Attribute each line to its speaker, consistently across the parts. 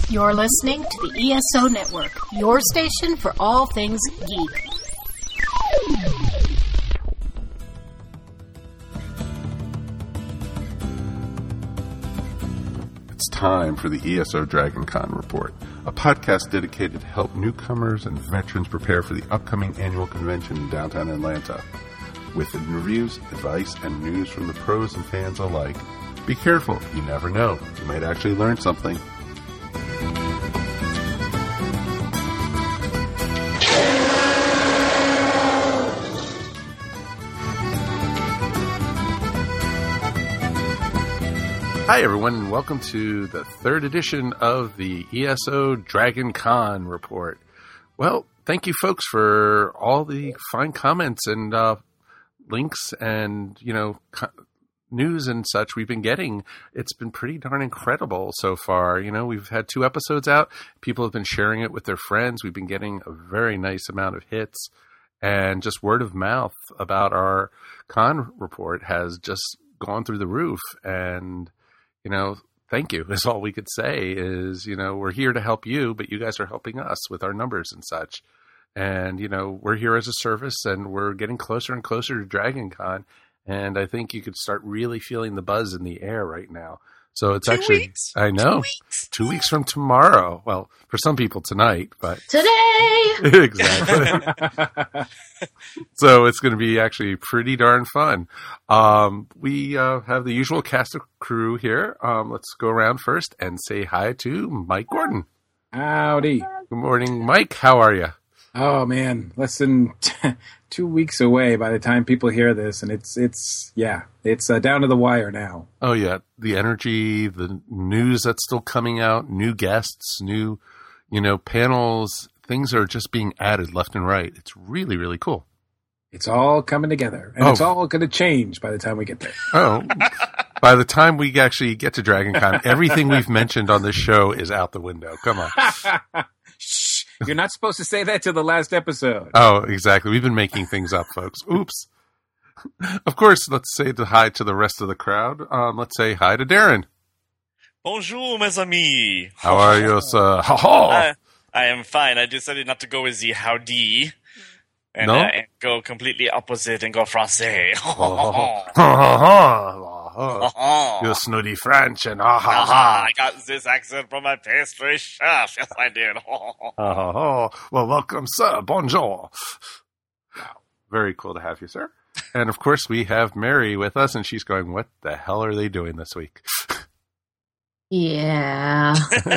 Speaker 1: You're listening to the ESO Network, your station for all things geek.
Speaker 2: It's time for the ESO Dragon Con Report, a podcast dedicated to help newcomers and veterans prepare for the upcoming annual convention in downtown Atlanta. With interviews, advice, and news from the pros and fans alike. Be careful, you never know. You might actually learn something. Hi everyone, and welcome to the third edition of the ESO Dragon Con Report. Well, thank you folks for all the fine comments and links and, news and such we've been getting. It's been pretty darn incredible so far. We've had 2 episodes out. People have been sharing it with their friends. We've been getting a very nice amount of hits, and just word of mouth about our con report has just gone through the roof. And thank you is all we could say is, we're here to help you, but you guys are helping us with our numbers and such. And, we're here as a service, and we're getting closer and closer to Dragon Con. And I think you could start really feeling the buzz in the air right now. So it's
Speaker 3: 2
Speaker 2: actually,
Speaker 3: weeks.
Speaker 2: I know,
Speaker 3: 2 weeks.
Speaker 2: 2 weeks from tomorrow. Well, for some people tonight, but
Speaker 1: Today!
Speaker 2: Exactly. So it's going to be actually pretty darn fun. We have the usual cast of crew here. Let's go around first and say hi to Mike Gordon.
Speaker 4: Howdy.
Speaker 2: Good morning, Mike. How are you?
Speaker 4: Oh man, less than 2 weeks away by the time people hear this, and it's down to the wire now.
Speaker 2: Oh yeah, the energy, the news that's still coming out, new guests, new, panels, things are just being added left and right. It's really, really cool.
Speaker 4: It's all coming together, and it's all going to change by the time we get there.
Speaker 2: Oh, by the time we actually get to Dragon Con, everything we've mentioned on this show is out the window. Come on.
Speaker 4: Shh, you're not supposed to say that to the last episode.
Speaker 2: Oh, exactly. We've been making things up, folks. Oops. Of course, let's say hi to the rest of the crowd. Let's say hi to Darren.
Speaker 3: Bonjour, mes amis.
Speaker 2: How are you, sir? Ha-ha!
Speaker 3: I am fine. I decided not to go with the howdy. And,
Speaker 2: No?
Speaker 3: and go completely opposite and go français.
Speaker 2: You snooty French and ha ha
Speaker 3: Haha,
Speaker 2: ha.
Speaker 3: I got this accent from my pastry chef. Yes, I did.
Speaker 2: Well, welcome, sir. Bonjour. Wow. Very cool to have you, sir. And of course, we have Mary with us, and she's going, what the hell are they doing this week?
Speaker 1: Yeah.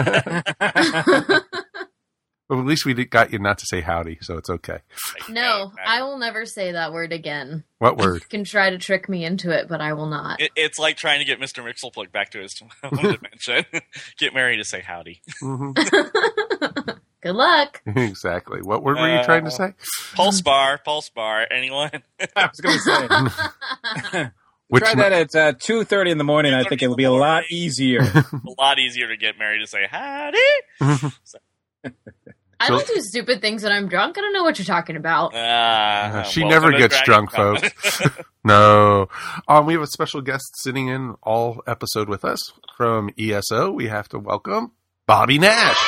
Speaker 2: Well, at least we got you not to say howdy, so it's okay.
Speaker 5: No, I will never say that word again.
Speaker 2: What word?
Speaker 5: You can try to trick me into it, but I will not.
Speaker 3: It's like trying to get Mr. Mixelplug back to his home dimension. Get Mary to say howdy.
Speaker 2: Mm-hmm.
Speaker 5: Good luck.
Speaker 2: Exactly. What word were you trying to say?
Speaker 3: Pulse bar. Anyone?
Speaker 4: I was going to say. Try
Speaker 2: one?
Speaker 4: that at 2:30 in the morning. I think it'll be a lot easier.
Speaker 3: A lot easier to get Mary to say howdy.
Speaker 5: I don't do stupid things when I'm drunk. I don't know what you're talking about.
Speaker 2: She never gets drunk, folks. No. We have a special guest sitting in all episode with us from ESO. We have to welcome Bobby Nash.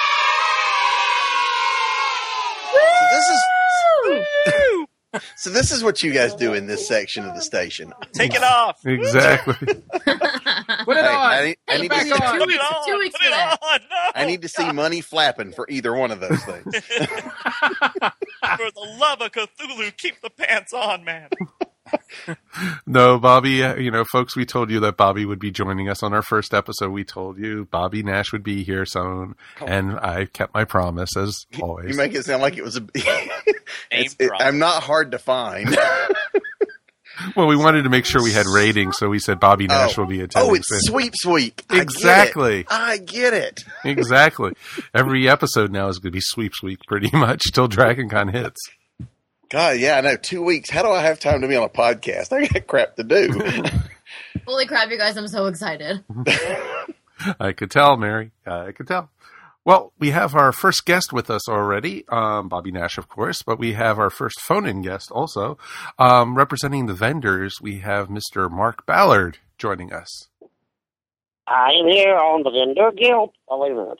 Speaker 6: So this is what you guys do in this section of the station.
Speaker 3: Take it off.
Speaker 2: Exactly.
Speaker 4: Put it on.
Speaker 6: I need to
Speaker 4: Back
Speaker 6: see,
Speaker 4: on.
Speaker 5: 2 weeks, 2 weeks for that.
Speaker 3: No.
Speaker 6: I need to see money flapping for either one of those things.
Speaker 3: For the love of Cthulhu, keep the pants on, man.
Speaker 2: No, Bobby, folks, we told you that Bobby would be joining us on our first episode. We told you Bobby Nash would be here soon, and I kept my promise, as always.
Speaker 6: You make it sound like it was I'm not hard to find.
Speaker 2: Well, we wanted to make sure we had ratings, so we said Bobby Nash will be attending.
Speaker 6: Oh, it's Sweeps Week.
Speaker 2: Exactly.
Speaker 6: I get it.
Speaker 2: Exactly. Every episode now is going to be Sweeps Week, pretty much, till Dragon Con hits.
Speaker 6: God, yeah, I know. 2 weeks. How do I have time to be on a podcast? I got crap to do.
Speaker 5: Holy crap, you guys, I'm so excited.
Speaker 2: I could tell, Mary. I could tell. Well, we have our first guest with us already, Bobby Nash, of course, but we have our first phone-in guest also. Representing the vendors, we have Mr. Mark Ballard joining us.
Speaker 7: I am here on the vendor guild. Oh, wait a minute,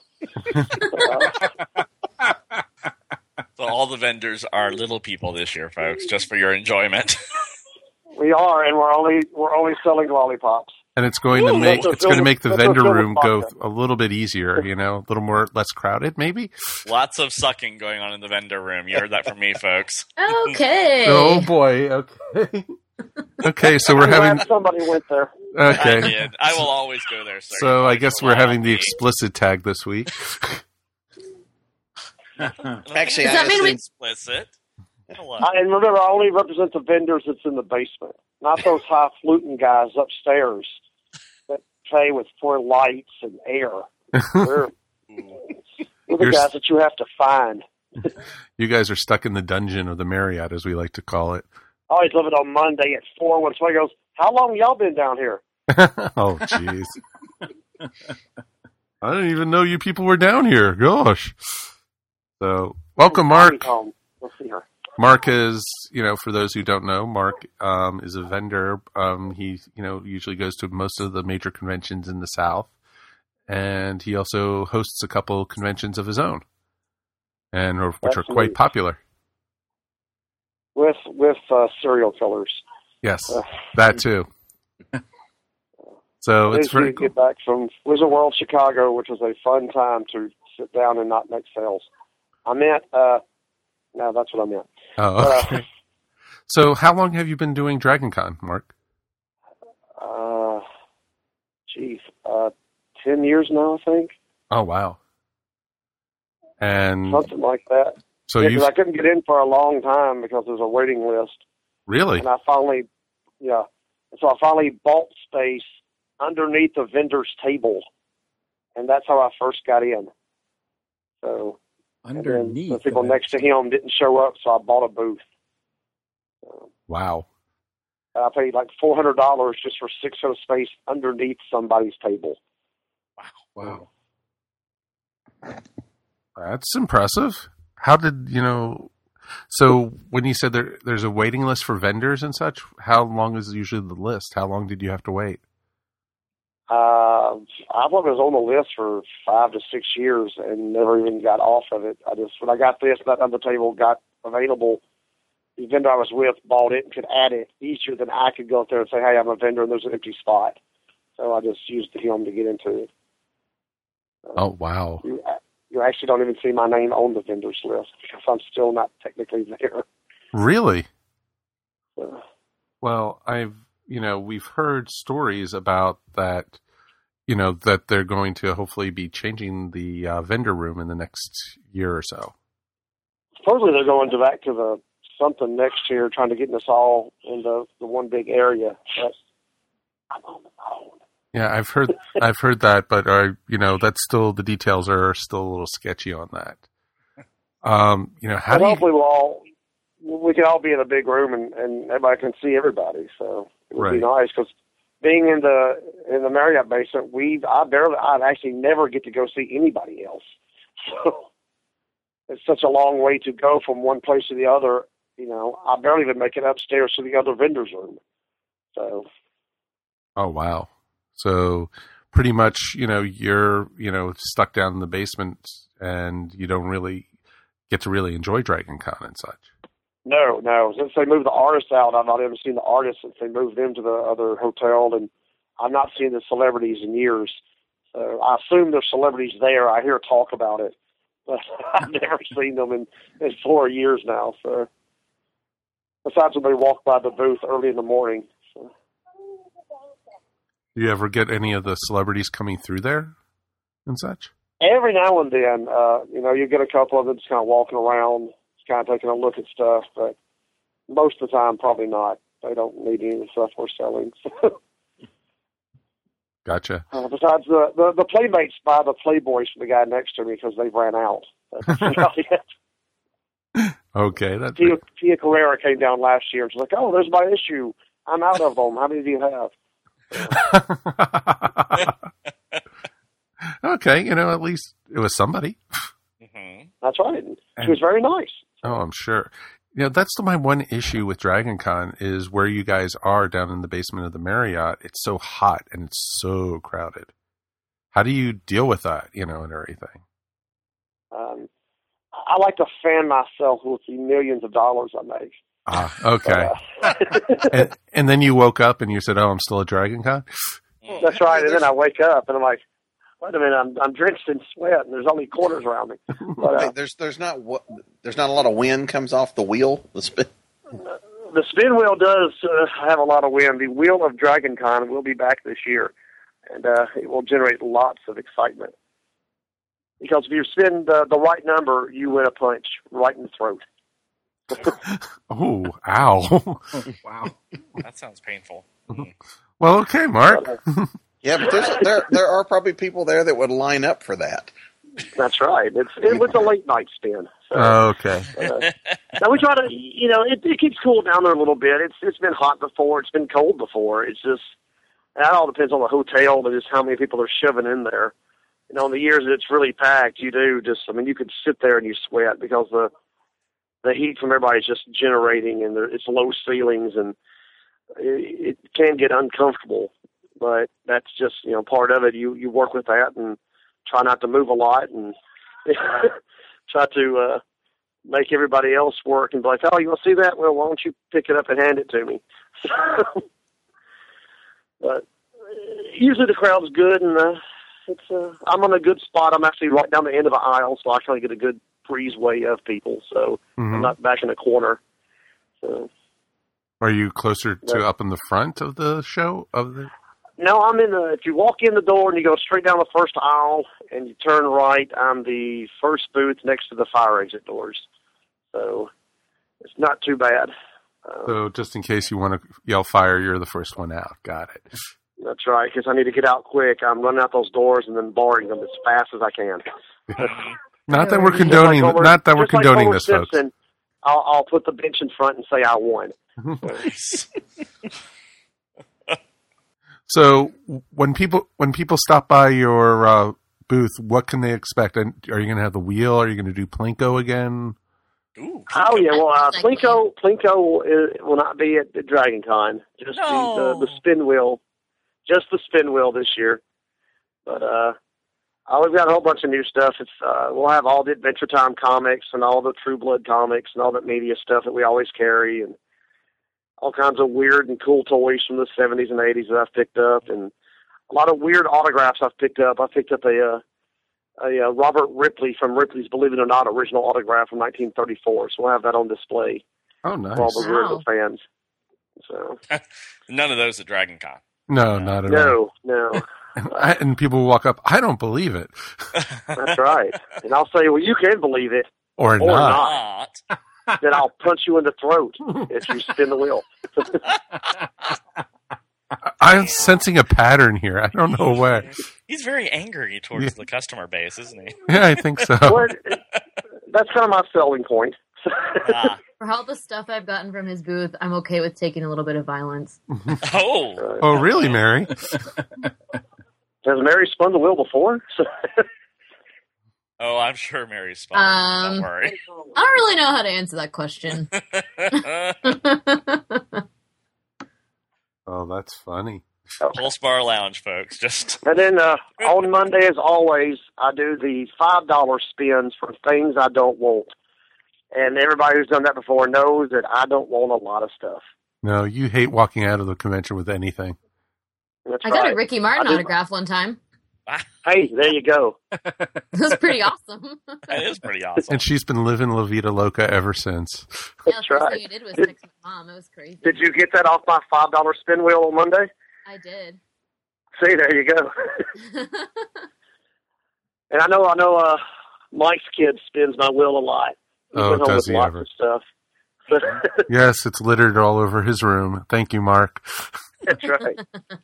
Speaker 7: it's wrong.
Speaker 3: So all the vendors are little people this year, folks, just for your enjoyment.
Speaker 7: We are, and we're only selling lollipops.
Speaker 2: And it's going to make the vendor room go a little bit easier, you know, a little more less crowded, maybe.
Speaker 3: Lots of sucking going on in the vendor room. You heard that from me, folks.
Speaker 5: Okay.
Speaker 2: Oh boy. Okay. Okay, so we're having
Speaker 7: somebody went there.
Speaker 2: Okay.
Speaker 3: I did. I will always go there, sir.
Speaker 2: So I guess we're having the explicit tag this week.
Speaker 6: Actually,
Speaker 5: Does that mean we
Speaker 3: explicit?
Speaker 7: And remember, I only represent the vendors that's in the basement, not those highfalutin guys upstairs that play with poor lights and air. We're the guys that you have to find.
Speaker 2: You guys are stuck in the dungeon of the Marriott, as we like to call it.
Speaker 7: I always love it on Monday at 4 when somebody goes, "How long y'all been down here?"
Speaker 2: Oh, jeez. I didn't even know you people were down here. Gosh. So, welcome, Mark.
Speaker 7: Let's see her.
Speaker 2: Mark is, you know, for those who don't know, Mark is a vendor. He, you know, usually goes to most of the major conventions in the South, and he also hosts a couple conventions of his own, and which are quite popular.
Speaker 7: With serial killers.
Speaker 2: Yes, that too. So it's very cool.
Speaker 7: Get back from Wizard World Chicago, which was a fun time to sit down and not make sales. I meant, no, that's what I meant.
Speaker 2: Oh, okay. So how long have you been doing Dragon Con, Mark?
Speaker 7: 10 years now, I think.
Speaker 2: Oh, wow. And
Speaker 7: something like that.
Speaker 2: So
Speaker 7: because I couldn't get in for a long time because there's a waiting list.
Speaker 2: Really?
Speaker 7: And I finally bought space underneath the vendor's table, and that's how I first got in. So
Speaker 4: underneath,
Speaker 7: the people next to him didn't show up, so I bought a booth.
Speaker 2: Wow!
Speaker 7: I paid like $400 just for 6 foot of space underneath somebody's table.
Speaker 4: Wow!
Speaker 2: That's impressive. How did you know? So when you said there's a waiting list for vendors and such, how long is usually the list? How long did you have to wait?
Speaker 7: I was on the list for 5 to 6 years and never even got off of it. When I got this, that other table got available, the vendor I was with bought it and could add it easier than I could go up there and say, "Hey, I'm a vendor and there's an empty spot." So I just used him to get into it.
Speaker 2: Oh, wow.
Speaker 7: You actually don't even see my name on the vendors list because I'm still not technically there.
Speaker 2: Really? Well, we've heard stories about that, that they're going to hopefully be changing the vendor room in the next year or so.
Speaker 7: Supposedly they're going back to the something next year, trying to get us all in the one big area. But I'm on the phone.
Speaker 2: Yeah, I've heard that, but that's still, the details are still a little sketchy on that.
Speaker 7: Hopefully we can all be in a big room and everybody can see everybody. So it would be nice because being in the Marriott basement, I'd actually never get to go see anybody else. So it's such a long way to go from one place to the other. I barely even make it upstairs to the other vendor's room. So.
Speaker 2: Oh, wow. So pretty much, you're, stuck down in the basement and you don't really get to really enjoy Dragon Con and such.
Speaker 7: No. Since they moved the artists out, I've not even seen the artists since they moved them to the other hotel, and I've not seen the celebrities in years. So I assume there's celebrities there. I hear talk about it, but I've never seen them in 4 years now. So besides when they walk by the booth early in the morning. So.
Speaker 2: Do you ever get any of the celebrities coming through there and such?
Speaker 7: Every now and then, you get a couple of them just kind of walking around, just kind of taking a look at stuff, but most of the time, probably not. They don't need any of the stuff we're selling.
Speaker 2: Gotcha.
Speaker 7: Besides, the Playmates buy the Playboys from the guy next to me because they've ran out.
Speaker 2: Okay.
Speaker 7: Tia Carrera came down last year and she's like, "Oh, there's my issue. I'm out of them. How many do you have?"
Speaker 2: Okay, at least it was somebody.
Speaker 7: Mm-hmm. That's right. She was very nice.
Speaker 2: Oh, I'm sure. That's my one issue with Dragon Con is where you guys are down in the basement of the Marriott. It's so hot and it's so crowded. How do you deal with that, and everything?
Speaker 7: I like to fan myself with the millions of dollars I make.
Speaker 2: Okay. And then you woke up and you said, "Oh, I'm still at Dragon Con."
Speaker 7: That's right. And then I wake up and I'm like, "Wait a minute! I'm drenched in sweat and there's only corners around me." But,
Speaker 6: there's not a lot of wind comes off the wheel. The spin
Speaker 7: wheel does have a lot of wind. The wheel of Dragon Con will be back this year, and it will generate lots of excitement. Because if you spin the right number, you win a punch right in the throat.
Speaker 2: Oh, ow.
Speaker 4: Wow.
Speaker 3: That sounds painful.
Speaker 2: Well, okay, Mark.
Speaker 6: Yeah, but there are probably people there that would line up for that.
Speaker 7: That's right. It was a late night spin. So,
Speaker 2: okay.
Speaker 7: Now we try to, it keeps cool down there a little bit. It's been hot before. It's been cold before. It's just, that all depends on the hotel and just how many people are shoving in there. In the years that it's really packed, you could sit there and you sweat because the heat from everybody is just generating, and it's low ceilings, and it can get uncomfortable. But that's just, part of it. You work with that and try not to move a lot and try to make everybody else work and be like, "Oh, you want to see that? Well, why don't you pick it up and hand it to me?" But usually the crowd's good, and I'm on a good spot. I'm actually right down the end of the aisle, so I kind of get a good breezeway of people. So I'm not back in the corner. So.
Speaker 2: Are you closer to up in the front of the show?
Speaker 7: No, I'm if you walk in the door and you go straight down the first aisle and you turn right, I'm the first booth next to the fire exit doors. So it's not too bad.
Speaker 2: So just in case you want to yell fire, you're the first one out. Got it.
Speaker 7: That's right, because I need to get out quick. I'm running out those doors and then barring them as fast as I can.
Speaker 2: Not that we're condoning. Not that we're condoning this, folks.
Speaker 7: I'll put the bench in front and say I won.
Speaker 2: So when people stop by your booth, what can they expect? Are you going to have the wheel? Are you going to do Plinko again?
Speaker 3: Ooh,
Speaker 7: oh yeah, well Plinko will not be at the Dragon Con. Just the spin wheel, just the spin wheel this year. But we've got a whole bunch of new stuff. It's we'll have all the Adventure Time comics and all the True Blood comics and all that media stuff that we always carry, and all kinds of weird and cool toys from the 70s and 80s that I've picked up, and a lot of weird autographs I've picked up. I picked up a Robert Ripley from Ripley's Believe It or Not original autograph from 1934, so we'll have that on display.
Speaker 2: Oh, nice.
Speaker 7: For all the weird fans. So
Speaker 3: none of those at Dragon Con.
Speaker 2: No, not at all.
Speaker 7: No.
Speaker 2: And people walk up, I don't believe it.
Speaker 7: That's right. And I'll say, well, you can believe it.
Speaker 2: Or not.
Speaker 7: Then I'll punch you in the throat if you spin the wheel.
Speaker 2: I'm sensing a pattern here. I don't know where.
Speaker 3: He's very angry towards the customer base, isn't he?
Speaker 2: Yeah, I think so.
Speaker 7: Well, that's kind of my selling point.
Speaker 5: For all the stuff I've gotten from his booth, I'm okay with taking a little bit of violence.
Speaker 2: Oh, really, Mary?
Speaker 7: Has Mary spun the wheel before?
Speaker 3: Oh, I'm sure Mary's spun. Don't worry.
Speaker 5: I don't really know how to answer that question.
Speaker 2: Oh, that's funny.
Speaker 3: Pulse Bar Lounge, folks.
Speaker 7: And then on Monday, as always, I do the $5 spins for things I don't want. And everybody who's done that before knows that I don't want a lot of stuff. No,
Speaker 2: you hate walking out of the convention with anything.
Speaker 7: That's
Speaker 5: I got a Ricky Martin autograph one time.
Speaker 7: Hey, there you go.
Speaker 5: That was pretty awesome.
Speaker 3: That is pretty awesome.
Speaker 2: And she's been living La Vida Loca ever since.
Speaker 5: Yeah, the first thing you did was text my mom. It was crazy.
Speaker 7: Did you get that off my $5 spin wheel on Monday?
Speaker 5: I did.
Speaker 7: See, there you go. And I know Mike's kid spins my wheel a lot.
Speaker 2: Does he ever?
Speaker 7: Stuff.
Speaker 2: Yes, it's littered all over his room. Thank you, Mark.
Speaker 7: That's right.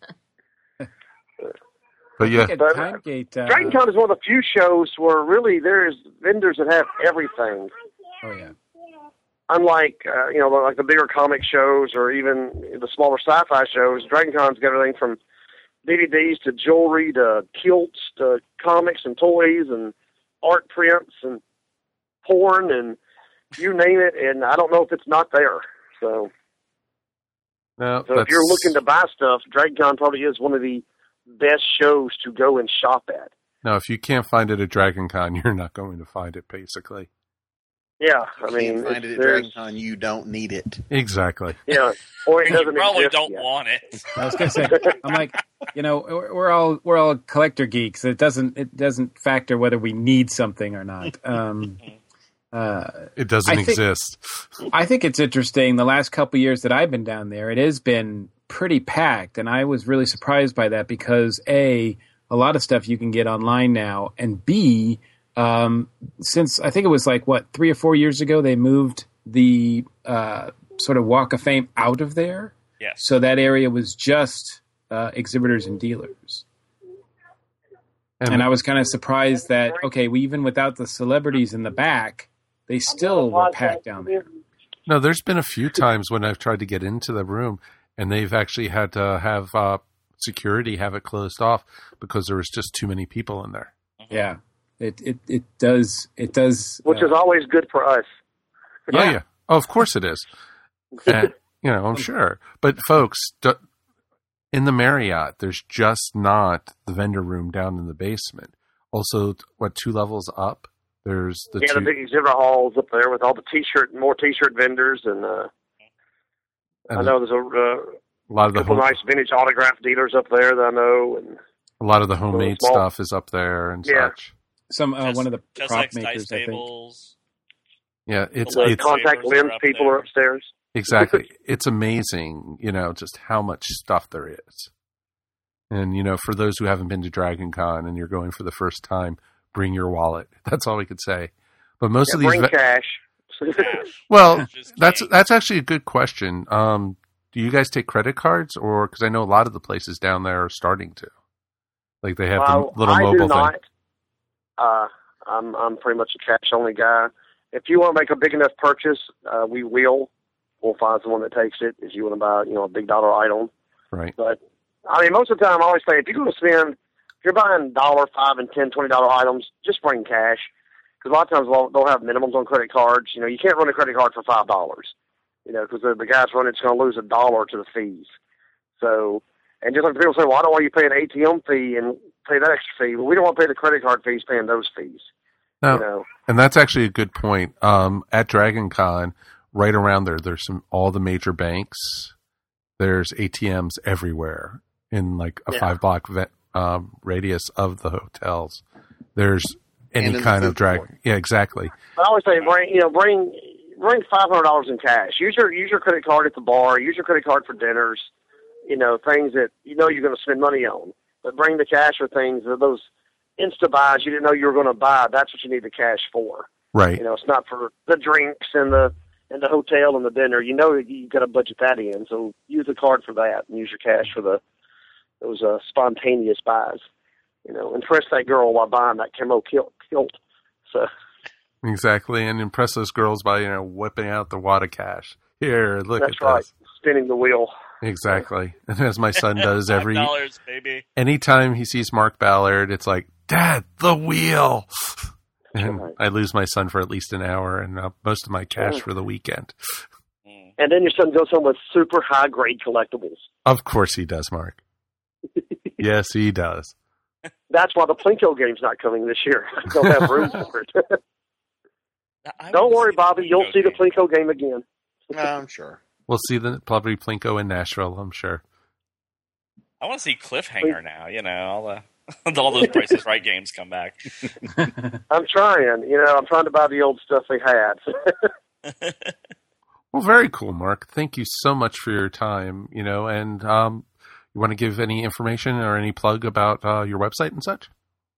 Speaker 2: But yeah,
Speaker 7: Dragon Con is one of the few shows where really there's vendors that have everything.
Speaker 4: Oh yeah.
Speaker 7: Unlike like the bigger comic shows or even the smaller sci-fi shows, Dragon Con's got everything from DVDs to jewelry to kilts to comics and toys and art prints and porn and you name it, and I don't know if it's not there. So if you're looking to buy stuff, DragonCon probably is one of the best shows to go and shop at.
Speaker 2: Now, if you can't find it at DragonCon, you're not going to find it, basically.
Speaker 7: Yeah,
Speaker 6: I mean, if you can't find it at DragonCon, you don't need it.
Speaker 2: Exactly.
Speaker 7: Yeah, or it doesn't
Speaker 3: You probably
Speaker 7: exist
Speaker 3: don't
Speaker 7: yet.
Speaker 3: want it.
Speaker 4: I was going to say, I'm like, we're all collector geeks. It doesn't factor whether we need something or not.
Speaker 2: It doesn't exist.
Speaker 4: I think it's interesting. The last couple of years that I've been down there, it has been pretty packed, and I was really surprised by that because A, a lot of stuff you can get online now, and B, since I think it was 3 or 4 years ago, they moved the sort of Walk of Fame out of there.
Speaker 3: Yes.
Speaker 4: So that area was just exhibitors and dealers. And I was kind of surprised that, even without the celebrities in the back, they still were packed down there.
Speaker 2: No, there's been a few times when I've tried to get into the room, and they've actually had to have security have it closed off because there was just too many people in there.
Speaker 4: Yeah. It does.
Speaker 7: Which is always good for us.
Speaker 2: Yeah. Oh, yeah. Oh, of course it is. And, I'm sure. But folks, in the Marriott, there's just not the vendor room down in the basement. Also, 2 levels up? There's the
Speaker 7: the big exhibit halls up there with all the more T-shirt vendors, and I know there's a lot of the nice vintage autograph dealers up there that I know, and
Speaker 2: a lot of the homemade stuff is up there and such.
Speaker 4: Some one of the prop
Speaker 3: like
Speaker 4: makers, I think.
Speaker 3: tables.
Speaker 2: Yeah, it's
Speaker 7: contact lens people are upstairs.
Speaker 2: Exactly. It's amazing, just how much stuff there is. And, for those who haven't been to DragonCon and you're going for the first time, bring your wallet. That's all we could say. But most of these
Speaker 7: bring cash.
Speaker 2: Well, that's actually a good question. Do you guys take credit cards, or because I know a lot of the places down there are starting to, like they have the little mobile thing.
Speaker 7: I'm pretty much a cash only guy. If you want to make a big enough purchase, we'll find someone that takes it. If you want to buy, a big dollar item,
Speaker 2: right?
Speaker 7: But most of the time, I always say if you're going to spend, if you're buying $5 and $10, $20 items, just bring cash. Because a lot of times they'll have minimums on credit cards. You can't run a credit card for $5. Because the guy's running, it's going to lose $1 to the fees. So, and just like people say, well, I don't want you to pay an ATM fee and pay that extra fee. Well, we don't want to pay the credit card fees paying those fees.
Speaker 2: No, and that's actually a good point. At DragonCon, right around there's all the major banks. There's ATMs everywhere in like a 5-block radius of the hotels. There's any kind of drag. Yeah, exactly.
Speaker 7: I always say, bring $500 in cash. Use your credit card at the bar. Use your credit card for dinners. Things that you're going to spend money on. But bring the cash for things, those Insta buys you didn't know you were going to buy. That's what you need the cash for.
Speaker 2: Right.
Speaker 7: It's not for the drinks and the hotel and the dinner. You've got to budget that in. So use the card for that and use your cash for those spontaneous buys. Impress that girl while buying that camo kilt. So.
Speaker 2: Exactly, and impress those girls by whipping out the wad of cash. Here, look at this.
Speaker 7: That's right, spinning the wheel.
Speaker 2: Exactly, and as my son does
Speaker 3: $5, baby.
Speaker 2: Anytime he sees Mark Ballard, it's like, Dad, the wheel. And I lose my son for at least an hour and most of my cash for the weekend.
Speaker 7: And then your son goes home with super high grade collectibles.
Speaker 2: Of course he does, Mark. Yes, he does.
Speaker 7: That's why the Plinko game's not coming this year. Don't have room for it. Don't worry, Bobby. You'll see the Plinko game again.
Speaker 6: I'm sure.
Speaker 2: We'll see probably Plinko in Nashville, I'm sure.
Speaker 3: I want to see Cliffhanger now. All those Price is Right games come back.
Speaker 7: I'm trying. I'm trying to buy the old stuff they had.
Speaker 2: Well, very cool, Mark. Thank you so much for your time. And you want to give any information or any plug about your website and such?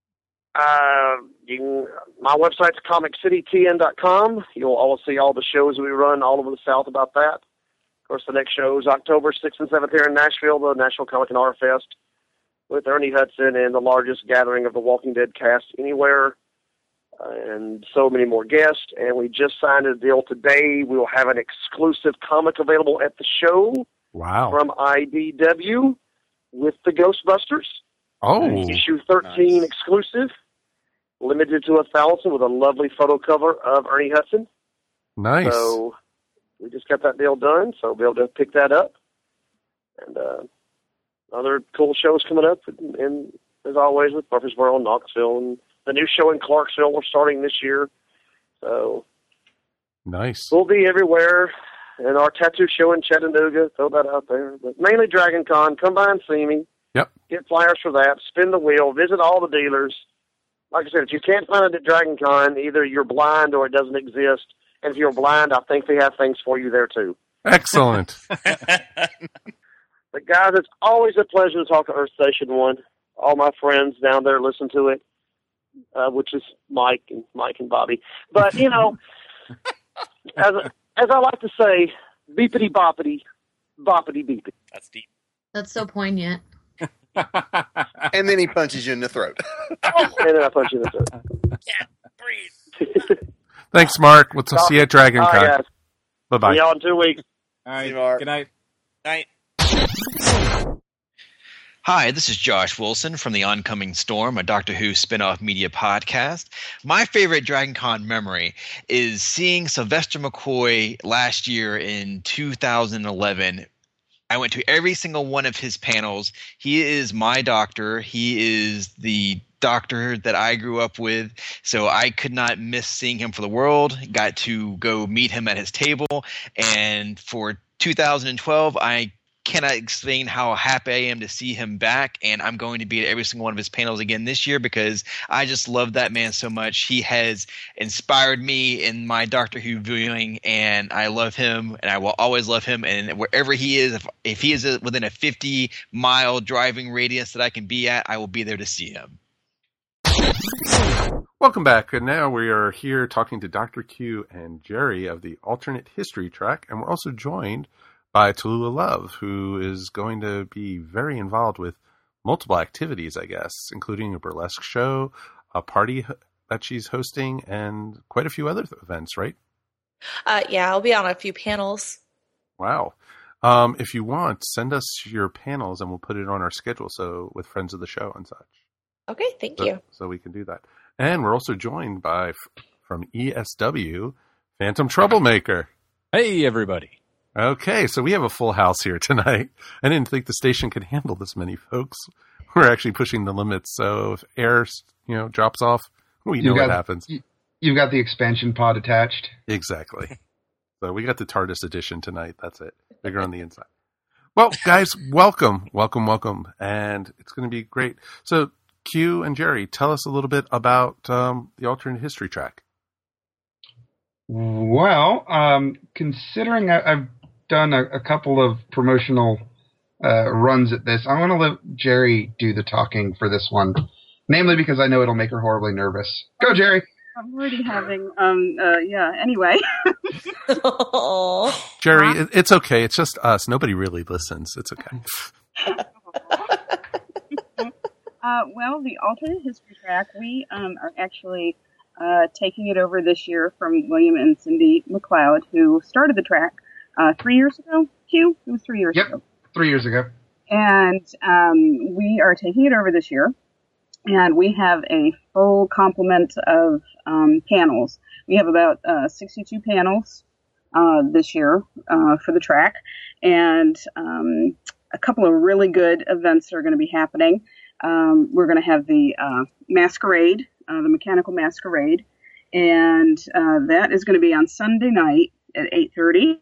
Speaker 7: My website's comiccitytn.com. You'll always see all the shows we run all over the South about that. Of course, the next show is October 6th and 7th here in Nashville, the National Comic and Horror Fest, with Ernie Hudson and the largest gathering of the Walking Dead cast anywhere, and so many more guests. And we just signed a deal today. We will have an exclusive comic available at the show.
Speaker 2: Wow.
Speaker 7: From IDW with the Ghostbusters.
Speaker 2: Oh.
Speaker 7: Issue 13 exclusive. Limited to 1,000 with a lovely photo cover of Ernie Hudson.
Speaker 2: Nice.
Speaker 7: So we just got that deal done, so we'll be able to pick that up. And other cool shows coming up, and as always with Murfreesboro and Knoxville, and the new show in Clarksville we're starting this year. So
Speaker 2: nice.
Speaker 7: We'll be everywhere. And our tattoo show in Chattanooga, throw that out there. But mainly Dragon Con. Come by and see me.
Speaker 2: Yep.
Speaker 7: Get flyers for that. Spin the wheel. Visit all the dealers. Like I said, if you can't find it at Dragon Con, either you're blind or it doesn't exist. And if you're blind, I think they have things for you there, too.
Speaker 2: Excellent.
Speaker 7: But, guys, it's always a pleasure to talk to Earth Station 1. All my friends down there listen to it, which is Mike and Bobby. But, you know, as I like to say, beepity boppity, boppity beepity.
Speaker 3: That's deep.
Speaker 5: That's so poignant.
Speaker 6: And then he punches you in the throat.
Speaker 7: And then I punch you in the throat.
Speaker 3: Yeah, breathe.
Speaker 2: Thanks, Mark. We'll see you at Dragon Con.
Speaker 7: Guys.
Speaker 2: Bye-bye.
Speaker 7: See y'all in 2 weeks.
Speaker 4: All right.
Speaker 6: See you, Mark.
Speaker 4: Good night.
Speaker 3: Night.
Speaker 8: Hi, this is Josh Wilson from The Oncoming Storm, a Doctor Who spin-off media podcast. My favorite Dragon Con memory is seeing Sylvester McCoy last year in 2011. I went to every single one of his panels. He is my doctor. He is the doctor that I grew up with, so I could not miss seeing him for the world. Got to go meet him at his table, and for 2012, I cannot explain how happy I am to see him back, and I'm going to be at every single one of his panels again this year because I just love that man so much. He has inspired me in my Doctor Who viewing, and I love him, and I will always love him. And wherever he is, if he is within a 50-mile driving radius that I can be at, I will be there to see him.
Speaker 2: Welcome back, and now we are here talking to Dr. Q and Jerry of the Alternate History Track, and we're also joined by Tallulah Love, who is going to be very involved with multiple activities, I guess, including a burlesque show, a party that she's hosting, and quite a few other events, right?
Speaker 9: Yeah, I'll be on a few panels.
Speaker 2: Wow. If you want, send us your panels and we'll put it on our schedule so with friends of the show and such.
Speaker 9: Okay, thank you.
Speaker 2: So we can do that. And we're also joined by, from ESW, Phantom Troublemaker.
Speaker 10: Hey, everybody.
Speaker 2: Okay, so we have a full house here tonight. I didn't think the station could handle this many folks. We're actually pushing the limits, so if air, drops off, we know what happens.
Speaker 11: You've got the expansion pod attached.
Speaker 2: Exactly. So we got the TARDIS edition tonight. That's it. Bigger on the inside. Well, guys, welcome. And it's going to be great. So, Q and Jerry, tell us a little bit about the Alternate History Track.
Speaker 11: Well, considering I've done a couple of promotional runs at this, I want to let Jerry do the talking for this one, namely because I know it'll make her horribly nervous. Go, Jerry!
Speaker 12: I'm already having, anyway.
Speaker 2: Jerry, it's okay. It's just us. Nobody really listens. It's okay.
Speaker 12: Well, the Alternate History Track, we are actually taking it over this year from William and Cindy McLeod, who started the track 3 years ago. Q? It was 3 years ago.
Speaker 11: Yep, 3 years ago.
Speaker 12: And we are taking it over this year. And we have a full complement of panels. We have about 62 panels this year for the track. And a couple of really good events are going to be happening. We're going to have the masquerade, the mechanical masquerade. And that is going to be on Sunday night at 8:30.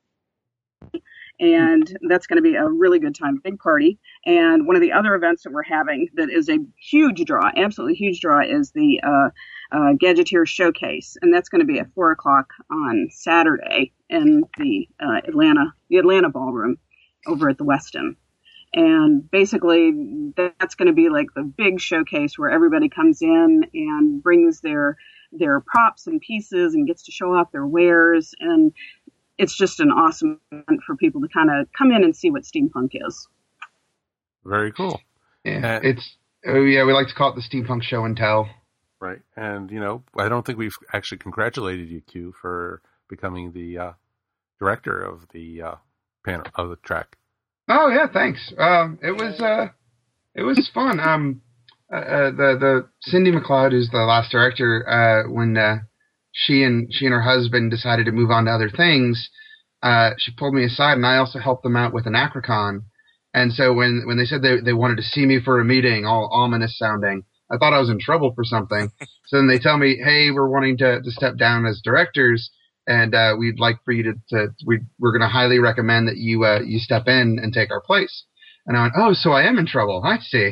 Speaker 12: And that's going to be a really good time, big party. And one of the other events that we're having that is a huge draw, absolutely huge draw, is the Gadgeteer Showcase. And that's going to be at 4 o'clock on Saturday in the Atlanta Ballroom over at the Westin. And basically that's going to be like the big showcase where everybody comes in and brings their props and pieces and gets to show off their wares. And it's just an awesome event for people to kind of come in and see what steampunk is.
Speaker 2: Very cool.
Speaker 11: Yeah, we like to call it the Steampunk Show and Tell.
Speaker 2: Right. And, I don't think we've actually congratulated you, Q, for becoming the director of the panel of the track.
Speaker 11: Oh, yeah, thanks. It was fun. The Cindy McLeod is the last director. When she and her husband decided to move on to other things, she pulled me aside, and I also helped them out with an Acrocon. And so when they said they wanted to see me for a meeting, all ominous sounding, I thought I was in trouble for something. So then they tell me, hey, we're wanting to step down as directors, and we'd like for you we're going to highly recommend that you step in and take our place. And I went, oh, so I am in trouble. I see.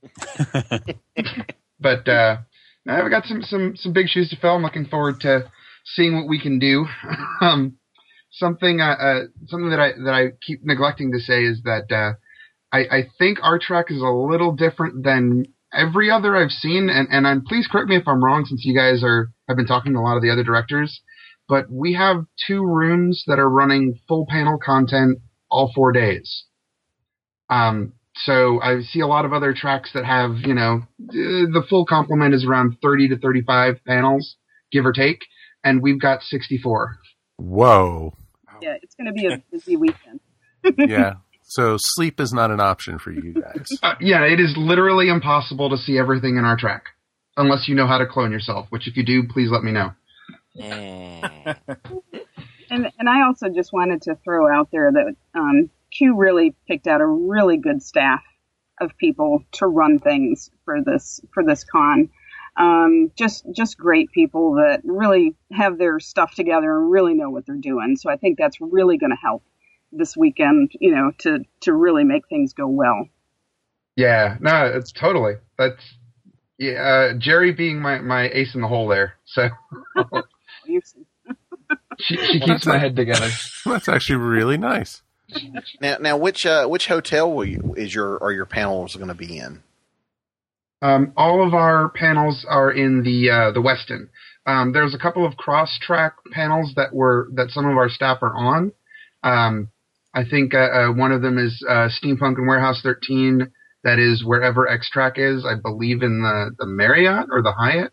Speaker 11: But I've got some big shoes to fill. I'm looking forward to seeing what we can do. Something that I keep neglecting to say is that I think our track is a little different than every other I've seen, and please correct me if I'm wrong, since you guys have been talking to a lot of the other directors, but we have 2 rooms that are running full panel content all 4 days. So I see a lot of other tracks that have, the full complement is around 30 to 35 panels, give or take, and we've got 64.
Speaker 2: Whoa.
Speaker 12: Yeah, it's going to be a busy weekend.
Speaker 2: Yeah. So sleep is not an option for you guys.
Speaker 11: Yeah, it is literally impossible to see everything in our track, unless you know how to clone yourself, which if you do, please let me know.
Speaker 12: And I also just wanted to throw out there that Q really picked out a really good staff of people to run things for this con. Just great people that really have their stuff together and really know what they're doing. So I think that's really going to help this weekend, to really make things go well.
Speaker 11: Yeah, no, it's totally. That's Jerry being my ace in the hole there. So she keeps my head together.
Speaker 2: That's actually really nice.
Speaker 6: Now, which hotel are your panels going to be in?
Speaker 11: All of our panels are in the Westin. There's a couple of cross-track panels that some of our staff are on. I think one of them is Steampunk and Warehouse 13. That is wherever X-Track is, I believe in the Marriott or the Hyatt.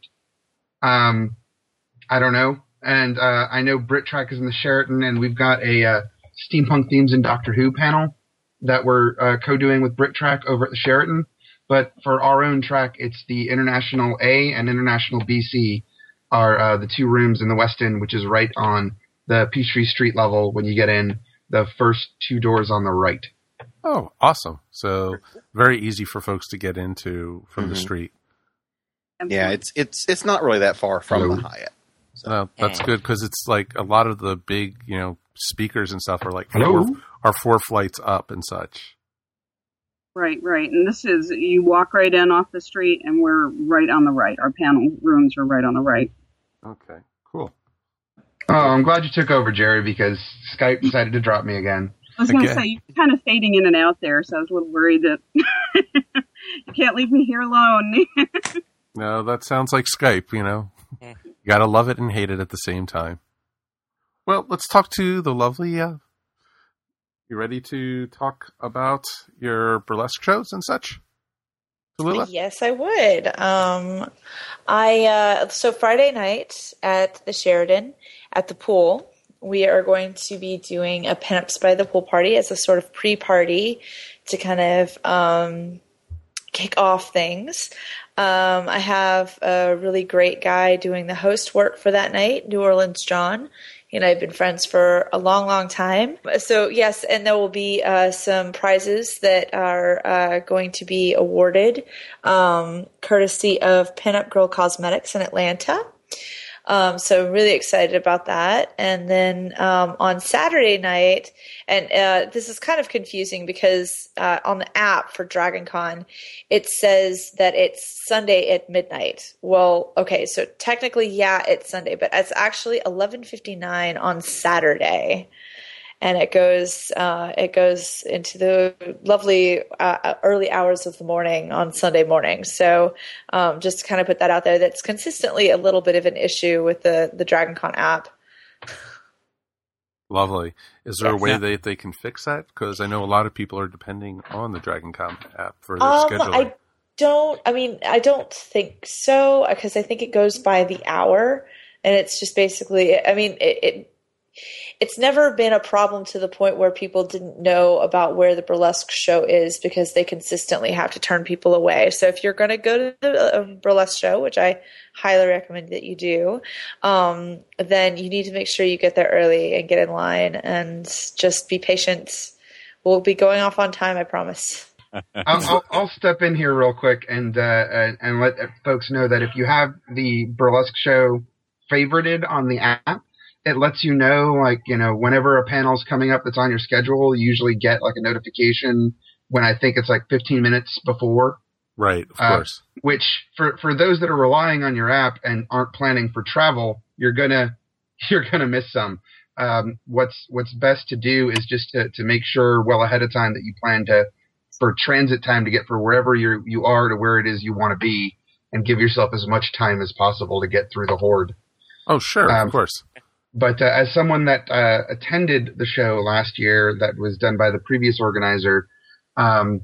Speaker 11: I don't know. And I know Brit Track is in the Sheraton, and we've got a Steampunk Themes and Doctor Who panel that we're co-doing with Brit Track over at the Sheraton. But for our own track, it's the International A and International BC are the 2 rooms in the Westin, which is right on the Peachtree Street level when you get in the first 2 doors on the right.
Speaker 2: Oh, awesome. So very easy for folks to get into from the street.
Speaker 6: Yeah, it's not really that far from the Hyatt. So.
Speaker 2: No, that's good because it's like a lot of the big, speakers and stuff are like 4 flights up and such.
Speaker 12: Right. And this is, you walk right in off the street and we're right on the right. Our panel rooms are right on the right.
Speaker 2: Okay, cool.
Speaker 11: Oh, I'm glad you took over, Jerry, because Skype decided to drop me again.
Speaker 12: I was going to say, you're kind of fading in and out there, so I was a little worried that you can't leave me here alone.
Speaker 2: No, that sounds like Skype, You got to love it and hate it at the same time. Well, let's talk to the lovely... you ready to talk about your burlesque shows and such? Tallulah?
Speaker 9: Yes, I would. So Friday night at the Sheraton, at the pool, we are going to be doing a Pinups by the Pool party as a sort of pre-party to kind of kick off things. I have a really great guy doing the host work for that night, New Orleans John. He and I have been friends for a long, long time. So, yes, and there will be some prizes that are going to be awarded courtesy of Pinup Girl Cosmetics in Atlanta. So really excited about that. And then on Saturday night, and this is kind of confusing because on the app for DragonCon, it says that it's Sunday at midnight. Well, okay, so technically, yeah, it's Sunday, but it's actually 11:59 on Saturday. And it goes into the lovely early hours of the morning on Sunday morning. So just to kind of put that out there, that's consistently a little bit of an issue with the DragonCon app.
Speaker 2: Lovely. Is there a way they can fix that? Because I know a lot of people are depending on the DragonCon app for their scheduling.
Speaker 9: I don't think so, because I think it goes by the hour, and it's just basically, it's never been a problem to the point where people didn't know about where the burlesque show is because they consistently have to turn people away. So if you're going to go to a burlesque show, which I highly recommend that you do, then you need to make sure you get there early and get in line and just be patient. We'll be going off on time, I promise.
Speaker 11: I'll step in here real quick and let folks know that if you have the burlesque show favorited on the app, it lets you know, like, whenever a panel's coming up that's on your schedule, you usually get like a notification when I think it's like 15 minutes before.
Speaker 2: Right, of course.
Speaker 11: Which for those that are relying on your app and aren't planning for travel, you're gonna miss some. What's best to do is just to make sure well ahead of time that you plan for transit time to get for wherever you are to where it is you want to be, and give yourself as much time as possible to get through the horde.
Speaker 2: Oh, sure, of course.
Speaker 11: But as someone that attended the show last year that was done by the previous organizer, the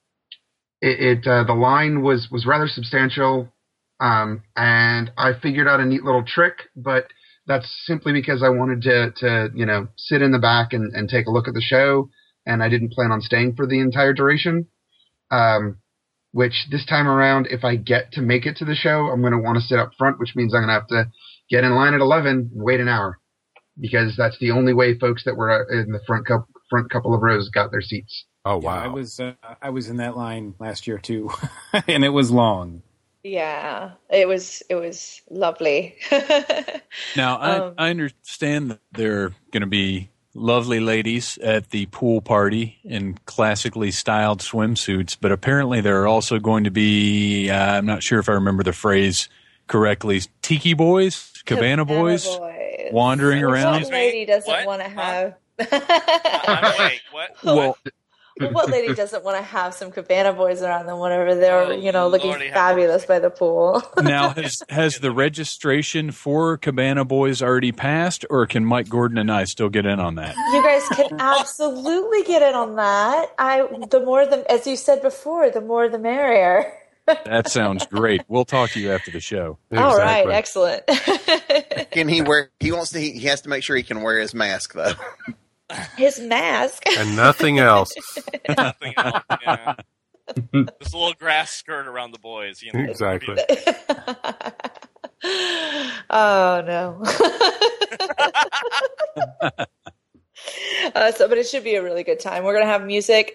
Speaker 11: line was rather substantial, and I figured out a neat little trick, but that's simply because I wanted to sit in the back and take a look at the show, and I didn't plan on staying for the entire duration. Which this time around, if I get to make it to the show, I'm going to want to sit up front, which means I'm going to have to get in line at 11 and wait an hour, because that's the only way folks that were in the front couple of rows got their seats.
Speaker 2: Oh, wow.
Speaker 4: Yeah, I was in that line last year too, and it was long.
Speaker 9: Yeah, it was lovely.
Speaker 10: Now, I understand that there are going to be lovely ladies at the pool party in classically styled swimsuits, but apparently there are also going to be, I'm not sure if I remember the phrase correctly, tiki boys, cabana boys wandering around.
Speaker 9: What lady doesn't want to have...
Speaker 3: Wait, what?
Speaker 9: Well, what lady doesn't want to have some cabana boys around them whenever they're, looking fabulous by the pool?
Speaker 10: Now, has the registration for cabana boys already passed, or can Mike Gordon and I still get in on that?
Speaker 9: You guys can absolutely get in on that. As you said before, the more the merrier.
Speaker 10: That sounds great. We'll talk to you after the show.
Speaker 9: All right, excellent.
Speaker 6: Can he wear? He has to make sure he can wear his mask though.
Speaker 9: His mask
Speaker 2: and nothing else.
Speaker 3: Nothing else. Yeah. Just a little grass skirt around the boys.
Speaker 2: Exactly.
Speaker 9: Oh no. But it should be a really good time. We're gonna have music.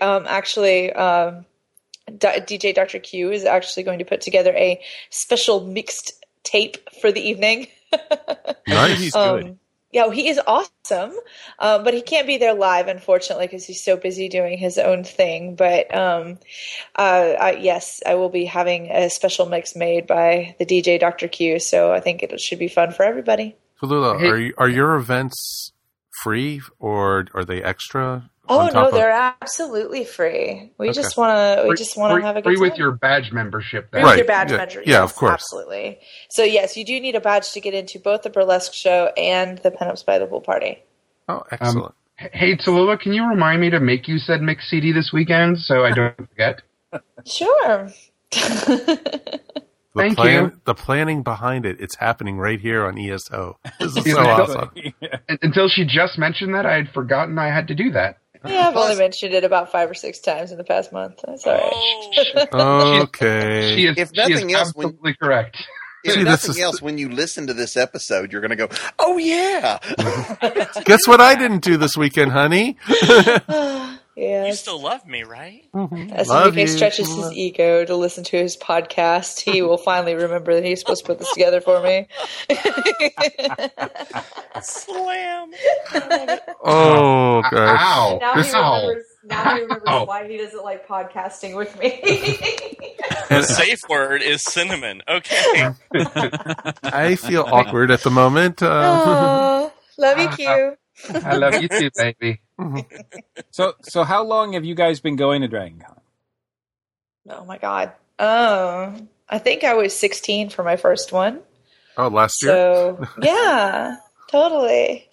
Speaker 9: DJ Dr. Q is actually going to put together a special mixed tape for the evening.
Speaker 2: Nice. He's good.
Speaker 9: Yeah, he is awesome, but he can't be there live, unfortunately, because he's so busy doing his own thing. But yes, I will be having a special mix made by the DJ Dr. Q, so I think it should be fun for everybody.
Speaker 2: So, Lula, are your events free, or are they extra?
Speaker 9: Oh no, they're absolutely free. We just want to have a good time.
Speaker 11: Free with your badge membership.
Speaker 9: Free with your badge membership.
Speaker 2: Yeah,
Speaker 9: yes,
Speaker 2: of course.
Speaker 9: Absolutely. So yes, you do need a badge to get into both the burlesque show and the Pinups by the Pool Party.
Speaker 2: Oh, excellent.
Speaker 11: Hey, Tallulah, can you remind me to make you said mix CD this weekend so I don't forget?
Speaker 9: Sure.
Speaker 11: Thank you.
Speaker 2: The planning behind it's happening right here on ESO. This is so awesome.
Speaker 11: Until she just mentioned that, I had forgotten I had to do that.
Speaker 9: Yeah, I've only mentioned it about 5 or 6 times in the past month. That's all right.
Speaker 2: Okay.
Speaker 11: She is absolutely correct.
Speaker 6: If nothing else, when you listen to this episode, you're going to go, oh, yeah.
Speaker 2: Guess what I didn't do this weekend, honey?
Speaker 9: Yes.
Speaker 3: You still love me, right?
Speaker 2: Mm-hmm.
Speaker 9: As Enrique stretches his ego to listen to his podcast, he will finally remember that he's supposed to put this together for me.
Speaker 3: Slam!
Speaker 2: Oh, gosh.
Speaker 11: Ow.
Speaker 9: Now he remembers why he doesn't like podcasting with me.
Speaker 3: The safe word is cinnamon. Okay.
Speaker 2: I feel awkward at the moment.
Speaker 9: Love you, Q.
Speaker 11: I love you too, baby.
Speaker 4: So how long have you guys been going to Dragon Con?
Speaker 9: Oh my God. I think I was 16 for my first one.
Speaker 2: Oh, last year?
Speaker 9: So yeah, totally.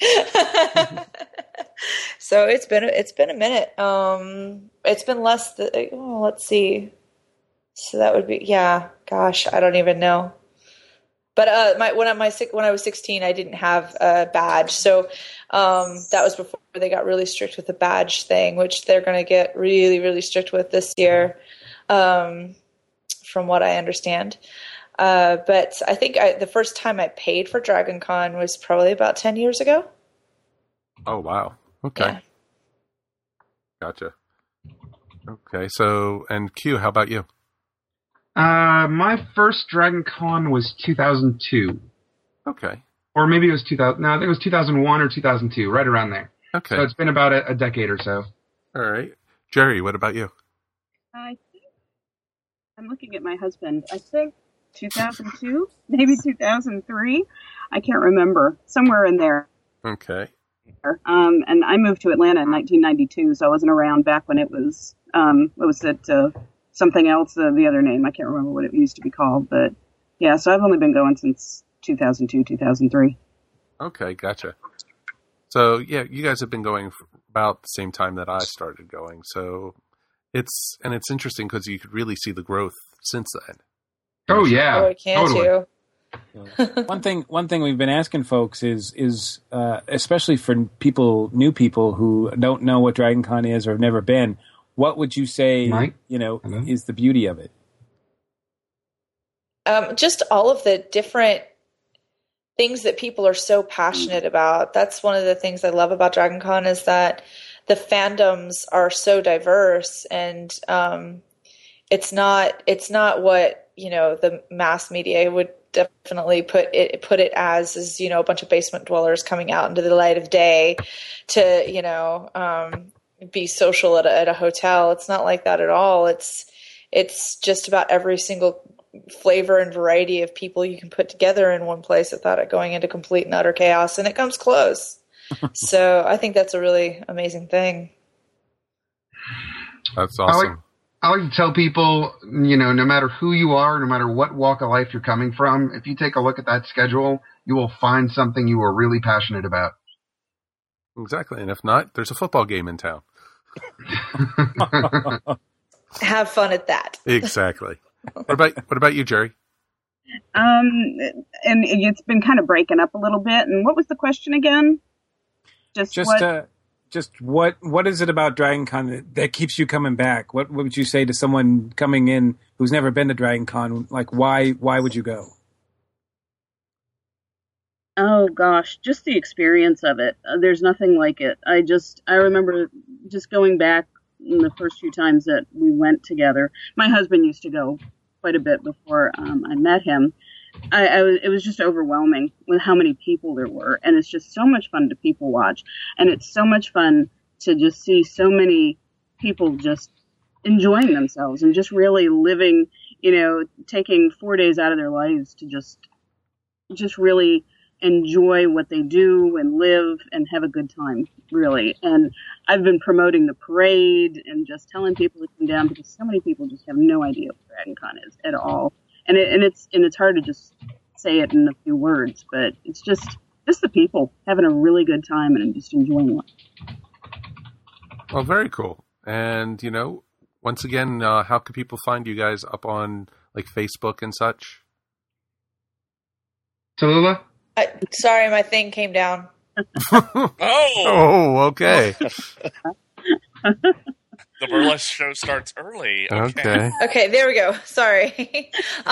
Speaker 9: So it's been a minute. It's been less than, let's see. So that would be, gosh, I don't even know. But when I was 16, I didn't have a badge, so that was before they got really strict with the badge thing, which they're going to get really, really strict with this year, from what I understand. But I think the first time I paid for Dragon Con was probably about 10 years ago.
Speaker 2: Oh, wow. Okay.
Speaker 9: Yeah.
Speaker 2: Gotcha. Okay, so, and Q, how about you?
Speaker 11: My first Dragon Con was 2002.
Speaker 2: Okay.
Speaker 11: Or maybe it was 2000. No, I think it was 2001 or 2002, right around there.
Speaker 2: Okay.
Speaker 11: So it's been about a decade or so.
Speaker 2: All right. Jerry, what about you?
Speaker 12: I think I'm looking at my husband. I think 2002, maybe 2003. I can't remember. Somewhere in there.
Speaker 2: Okay.
Speaker 12: And I moved to Atlanta in 1992, so I wasn't around back when it was, what was it, something else, the other name. I can't remember what it used to be called. But, yeah, so I've only been going since 2002, 2003.
Speaker 2: Okay, gotcha. So, yeah, you guys have been going for about the same time that I started going. So it's interesting because you could really see the growth since then.
Speaker 11: Oh, yeah.
Speaker 9: Oh, I can too.
Speaker 4: One thing we've been asking folks is especially for new people who don't know what Dragon Con is or have never been, what would you say,
Speaker 11: Mike?
Speaker 4: Is the beauty of it?
Speaker 9: Just all of the different things that people are so passionate about. That's one of the things I love about Dragon Con is that the fandoms are so diverse, and it's not what the mass media would definitely put it as a bunch of basement dwellers coming out into the light of day to be social at a hotel. It's not like that at all. It's just about every single flavor and variety of people you can put together in one place without it going into complete and utter chaos, and it comes close. So I think that's a really amazing thing.
Speaker 2: That's awesome.
Speaker 11: I like to tell people, no matter who you are, no matter what walk of life you're coming from, if you take a look at that schedule, you will find something you are really passionate about.
Speaker 2: Exactly. And if not, there's a football game in town.
Speaker 9: Have fun at that.
Speaker 2: Exactly. What about you, Jerry?
Speaker 12: And it's been kind of breaking up a little bit. And what was the question again?
Speaker 4: What is it about Dragon Con that keeps you coming back? What would you say to someone coming in who's never been to Dragon Con? Like, why would you go?
Speaker 12: Oh gosh, just the experience of it. There's nothing like it. I remember just going back in the first few times that we went together. My husband used to go quite a bit before I met him. It was just overwhelming with how many people there were, and it's just so much fun to people watch, and it's so much fun to just see so many people just enjoying themselves and just really living, taking 4 days out of their lives to just really enjoy what they do and live and have a good time, really. And I've been promoting the parade and just telling people to come down because so many people just have no idea what Dragon Con is at all. And it's hard to just say it in a few words, but it's just the people having a really good time and just enjoying life.
Speaker 2: Well, very cool. And, once again, how can people find you guys up on like Facebook and such?
Speaker 11: Tallulah?
Speaker 9: Sorry, my thing came down.
Speaker 2: Oh, okay.
Speaker 3: The burlesque show starts early.
Speaker 9: Okay, there we go. Sorry.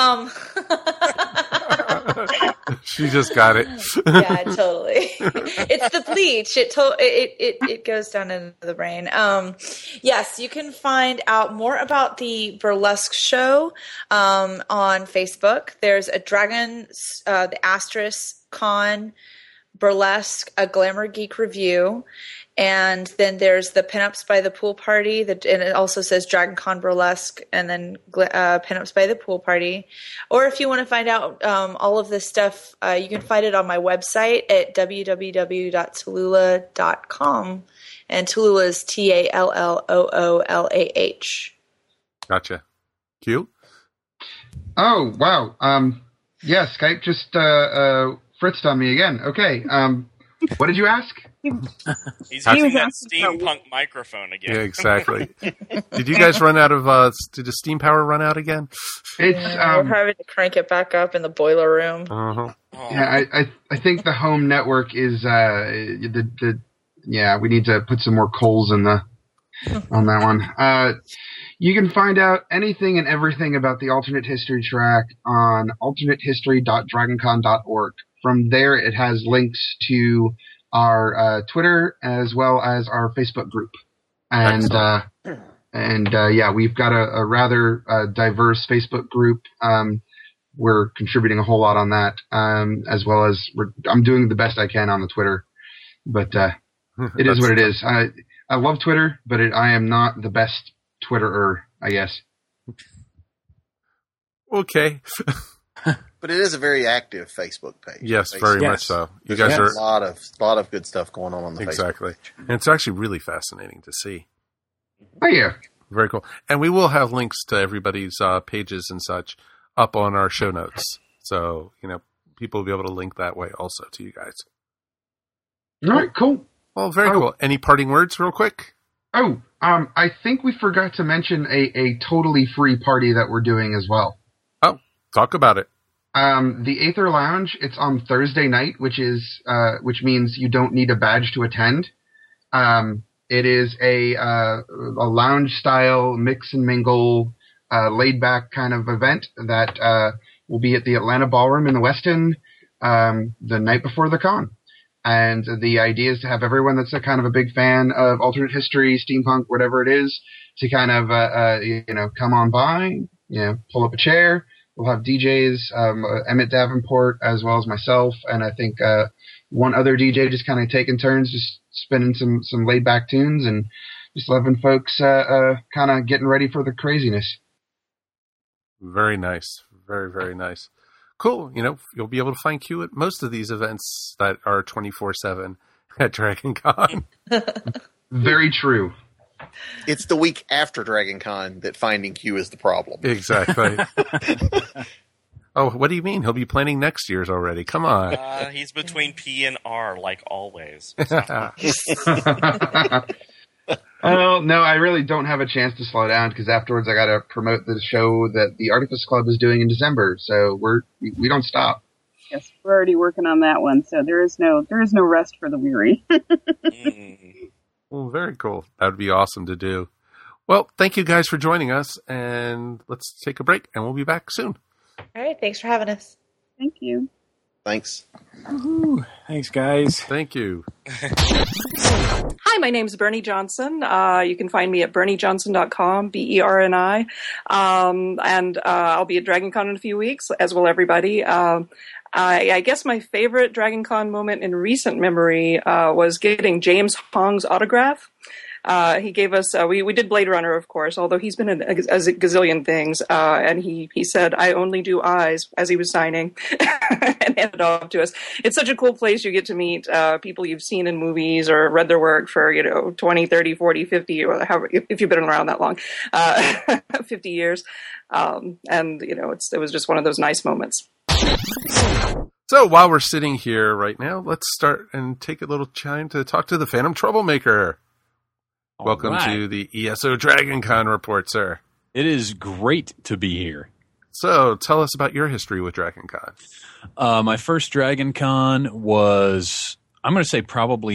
Speaker 2: She just got it.
Speaker 9: Yeah, totally. It's the bleach. It goes down into the brain. Yes, you can find out more about the burlesque show on Facebook. There's a the Asterisk Con Burlesque, a Glamour Geek review. And then there's the Pinups by the Pool Party, and it also says Dragon Con Burlesque, and then Pinups by the Pool Party. Or if you want to find out all of this stuff, you can find it on my website at www.tallulah.com. And Tallulah is TALLOOLAH.
Speaker 2: Gotcha. Q?
Speaker 11: Oh, wow. Yeah, Skype just fritzed on me again. Okay. What did you ask?
Speaker 3: He's using that steampunk microphone again.
Speaker 2: Yeah, exactly. Did you guys run out of? Did the steam power run out again?
Speaker 9: We're having to crank it back up in the boiler room.
Speaker 2: Uh-huh.
Speaker 11: Yeah, I think the home network is we need to put some more coals in on that one. You can find out anything and everything about the Alternate History track on alternatehistory.dragoncon.org. From there, it has links to our Twitter as well as our Facebook group. And we've got a rather diverse Facebook group. We're contributing a whole lot on that, as well as I'm doing the best I can on the Twitter. But it is what it is. I love Twitter, but I am not the best Twitterer, I guess.
Speaker 2: Okay.
Speaker 6: But it is a very active Facebook page.
Speaker 2: Yes, very much so. You guys are
Speaker 6: a lot of good stuff going on the
Speaker 2: exactly.
Speaker 6: Facebook page.
Speaker 2: And it's actually really fascinating to see.
Speaker 11: Oh yeah,
Speaker 2: very cool. And we will have links to everybody's pages and such up on our show notes, so people will be able to link that way also to you guys.
Speaker 11: All right, cool.
Speaker 2: Well, very cool. Any parting words, real quick?
Speaker 11: Oh, I think we forgot to mention a totally free party that we're doing as well.
Speaker 2: Oh, talk about it.
Speaker 11: The Aether Lounge, it's on Thursday night, which means you don't need a badge to attend. It is a lounge style mix and mingle, laid back kind of event that will be at the Atlanta Ballroom in the Westin the night before the con. And the idea is to have everyone that's a kind of a big fan of alternate history, steampunk, whatever it is, to kind of come on by, pull up a chair. We'll have DJs, Emmett Davenport as well as myself, and I think one other DJ just kind of taking turns, just spinning some laid back tunes and just letting folks kind of getting ready for the craziness.
Speaker 2: Very nice, very very nice. Cool. You'll be able to find Q at most of these events that are 24/7 at Dragon Con.
Speaker 11: Very true.
Speaker 6: It's the week after Dragon Con that finding Q is the problem.
Speaker 2: Exactly. Oh, what do you mean? He'll be planning next year's already. Come on.
Speaker 3: He's between P and R, like always.
Speaker 11: Oh, no, I really don't have a chance to slow down because afterwards I got to promote the show that the Artifice Club is doing in December. So we don't stop.
Speaker 12: Yes, we're already working on that one. So there is no rest for the weary.
Speaker 2: Well, very cool. That would be awesome to do. Well, thank you guys for joining us, and let's take a break, and we'll be back soon.
Speaker 9: All right, thanks for having us.
Speaker 12: Thank you.
Speaker 6: Thanks.
Speaker 4: Woo-hoo. Thanks, guys.
Speaker 2: Thank you.
Speaker 13: Hi, my name's Bernie Johnson. You can find me at berniejohnson.com, BERNI. And I'll be at Dragon Con in a few weeks, as will everybody. I guess my favorite Dragon Con moment in recent memory was getting James Hong's autograph. He gave us, we did Blade Runner, of course, although he's been in a gazillion things. And he said, "I only do eyes," as he was signing and handed it off to us. It's such a cool place. You get to meet people you've seen in movies or read their work for, 20, 30, 40, 50, or however, if you've been around that long, 50 years. And, it was just one of those nice moments.
Speaker 2: So while we're sitting here right now, let's start and take a little time to talk to the Phantom Troublemaker. Welcome to the ESO Dragon Con report, sir.
Speaker 10: It is great to be here.
Speaker 2: So tell us about your history with Dragon Con.
Speaker 10: My first Dragon Con was, I'm going to say probably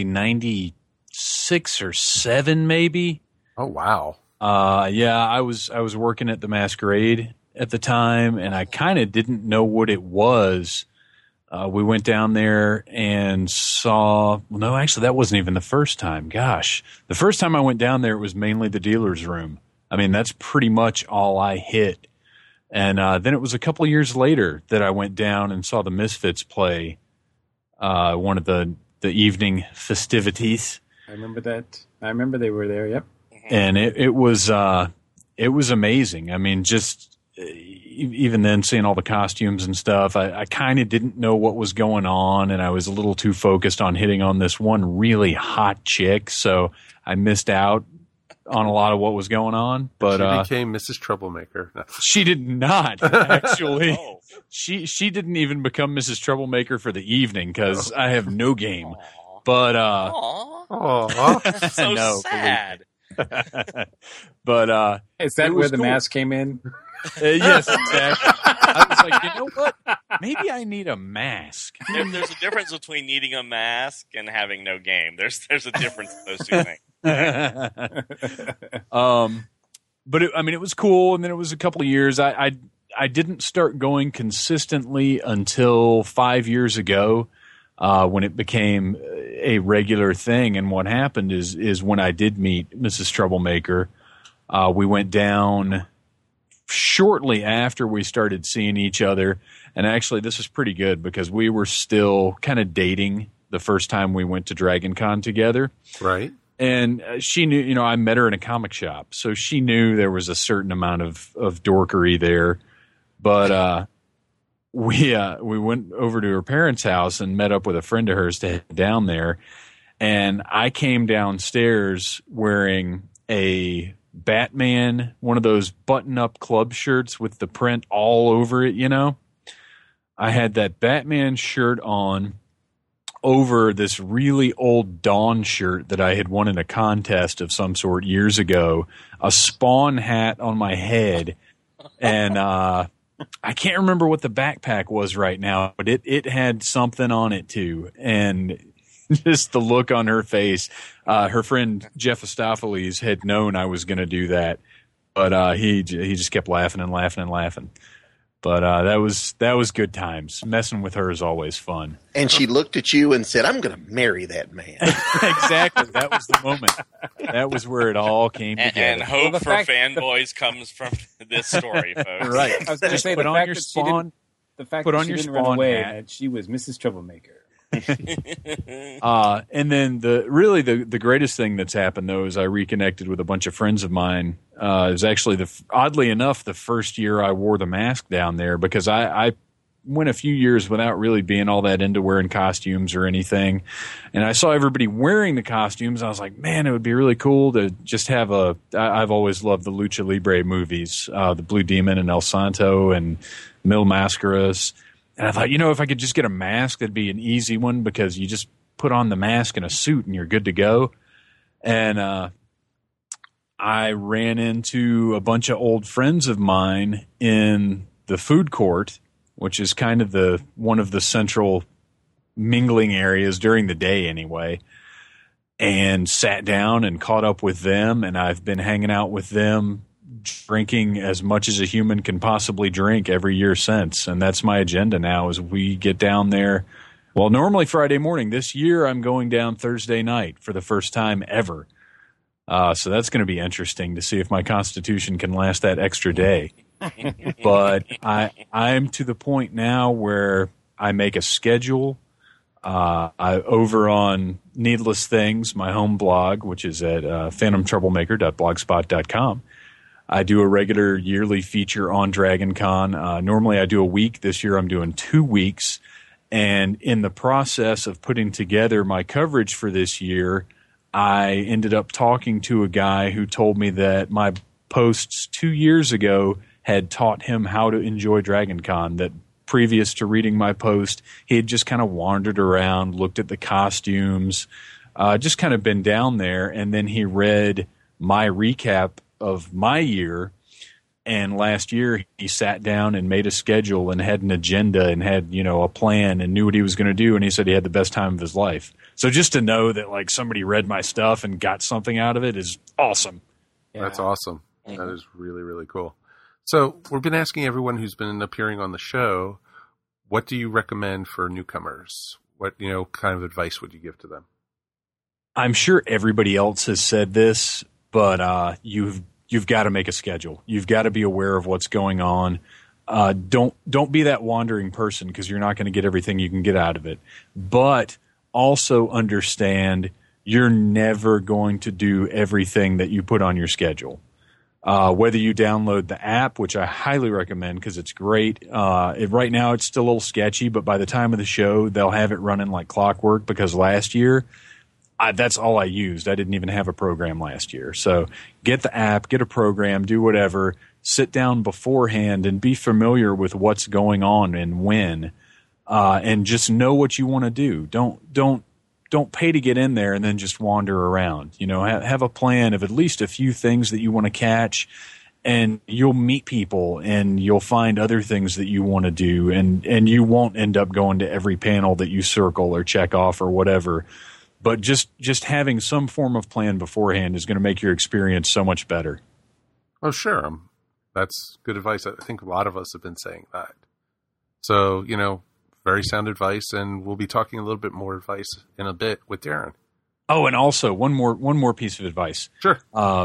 Speaker 10: 96 or 7 maybe.
Speaker 2: Oh, wow.
Speaker 10: Yeah, I was working at the Masquerade at the time, and I kind of didn't know what it was. We went down there and saw... Well, no, actually, that wasn't even the first time. Gosh. The first time I went down there, it was mainly the dealer's room. I mean, that's pretty much all I hit. And then it was a couple of years later that I went down and saw the Misfits play one of the evening festivities.
Speaker 4: I remember that. I remember they were there, yep.
Speaker 10: And it was amazing. I mean, just... even then, seeing all the costumes and stuff, I kind of didn't know what was going on, and I was a little too focused on hitting on this one really hot chick, so I missed out on a lot of what was going on. But
Speaker 2: she became Mrs. Troublemaker. No.
Speaker 10: She did not, actually. She didn't even become Mrs. Troublemaker for the evening, because I have no game. But
Speaker 3: so
Speaker 10: no,
Speaker 3: sad.
Speaker 10: But
Speaker 4: is that where the mask came in?
Speaker 10: Yes, exactly. I was like, you know what? Maybe I need a mask.
Speaker 3: There's a difference between needing a mask and having no game. There's a difference in those two things.
Speaker 10: But it was cool, and then it was a couple of years. I didn't start going consistently until 5 years ago, when it became a regular thing. And what happened is when I did meet Mrs. Troublemaker, we went down shortly after we started seeing each other. And actually, this is pretty good because we were still kind of dating the first time we went to Dragon Con together.
Speaker 2: Right.
Speaker 10: And she knew, I met her in a comic shop, so she knew there was a certain amount of dorkery there. But we went over to her parents' house and met up with a friend of hers to head down there. And I came downstairs wearing a Batman, one of those button-up club shirts with the print all over it, I had that Batman shirt on over this really old Dawn shirt that I had won in a contest of some sort years ago, a Spawn hat on my head, and I can't remember what the backpack was right now, but it had something on it too, and just the look on her face. Her friend Jeff Astopheles had known I was going to do that, but he just kept laughing and laughing and laughing. But that was good times. Messing with her is always fun.
Speaker 6: And she looked at you and said, "I'm going to marry that man."
Speaker 10: Exactly. That was the moment. That was where it all came together.
Speaker 3: And hope for fanboys comes from this story, folks.
Speaker 4: Right. I was going to say,
Speaker 10: put on your Spawn.
Speaker 4: The fact
Speaker 10: put
Speaker 4: that
Speaker 10: on
Speaker 4: she
Speaker 10: your
Speaker 4: didn't run
Speaker 10: Spawn
Speaker 4: away,
Speaker 10: hat.
Speaker 4: that she was Mrs. Troublemaker.
Speaker 10: And then the greatest thing that's happened though is I reconnected with a bunch of friends of mine. It was actually oddly enough the first year I wore the mask down there, because I went a few years without really being all that into wearing costumes or anything, and I saw everybody wearing the costumes. I was like, man, it would be really cool to just have I've always loved the Lucha Libre movies, the Blue Demon and El Santo and Mil Mascaras. And I thought, if I could just get a mask, that'd be an easy one, because you just put on the mask and a suit and you're good to go. And I ran into a bunch of old friends of mine in the food court, which is kind of one of the central mingling areas during the day anyway, and sat down and caught up with them. And I've been hanging out with them, drinking as much as a human can possibly drink every year since. And that's my agenda now, is we get down there. Well, normally Friday morning. This year I'm going down Thursday night for the first time ever. So that's going to be interesting to see if my constitution can last that extra day. But I'm to the point now where I make a schedule. Over on Needless Things, my home blog, which is at phantomtroublemaker.blogspot.com. I do a regular yearly feature on Dragon Con. Normally I do a week. This year I'm doing 2 weeks. And in the process of putting together my coverage for this year, I ended up talking to a guy who told me that my posts 2 years ago had taught him how to enjoy Dragon Con, that previous to reading my post, he had just kind of wandered around, looked at the costumes, just kind of been down there. And then he read my recap of my year, and last year he sat down and made a schedule and had an agenda and had a plan and knew what he was going to do, and he said he had the best time of his life. So just to know that somebody read my stuff and got something out of it is awesome.
Speaker 2: Yeah. That's awesome. That is really, really cool. So we've been asking everyone who's been appearing on the show, what do you recommend for newcomers? What kind of advice would you give to them?
Speaker 10: I'm sure everybody else has said this, but you've got to make a schedule. You've got to be aware of what's going on. Don't be that wandering person, because you're not going to get everything you can get out of it. But also understand you're never going to do everything that you put on your schedule. Whether you download the app, which I highly recommend because it's great. Right now it's still a little sketchy, but by the time of the show, they'll have it running like clockwork, because last year that's all I used. I didn't even have a program last year. So get the app, get a program, do whatever, sit down beforehand and be familiar with what's going on and when, and just know what you want to do. Don't don't pay to get in there and then just wander around. You know, have a plan of at least a few things that you want to catch, and you'll meet people and you'll find other things that you want to do, and you won't end up going to every panel that you circle or check off or whatever. But just having some form of plan beforehand is going to make your experience so much better.
Speaker 2: Oh, sure. That's good advice. I think a lot of us have been saying that. So, you know, very sound advice, and we'll be talking a little bit more advice in a bit with Darren.
Speaker 10: Oh, and also one more piece of advice.
Speaker 2: Sure.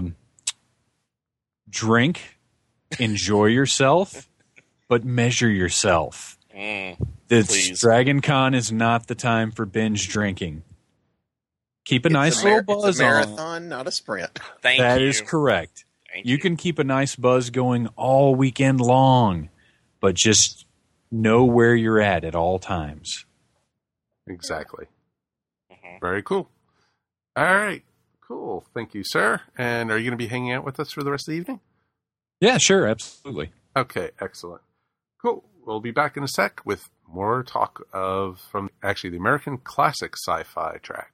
Speaker 10: Drink, enjoy yourself, but measure yourself. This Dragon Con is not the time for binge drinking. Keep a nice little buzz on.
Speaker 14: It's a marathon, not a sprint.
Speaker 10: That is correct. You can keep a nice buzz going all weekend long, but just know where you're at all times.
Speaker 2: Exactly. Very cool. All right. Cool. Thank you, sir. And are you going to be hanging out with us for the rest of the evening?
Speaker 10: Yeah, sure. Absolutely.
Speaker 2: Okay. Excellent. Cool. We'll be back in a sec with more talk from the American Classic Sci-Fi track.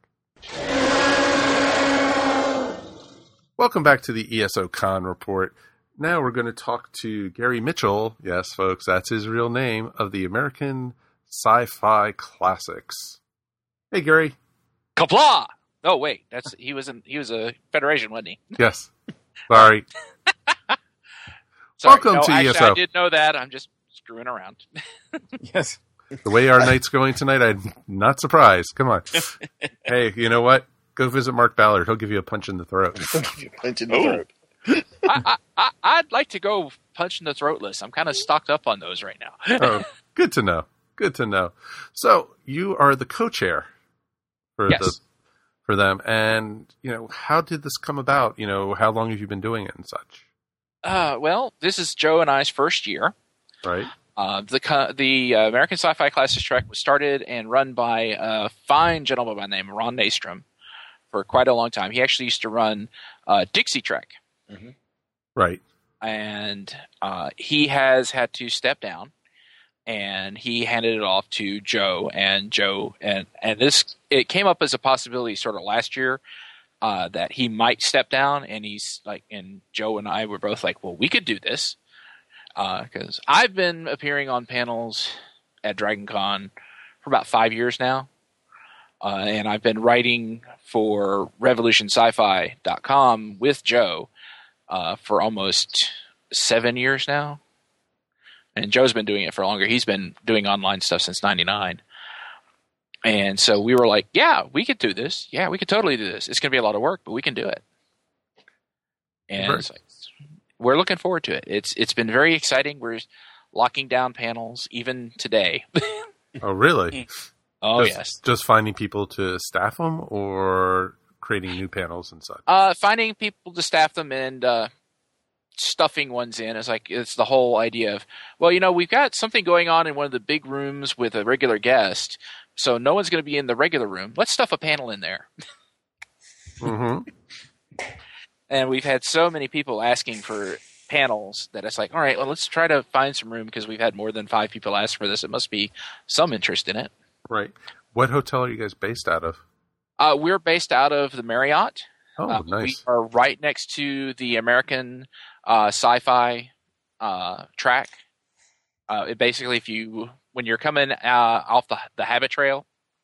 Speaker 2: Welcome back to the ESO Con Report. Now we're going to talk to Gary Mitchell. Yes, folks, that's his real name, of the American Sci-Fi Classics. Hey, Gary.
Speaker 15: Kapla! Oh, wait, he was a Federation, wasn't he?
Speaker 2: Yes. Sorry. Welcome to ESO.
Speaker 15: I did know that. I'm just screwing around.
Speaker 4: Yes.
Speaker 2: The way our night's going tonight, I'm not surprised. Come on. Hey, you know what? Go visit Mark Ballard. He'll give you a punch in the throat.
Speaker 6: Punch in the throat.
Speaker 15: I'd like to go punch in the throatless. I'm kind of stocked up on those right now.
Speaker 2: Oh, good to know. Good to know. So you are the co-chair for them, and you know, how did this come about? You know, how long have you been doing it and such?
Speaker 15: Well, this is Joe and I's first year.
Speaker 2: Right.
Speaker 15: The American Sci-Fi Classics track was started and run by a fine gentleman by the name of Ron Nastrom for quite a long time. He actually used to run Dixie Trek.
Speaker 2: Mm-hmm. Right.
Speaker 15: And he has had to step down, and he handed it off to Joe. And it came up as a possibility sort of last year that he might step down, and Joe and I were both like, well, we could do this. Because I've been appearing on panels at Dragon Con for about 5 years now. And I've been writing for RevolutionSci-Fi.com with Joe for almost 7 years now. And Joe's been doing it for longer. He's been doing online stuff since 1999. And so we were like, yeah, we could do this. Yeah, we could totally do this. It's going to be a lot of work, but we can do it. And it's like, we're looking forward to it. It's been very exciting. We're locking down panels even today.
Speaker 2: Oh, really?
Speaker 15: Oh, yes.
Speaker 2: Just finding people to staff them, or creating new panels and such?
Speaker 15: Finding people to staff them and stuffing ones in. It's the whole idea of, well, you know, we've got something going on in one of the big rooms with a regular guest, so no one's going to be in the regular room. Let's stuff a panel in there.
Speaker 2: Mm-hmm.
Speaker 15: And we've had so many people asking for panels that it's like, all right, well, let's try to find some room, because we've had more than 5 people ask for this. It must be some interest in it.
Speaker 2: Right. What hotel are you guys based out of?
Speaker 15: We're based out of the Marriott.
Speaker 2: Oh, nice.
Speaker 15: We are right next to the American Sci-Fi track. Basically, when you're coming off the Habit Trail,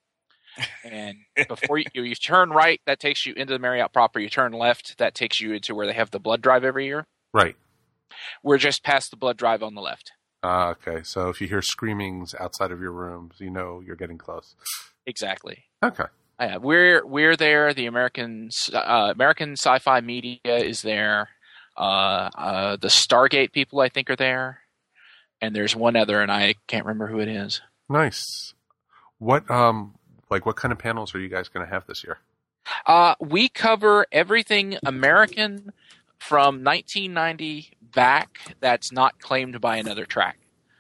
Speaker 15: and before you turn right, that takes you into the Marriott proper. You turn left, that takes you into where they have the blood drive every year.
Speaker 2: Right. We're
Speaker 15: just past the blood drive on the left.
Speaker 2: Okay. So if you hear screamings outside of your rooms, you know you're getting close.
Speaker 15: Exactly.
Speaker 2: Okay.
Speaker 15: Yeah, we're there. The American Sci-Fi Media is there. The Stargate people, I think, are there. And there's one other, and I can't remember who it is.
Speaker 2: Nice. What kind of panels are you guys going to have this year?
Speaker 15: We cover everything American from 1990 back that's not claimed by another track.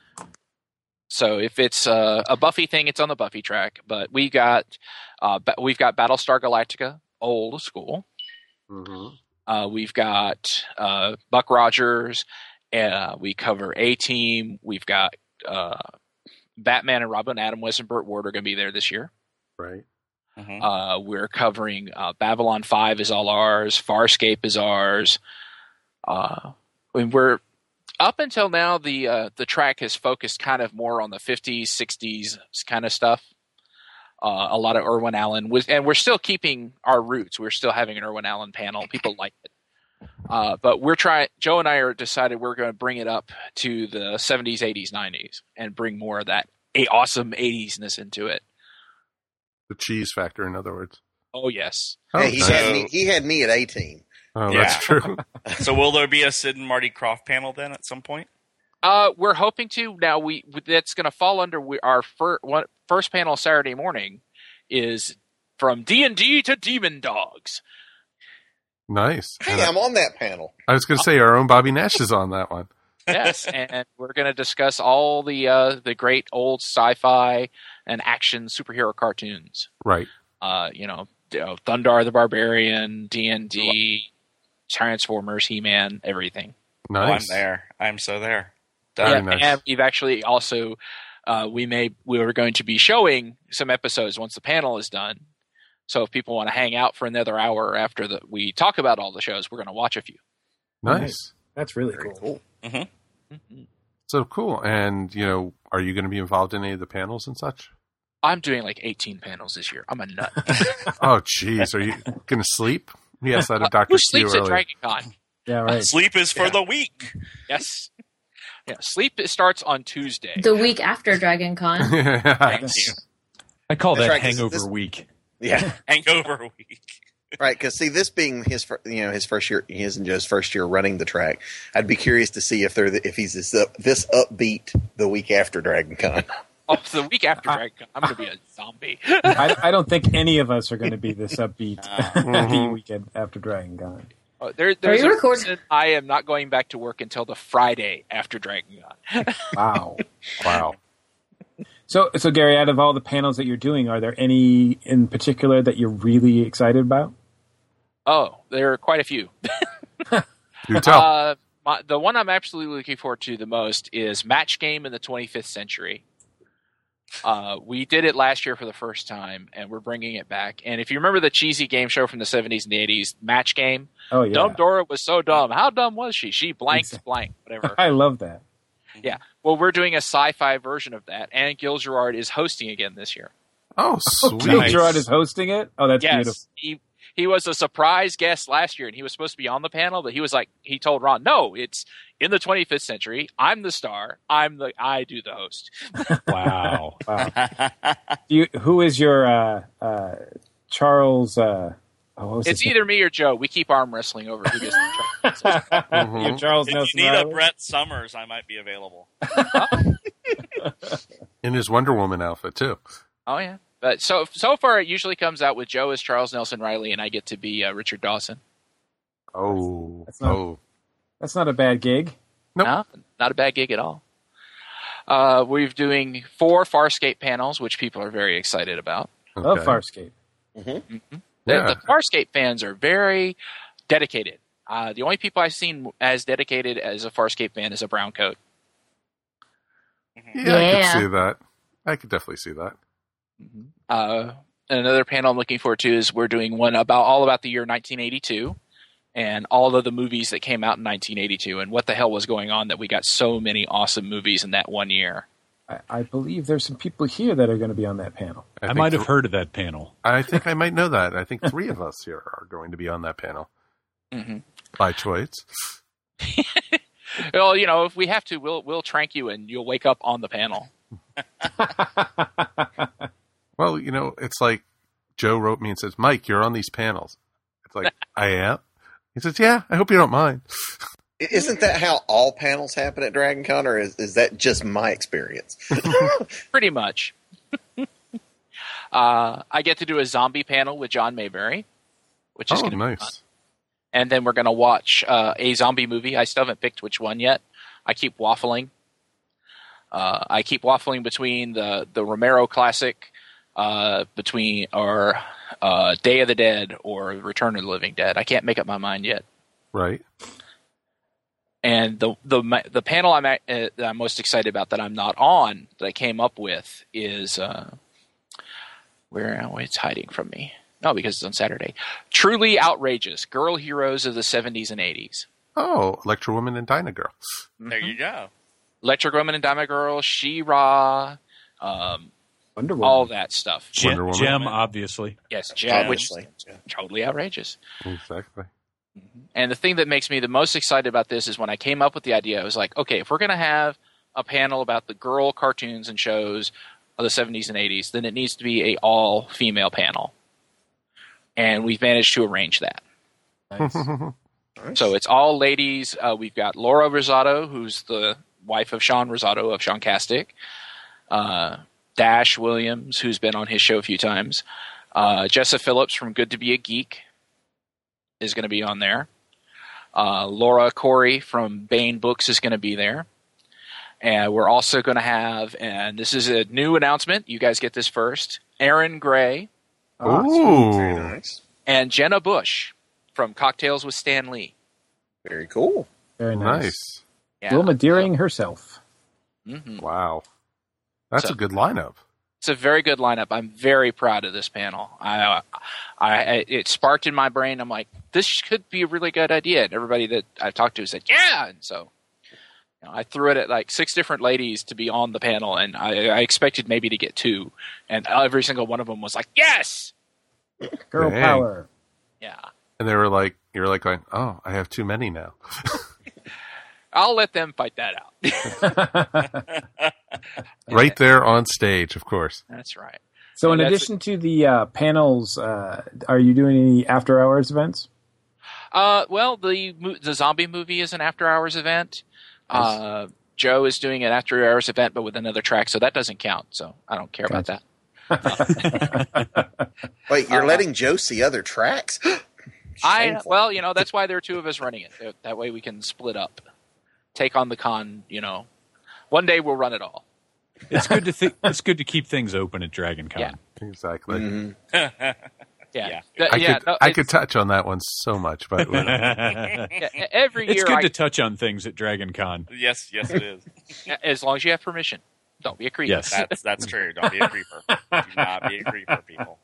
Speaker 15: So if it's a Buffy thing, it's on the Buffy track. But we've got Battlestar Galactica, old school.
Speaker 2: Mm-hmm.
Speaker 15: We've got Buck Rogers. We cover A-Team. We've got Batman and Robin. Adam West and Burt Ward are going to be there this year.
Speaker 2: Right.
Speaker 15: Mm-hmm. We're covering Babylon 5 is all ours. Farscape is ours. We're up until now the track has focused kind of more on the 50s, 60s kind of stuff. A lot of Irwin Allen and we're still keeping our roots. We're still having an Irwin Allen panel. People like it. But we're trying. Joe and I are decided we're going to bring it up to the 70s, 80s, 90s, and bring more of that awesome 80s-ness into it.
Speaker 2: The cheese factor, in other words.
Speaker 15: Oh yes.
Speaker 14: Hey, he had me at 18.
Speaker 2: Oh, that's true.
Speaker 3: So will there be a Sid and Marty Krofft panel then at some point?
Speaker 15: We're hoping to. Now that's going to fall under our first panel Saturday morning is from D&D to Demon Dogs.
Speaker 2: Nice.
Speaker 14: Hey, I'm on that panel.
Speaker 2: I was going to say our own Bobby Nash is on that one.
Speaker 15: Yes, and we're going to discuss all the great old sci-fi and action superhero cartoons.
Speaker 2: Right.
Speaker 15: Thundar the Barbarian, D&D, Transformers, He-Man, everything.
Speaker 2: Nice.
Speaker 3: Oh, I'm there. I'm so there.
Speaker 15: Nice. And we've actually also we were going to be showing some episodes once the panel is done. So if people want to hang out for another hour after we talk about all the shows, we're going to watch a few.
Speaker 2: Nice.
Speaker 4: That's really cool.
Speaker 15: Mm-hmm. Mm-hmm.
Speaker 2: So cool. And, are you going to be involved in any of the panels and such?
Speaker 15: I'm doing like 18 panels this year. I'm a nut.
Speaker 2: Oh, jeez. Are you going to sleep? Yes, that a Dr.
Speaker 15: Who sleeps at Dragon Con?
Speaker 4: Yeah, right.
Speaker 3: Sleep is for the weak.
Speaker 15: Yes. Yeah, sleep starts on Tuesday.
Speaker 5: The week after Dragon Con.
Speaker 3: Thank you.
Speaker 10: I call that hangover week.
Speaker 14: Yeah,
Speaker 3: hangover week.
Speaker 14: Right, because this being his first year, his and Joe's first year running the track, I'd be curious to see if he's this upbeat the week after Dragon Con.
Speaker 15: Oh, the week after Dragon Con, I'm going to be a zombie.
Speaker 4: I don't think any of us are going to be this upbeat the weekend after Dragon Con.
Speaker 15: There's a reason I am not going back to work until the Friday after Dragon Con.
Speaker 4: Wow. So Gary, out of all the panels that you're doing, are there any in particular that you're really excited about?
Speaker 15: Oh, there are quite a few.
Speaker 2: Do tell.
Speaker 15: The one I'm absolutely looking forward to the most is Match Game in the 25th Century. We did it last year for the first time, and we're bringing it back. And if you remember the cheesy game show from the 70s and the 80s, Match Game,
Speaker 4: oh yeah,
Speaker 15: Dumb Dora was so dumb. How dumb was she? She blanked blank, whatever.
Speaker 4: I love that.
Speaker 15: Yeah. Well, we're doing a sci-fi version of that, and Gil Gerard is hosting again this year.
Speaker 2: Oh, sweet.
Speaker 4: Gil Gerard is hosting it? Oh, that's beautiful.
Speaker 15: He was a surprise guest last year, and he was supposed to be on the panel, but he told Ron, no, it's in the 25th century. I'm the star. I do the host.
Speaker 4: Wow. Who is your Charles?
Speaker 15: It's either me or Joe. We keep arm wrestling over who gets the
Speaker 2: Mm-hmm.
Speaker 4: You're Charles
Speaker 3: If
Speaker 4: Nelson
Speaker 3: you need
Speaker 4: Riley?
Speaker 3: a Brett Summers, I might be available.
Speaker 2: In his Wonder Woman outfit, too.
Speaker 15: Oh, yeah. But so far, it usually comes out with Joe as Charles Nelson Riley, and I get to be Richard Dawson.
Speaker 2: Oh.
Speaker 4: That's not a bad gig.
Speaker 2: Nope.
Speaker 15: No, not a bad gig at all. We're doing 4 Farscape panels, which people are very excited about.
Speaker 2: Okay.
Speaker 4: Love Farscape.
Speaker 14: Mm-hmm.
Speaker 15: Mm-hmm.
Speaker 2: Yeah.
Speaker 15: The Farscape fans are very dedicated. The only people I've seen as dedicated as a Farscape fan is a brown coat.
Speaker 2: Yeah, I could see that. I could definitely see that.
Speaker 15: Mm-hmm. Another panel I'm looking forward to is we're doing one all about the year 1982 and all of the movies that came out in 1982 and what the hell was going on that we got so many awesome movies in that one year.
Speaker 4: I believe there's some people here that are going to be on that panel.
Speaker 10: I might have heard of that panel.
Speaker 2: I think I might know that. I think 3 of us here are going to be on that panel.
Speaker 15: Mm-hmm.
Speaker 2: By choice.
Speaker 15: Well, if we have to, we'll trank you and you'll wake up on the panel.
Speaker 2: Well, it's like Joe wrote me and says, Mike, you're on these panels. It's like, I am? He says, yeah, I hope you don't mind.
Speaker 14: Isn't that how all panels happen at Dragon Con, or is that just my experience?
Speaker 15: Pretty much. I get to do a zombie panel with John Mayberry, which is going to be fun. And then we're going to watch a zombie movie. I still haven't picked which one yet. I keep waffling. Between the Romero classic, Day of the Dead or Return of the Living Dead. I can't make up my mind yet.
Speaker 2: Right.
Speaker 15: And the panel that I'm most excited about that I'm not on that I came up with is It's hiding from me. No, because it's on Saturday. Truly Outrageous. Girl Heroes of the 70s and 80s.
Speaker 2: Oh, Electra Woman and Dyna Girl.
Speaker 3: There you go.
Speaker 15: Electric Woman and Dyna Girl, She-Ra,
Speaker 4: Wonder Woman.
Speaker 15: all that stuff.
Speaker 10: Gem, obviously.
Speaker 15: Yes, Gem, which is totally outrageous.
Speaker 2: Exactly.
Speaker 15: And the thing that makes me the most excited about this is when I came up with the idea, I was like, okay, if we're going to have a panel about the girl cartoons and shows of the 70s and 80s, then it needs to be a all-female panel. And we've managed to arrange that.
Speaker 4: Nice.
Speaker 15: So it's all ladies. We've got Laura Rosado, who's the wife of Sean Rosado of Sean Castic. Dash Williams, who's been on his show a few times. Jessa Phillips from Good to Be a Geek is going to be on there. Laura Corey from Bane Books is going to be there. And we're also going to have, and this is a new announcement, you guys get this first, Aaron Gray.
Speaker 2: Ooh.
Speaker 14: Very nice.
Speaker 15: And Jenna Bush from Cocktails with Stan Lee.
Speaker 14: Very cool.
Speaker 4: Very nice.
Speaker 15: Yeah.
Speaker 4: Wilma Deering herself.
Speaker 15: Mm-hmm.
Speaker 2: Wow. That's a good lineup.
Speaker 15: It's a very good lineup. I'm very proud of this panel. It sparked in my brain. I'm like, this could be a really good idea. And everybody that I've talked to said, yeah. And so I threw it at like 6 different ladies to be on the panel, and I expected maybe to get 2. And every single one of them was like, yes!
Speaker 4: Girl
Speaker 2: Dang.
Speaker 4: power.
Speaker 15: Yeah.
Speaker 2: And they were like, you're like going, oh, I have too many now.
Speaker 15: I'll let them fight that out.
Speaker 2: Right there on stage, of course.
Speaker 15: That's right.
Speaker 4: So in addition to the panels, are you doing any after-hours events?
Speaker 15: Well, the zombie movie is an after-hours event. Nice. Joe is doing an after-hours event, but with another track, so that doesn't count. So I don't care about that.
Speaker 14: Wait, you're letting Joe see other tracks?
Speaker 15: Well, that's why there are 2 of us running it. That way we can split up, take on the con. One day we'll run it all.
Speaker 10: It's good to it's good to keep things open at Dragon Con.
Speaker 15: Yeah.
Speaker 2: Exactly.
Speaker 14: Mm-hmm.
Speaker 15: Yeah.
Speaker 2: I could touch on that one so much, but
Speaker 15: every year
Speaker 10: it's good to touch on things at Dragon Con.
Speaker 3: Yes, it is.
Speaker 15: As long as you have permission. Don't be a creeper.
Speaker 10: Yes.
Speaker 3: That's true. Don't be a creeper. Do not be a creeper, people.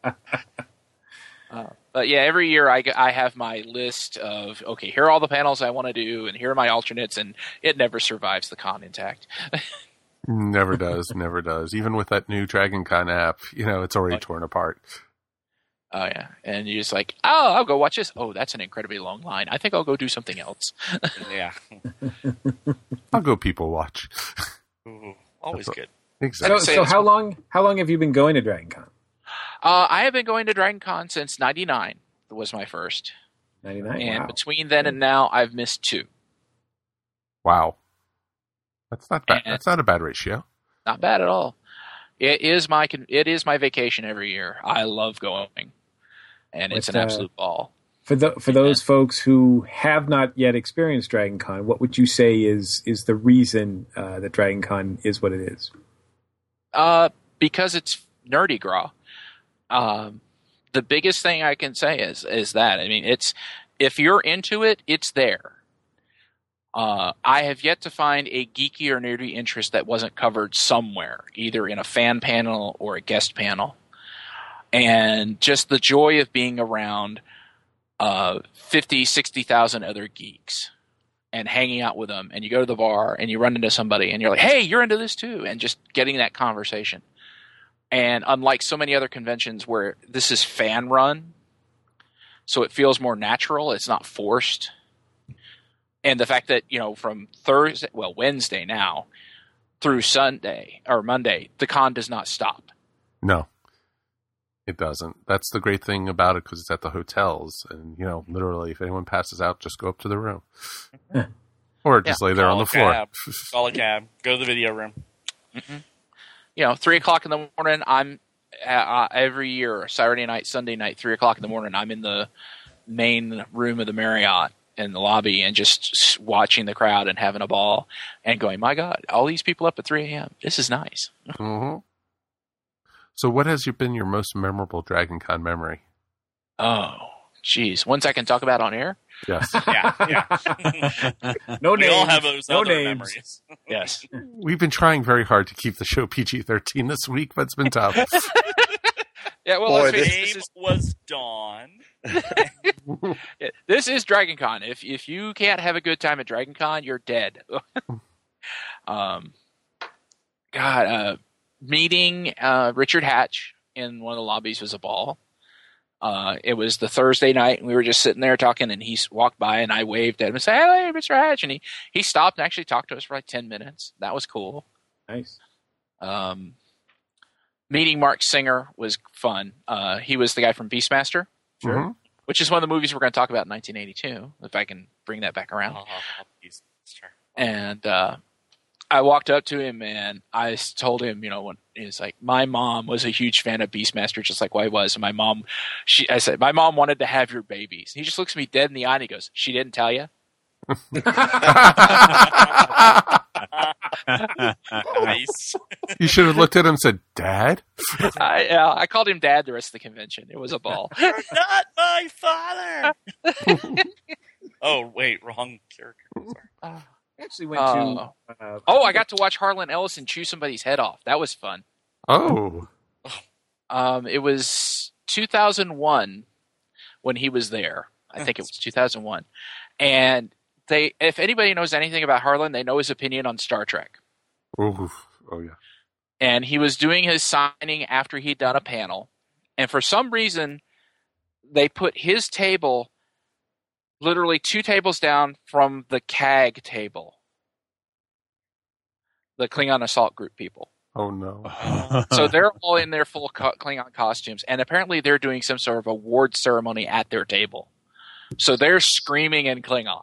Speaker 15: But yeah, every year I have my list of, okay, here are all the panels I want to do, and here are my alternates, and it never survives the con intact.
Speaker 2: Never does. Even with that new Dragon Con app, it's already torn apart.
Speaker 15: Oh, yeah. And you're just like, oh, I'll go watch this. Oh, that's an incredibly long line. I think I'll go do something else.
Speaker 3: Yeah.
Speaker 2: I'll go people watch.
Speaker 3: Ooh, always good.
Speaker 2: Exactly.
Speaker 4: So how long have you been going to Dragon Con?
Speaker 15: I have been going to Dragon Con since 99. That was my first.
Speaker 4: 99?
Speaker 15: And
Speaker 4: wow.
Speaker 15: between then and now, I've missed 2.
Speaker 2: Wow. That's not bad. That's not a bad ratio.
Speaker 15: Not bad at all. It is my vacation every year. I love going. And it's an absolute ball.
Speaker 4: For those folks who have not yet experienced Dragon Con, what would you say is the reason that Dragon Con is what it is?
Speaker 15: Because it's nerdy graw. The biggest thing I can say is that. I mean, if you're into it, it's there. I have yet to find a geeky or nerdy interest that wasn't covered somewhere, either in a fan panel or a guest panel. And just the joy of being around 50, 60,000 other geeks and hanging out with them. And you go to the bar and you run into somebody and you're like, hey, you're into this too. And just getting that conversation. And unlike so many other conventions where this is fan run, so it feels more natural, it's not forced. And the fact that, from Wednesday now through Sunday or Monday, the con does not stop.
Speaker 2: No, it doesn't. That's the great thing about it because it's at the hotels. And, literally, if anyone passes out, just go up to the room. Or just lay there on the floor.
Speaker 3: Call a cab. Go to the video room.
Speaker 15: Mm-hmm. 3 o'clock in the morning, I'm every year, Saturday night, Sunday night, 3 o'clock in the morning, I'm in the main room of the Marriott in the lobby and just watching the crowd and having a ball and going, my God, all these people up at 3 a.m. This is nice.
Speaker 2: Mm-hmm. So what has been your most memorable Dragon Con memory?
Speaker 15: Oh, geez. Ones I can talk about on air?
Speaker 2: Yes.
Speaker 3: Yeah.
Speaker 4: No names.
Speaker 3: We all have those
Speaker 4: no
Speaker 3: other
Speaker 4: names.
Speaker 3: memories.
Speaker 15: Yes.
Speaker 2: We've been trying very hard to keep the show PG-13 this week, but it's been tough.
Speaker 15: Yeah, well,
Speaker 14: Boy,
Speaker 15: this
Speaker 3: was Dawn.
Speaker 15: This is Dragon Con. If you can't have a good time at Dragon Con, you're dead. Meeting Richard Hatch in one of the lobbies was a ball. It was the Thursday night, and we were just sitting there talking, and he walked by, and I waved at him and said, "Hey, Mr. Hatch," and he stopped and actually talked to us for like 10 minutes. That was cool.
Speaker 4: Nice.
Speaker 15: Meeting Mark Singer was fun. He was the guy from Beastmaster,
Speaker 2: Sure.
Speaker 15: which is one of the movies we're going to talk about in 1982, if I can bring that back around. And I walked up to him and I told him, when he was like, my mom was a huge fan of Beastmaster, just like I was. And I said, my mom wanted to have your babies. And he just looks me dead in the eye and he goes, "She didn't tell you?"
Speaker 3: Nice.
Speaker 2: You should have looked at him and said, "Dad?"
Speaker 15: I called him Dad the rest of the convention. It was a ball.
Speaker 3: You're not my father. Oh, wait, wrong character. Sorry.
Speaker 4: I actually went to.
Speaker 15: I got to watch Harlan Ellison chew somebody's head off. That was fun.
Speaker 2: Oh.
Speaker 15: It was 2001 when he was there. I think it was 2001. And if anybody knows anything about Harlan, they know his opinion on Star Trek.
Speaker 2: Oh yeah.
Speaker 15: And he was doing his signing after he'd done a panel. And for some reason, they put his table literally 2 tables down from the CAG table. The Klingon Assault Group people.
Speaker 2: Oh, no.
Speaker 15: So they're all in their full Klingon costumes. And apparently they're doing some sort of award ceremony at their table. So they're screaming in Klingon.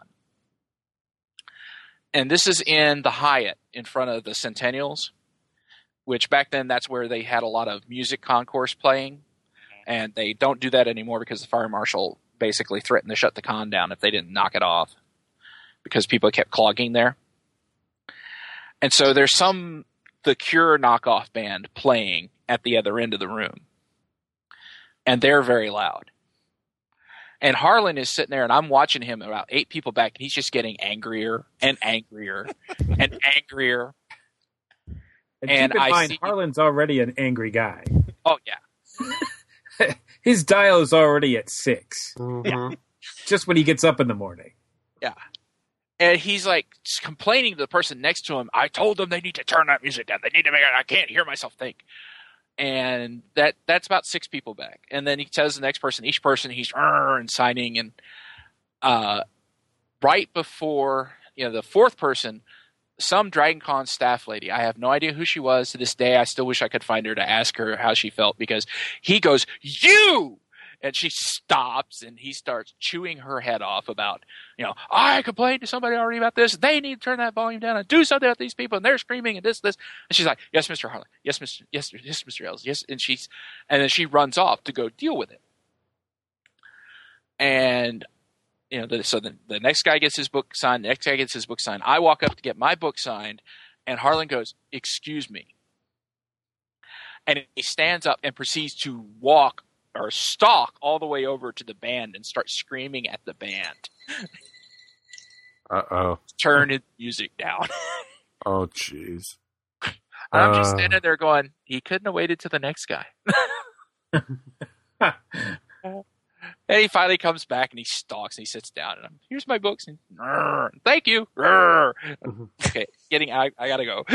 Speaker 15: And this is in the Hyatt in front of the Centennials, which back then that's where they had a lot of music concourse playing. And they don't do that anymore because the fire marshal basically threatened to shut the con down if they didn't knock it off because people kept clogging there. And so there's the Cure knockoff band playing at the other end of the room. And they're very loud. And Harlan is sitting there, and I'm watching him about 8 people back, and he's just getting angrier and angrier and angrier.
Speaker 4: And keep in mind, Harlan's already an angry guy.
Speaker 15: Oh, yeah.
Speaker 4: His dial is already at 6.
Speaker 2: Mm-hmm.
Speaker 15: Yeah.
Speaker 4: Just when he gets up in the morning.
Speaker 15: Yeah. And he's like complaining to the person next to him, "I told them they need to turn that music down. They need to make it. I can't hear myself think." And that's about 6 people back. And then he tells the next person, each person he's and signing. And right before, the 4th person, some Dragon Con staff lady, I have no idea who she was to this day. I still wish I could find her to ask her how she felt, because he goes, "You!" And she stops and he starts chewing her head off about, "I complained to somebody already about this. They need to turn that volume down and do something with these people. And they're screaming and this. And she's like, "Yes, Mr. Harlan. Yes, Mr. Ellis. Yes." And then she runs off to go deal with it. And, so the next guy gets his book signed. The next guy gets his book signed. I walk up to get my book signed, and Harlan goes, "Excuse me." And he stands up and proceeds to walk or stalk all the way over to the band and start screaming at the band.
Speaker 2: Uh-oh.
Speaker 15: Turn his music down.
Speaker 2: Oh, jeez.
Speaker 15: I'm just standing there going, he couldn't have waited to the next guy. And he finally comes back and he stalks and he sits down and "Here's my books." And, "Thank you." Okay, I gotta go.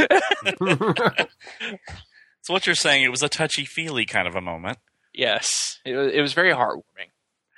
Speaker 3: So what you're saying, it was a touchy-feely kind of a moment.
Speaker 15: Yes, it was very heartwarming.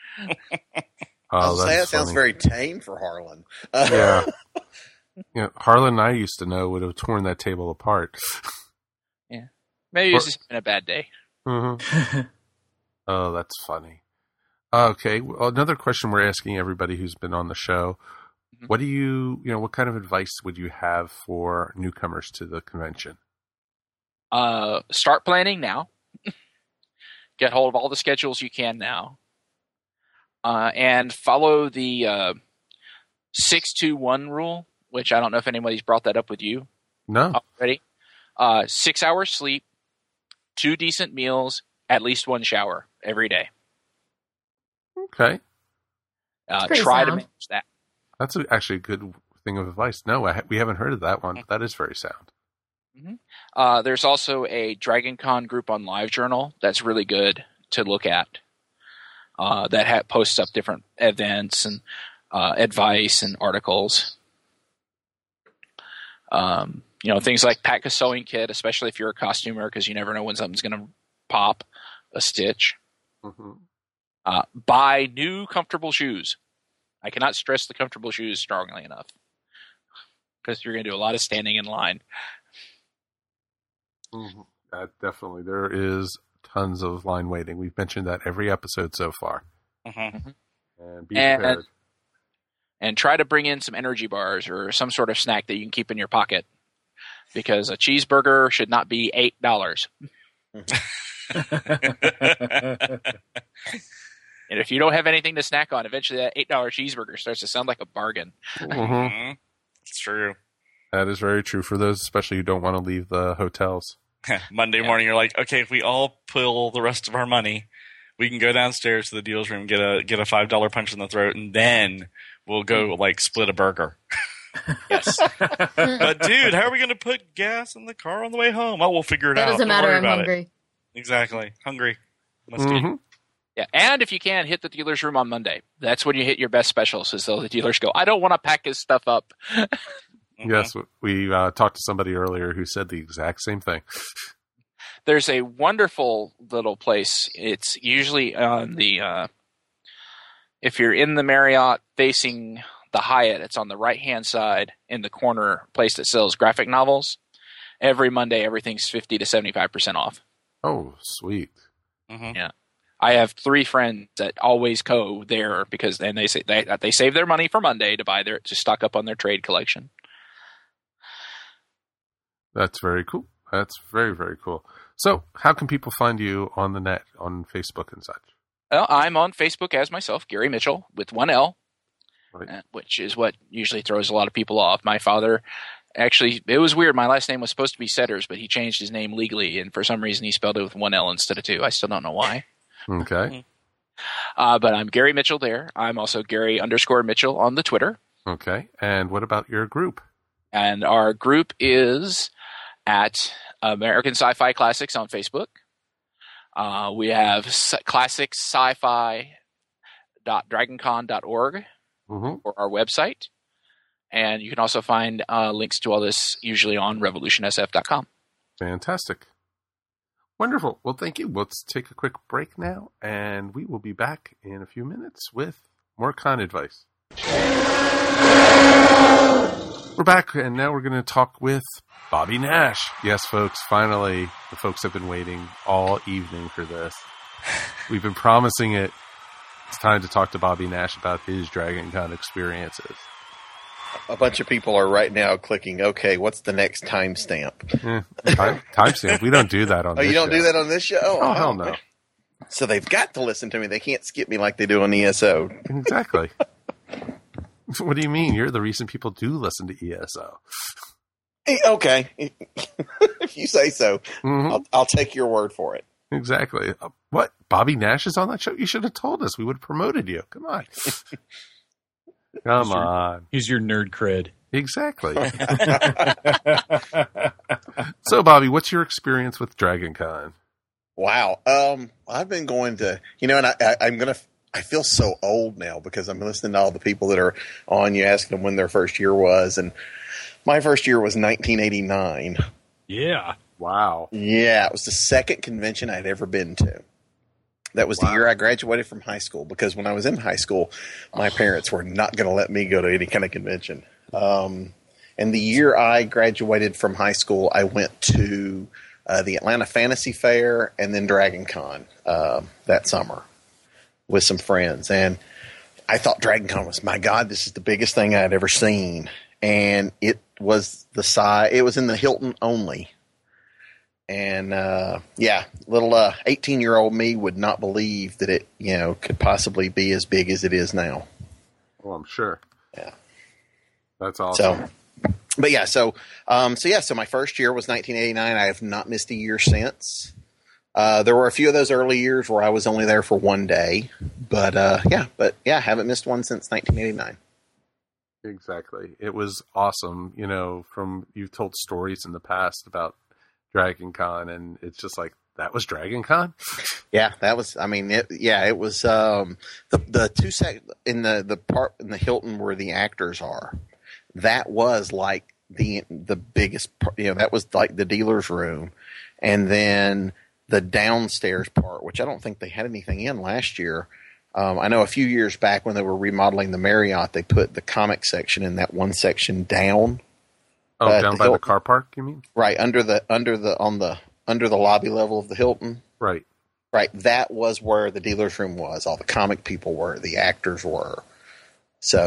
Speaker 14: That sounds very tame for Harlan.
Speaker 2: Yeah. Harlan I used to know would have torn that table apart.
Speaker 15: Yeah. Maybe it's just been a bad day.
Speaker 2: Mm-hmm. Oh, that's funny. Okay, well, another question we're asking everybody who's been on the show. Mm-hmm. What do what kind of advice would you have for newcomers to the convention?
Speaker 15: Start planning now. Get hold of all the schedules you can now. And follow the 6-2-1 rule, which I don't know if anybody's brought that up with you.
Speaker 2: No.
Speaker 15: Already. 6 hours sleep, 2 decent meals, at least 1 shower every day.
Speaker 2: Okay.
Speaker 15: Try to manage that.
Speaker 2: That's actually a good thing of advice. No, we haven't heard of that one, but that is very sound.
Speaker 15: Mm-hmm. There's also a Dragon Con group on LiveJournal that's really good to look at that posts up different events and advice and articles. Things like pack a sewing kit, especially if you're a costumer, because you never know when something's going to pop a stitch.
Speaker 2: Mm-hmm.
Speaker 15: Buy new comfortable shoes. I cannot stress the comfortable shoes strongly enough, because you're going to do a lot of standing in line.
Speaker 2: Mm-hmm. That definitely, there is tons of line waiting. We've mentioned that every episode so far.
Speaker 15: Mm-hmm.
Speaker 2: And be prepared.
Speaker 15: And try to bring in some energy bars or some sort of snack that you can keep in your pocket, because a cheeseburger should not be $8. And if you don't have anything to snack on, eventually that $8 cheeseburger starts to sound like a bargain.
Speaker 2: Mm-hmm.
Speaker 3: It's true.
Speaker 2: That is very true for those, especially who don't want to leave the hotels.
Speaker 3: Monday morning, you're like, okay, if we all pull the rest of our money, we can go downstairs to the deals room, get a $5 punch in the throat, and then we'll go split a burger.
Speaker 15: Yes.
Speaker 3: But dude, how are we going to put gas in the car on the way home? Oh, we'll figure it out.
Speaker 5: That doesn't matter. I'm hungry.
Speaker 3: Exactly. Hungry. Must
Speaker 2: Mm-hmm.
Speaker 15: Yeah, and if you can, hit the dealer's room on Monday. That's when you hit your best specials, is though the dealers go, I don't want to pack his stuff up.
Speaker 2: Yes, we talked to somebody earlier who said the exact same thing.
Speaker 15: There's a wonderful little place. It's usually on the if you're in the Marriott facing the Hyatt, it's on the right-hand side in the corner place that sells graphic novels. Every Monday, everything's 50 to 75% off.
Speaker 2: Oh, sweet.
Speaker 3: Mm-hmm.
Speaker 15: Yeah. I have 3 friends that always go there because then they say they save their money for Monday to stock up on their trade collection.
Speaker 2: That's very cool. That's very, very cool. So, how can people find you on the net, on Facebook and such?
Speaker 15: Well, I'm on Facebook as myself, Gary Mitchell, with 1 L,
Speaker 2: right.
Speaker 15: Which is what usually throws a lot of people off. My father, actually, it was weird. My last name was supposed to be Setters, but he changed his name legally, and for some reason he spelled it with 1 L instead of 2. I still don't know why.
Speaker 2: Okay.
Speaker 15: But I'm Gary Mitchell there. I'm also Gary_Mitchell on the Twitter.
Speaker 2: Okay. And what about your group?
Speaker 15: And our group is at American Sci-Fi Classics on Facebook. We have classicsci-fi.dragoncon.org for our website. And you can also find links to all this usually on revolutionsf.com.
Speaker 2: Fantastic. Wonderful. Well, thank you. Let's take a quick break now, and we will be back in a few minutes with more con advice. We're back, and now we're going to talk with Bobby Nash. Yes, folks, finally, the folks have been waiting all evening for this. We've been promising it. It's time to talk to Bobby Nash about his Dragon Con experiences.
Speaker 14: A bunch of people are right now clicking, okay, what's the next timestamp?
Speaker 2: Timestamp? We don't do that on this show.
Speaker 14: Oh, you don't do that on this show?
Speaker 2: Oh, hell no.
Speaker 14: So they've got to listen to me. They can't skip me like they do on ESO.
Speaker 2: Exactly. What do you mean? You're the reason people do listen to ESO.
Speaker 14: Okay. If you say so, I'll take your word for it.
Speaker 2: Exactly. What? Bobby Nash is on that show? You should have told us. We would have promoted you. Come on. Come on.
Speaker 10: He's your nerd cred.
Speaker 2: Exactly. So, Bobby, what's your experience with Dragon Con?
Speaker 14: Wow. I've been going to, and I feel so old now because I'm listening to all the people that are on you, asking them when their first year was. And my first year was 1989.
Speaker 10: Yeah.
Speaker 2: Wow.
Speaker 14: Yeah. It was the second convention I'd ever been to. That was the year I graduated from high school, because when I was in high school, my parents were not going to let me go to any kind of convention. And the year I graduated from high school, I went to the Atlanta Fantasy Fair and then Dragon Con that summer with some friends. And I thought Dragon Con was, my God, this is the biggest thing I had ever seen. And it was it was in the Hilton only. And, little 18-year-old me would not believe that it, could possibly be as big as it is now.
Speaker 2: Well, I'm sure.
Speaker 14: Yeah.
Speaker 2: That's awesome.
Speaker 14: So my first year was 1989. I have not missed a year since. There were a few of those early years where I was only there for one day, but haven't missed one since 1989.
Speaker 2: Exactly. It was awesome. You've told stories in the past about Dragon Con, and it's just like, that was Dragon Con?
Speaker 14: Yeah, that was. I mean, it was the two in the part in the Hilton where the actors are. That was like the biggest. That was like the dealer's room, and then the downstairs part, which I don't think they had anything in last year. I know a few years back when they were remodeling the Marriott, they put the comic section in that one section down.
Speaker 2: Oh, down by the car park, you mean?
Speaker 14: Right, under the lobby level of the Hilton.
Speaker 2: Right.
Speaker 14: Right, that was where the dealer's room was. All the comic people were, the actors were. So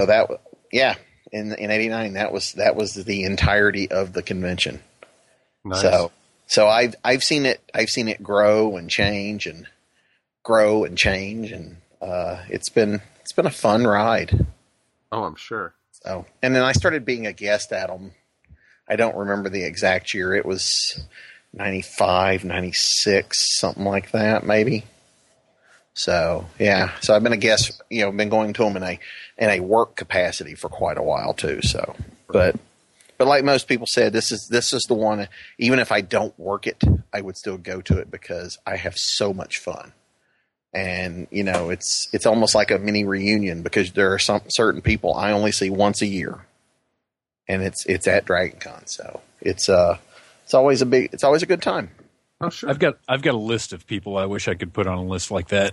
Speaker 14: in '89, that was the entirety of the convention.
Speaker 2: Nice.
Speaker 14: So I've seen it grow and change and grow and change, and it's been a fun ride.
Speaker 2: Oh, I'm sure.
Speaker 14: So, and then I started being a guest at them. I don't remember the exact year. It was 95, 96, something like that, maybe. So, yeah. So I've been a guest, been going to them in a work capacity for quite a while too. So, but like most people said, this is the one, even if I don't work it, I would still go to it because I have so much fun. And, it's almost like a mini reunion because there are some certain people I only see once a year, and it's at DragonCon. So it's always a good time.
Speaker 2: Oh, sure.
Speaker 10: I've got a list of people I wish I could put on a list like that.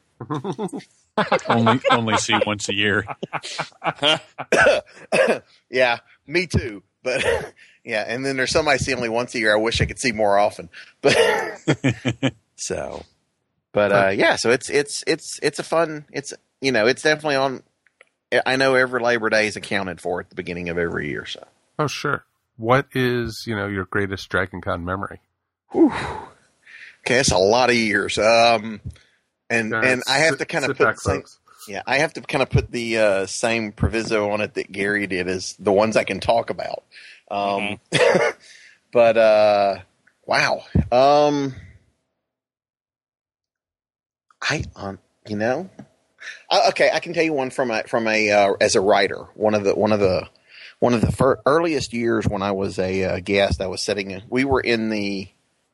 Speaker 10: only see once a year.
Speaker 14: Yeah, me too. But yeah, and then there's some I see only once a year. I wish I could see more often. But so, but yeah, so it's a fun. It's definitely on. I know every Labor Day is accounted for at the beginning of every year. So.
Speaker 2: Oh, sure. What is your greatest DragonCon memory?
Speaker 14: Whew. Okay, that's a lot of years. And I have to kind of put I have to kind of put the same proviso on it that Gary did as the ones I can talk about. But wow. Okay, I can tell you one from a as a writer. One of the earliest years when I was a guest, I was sitting. We were in the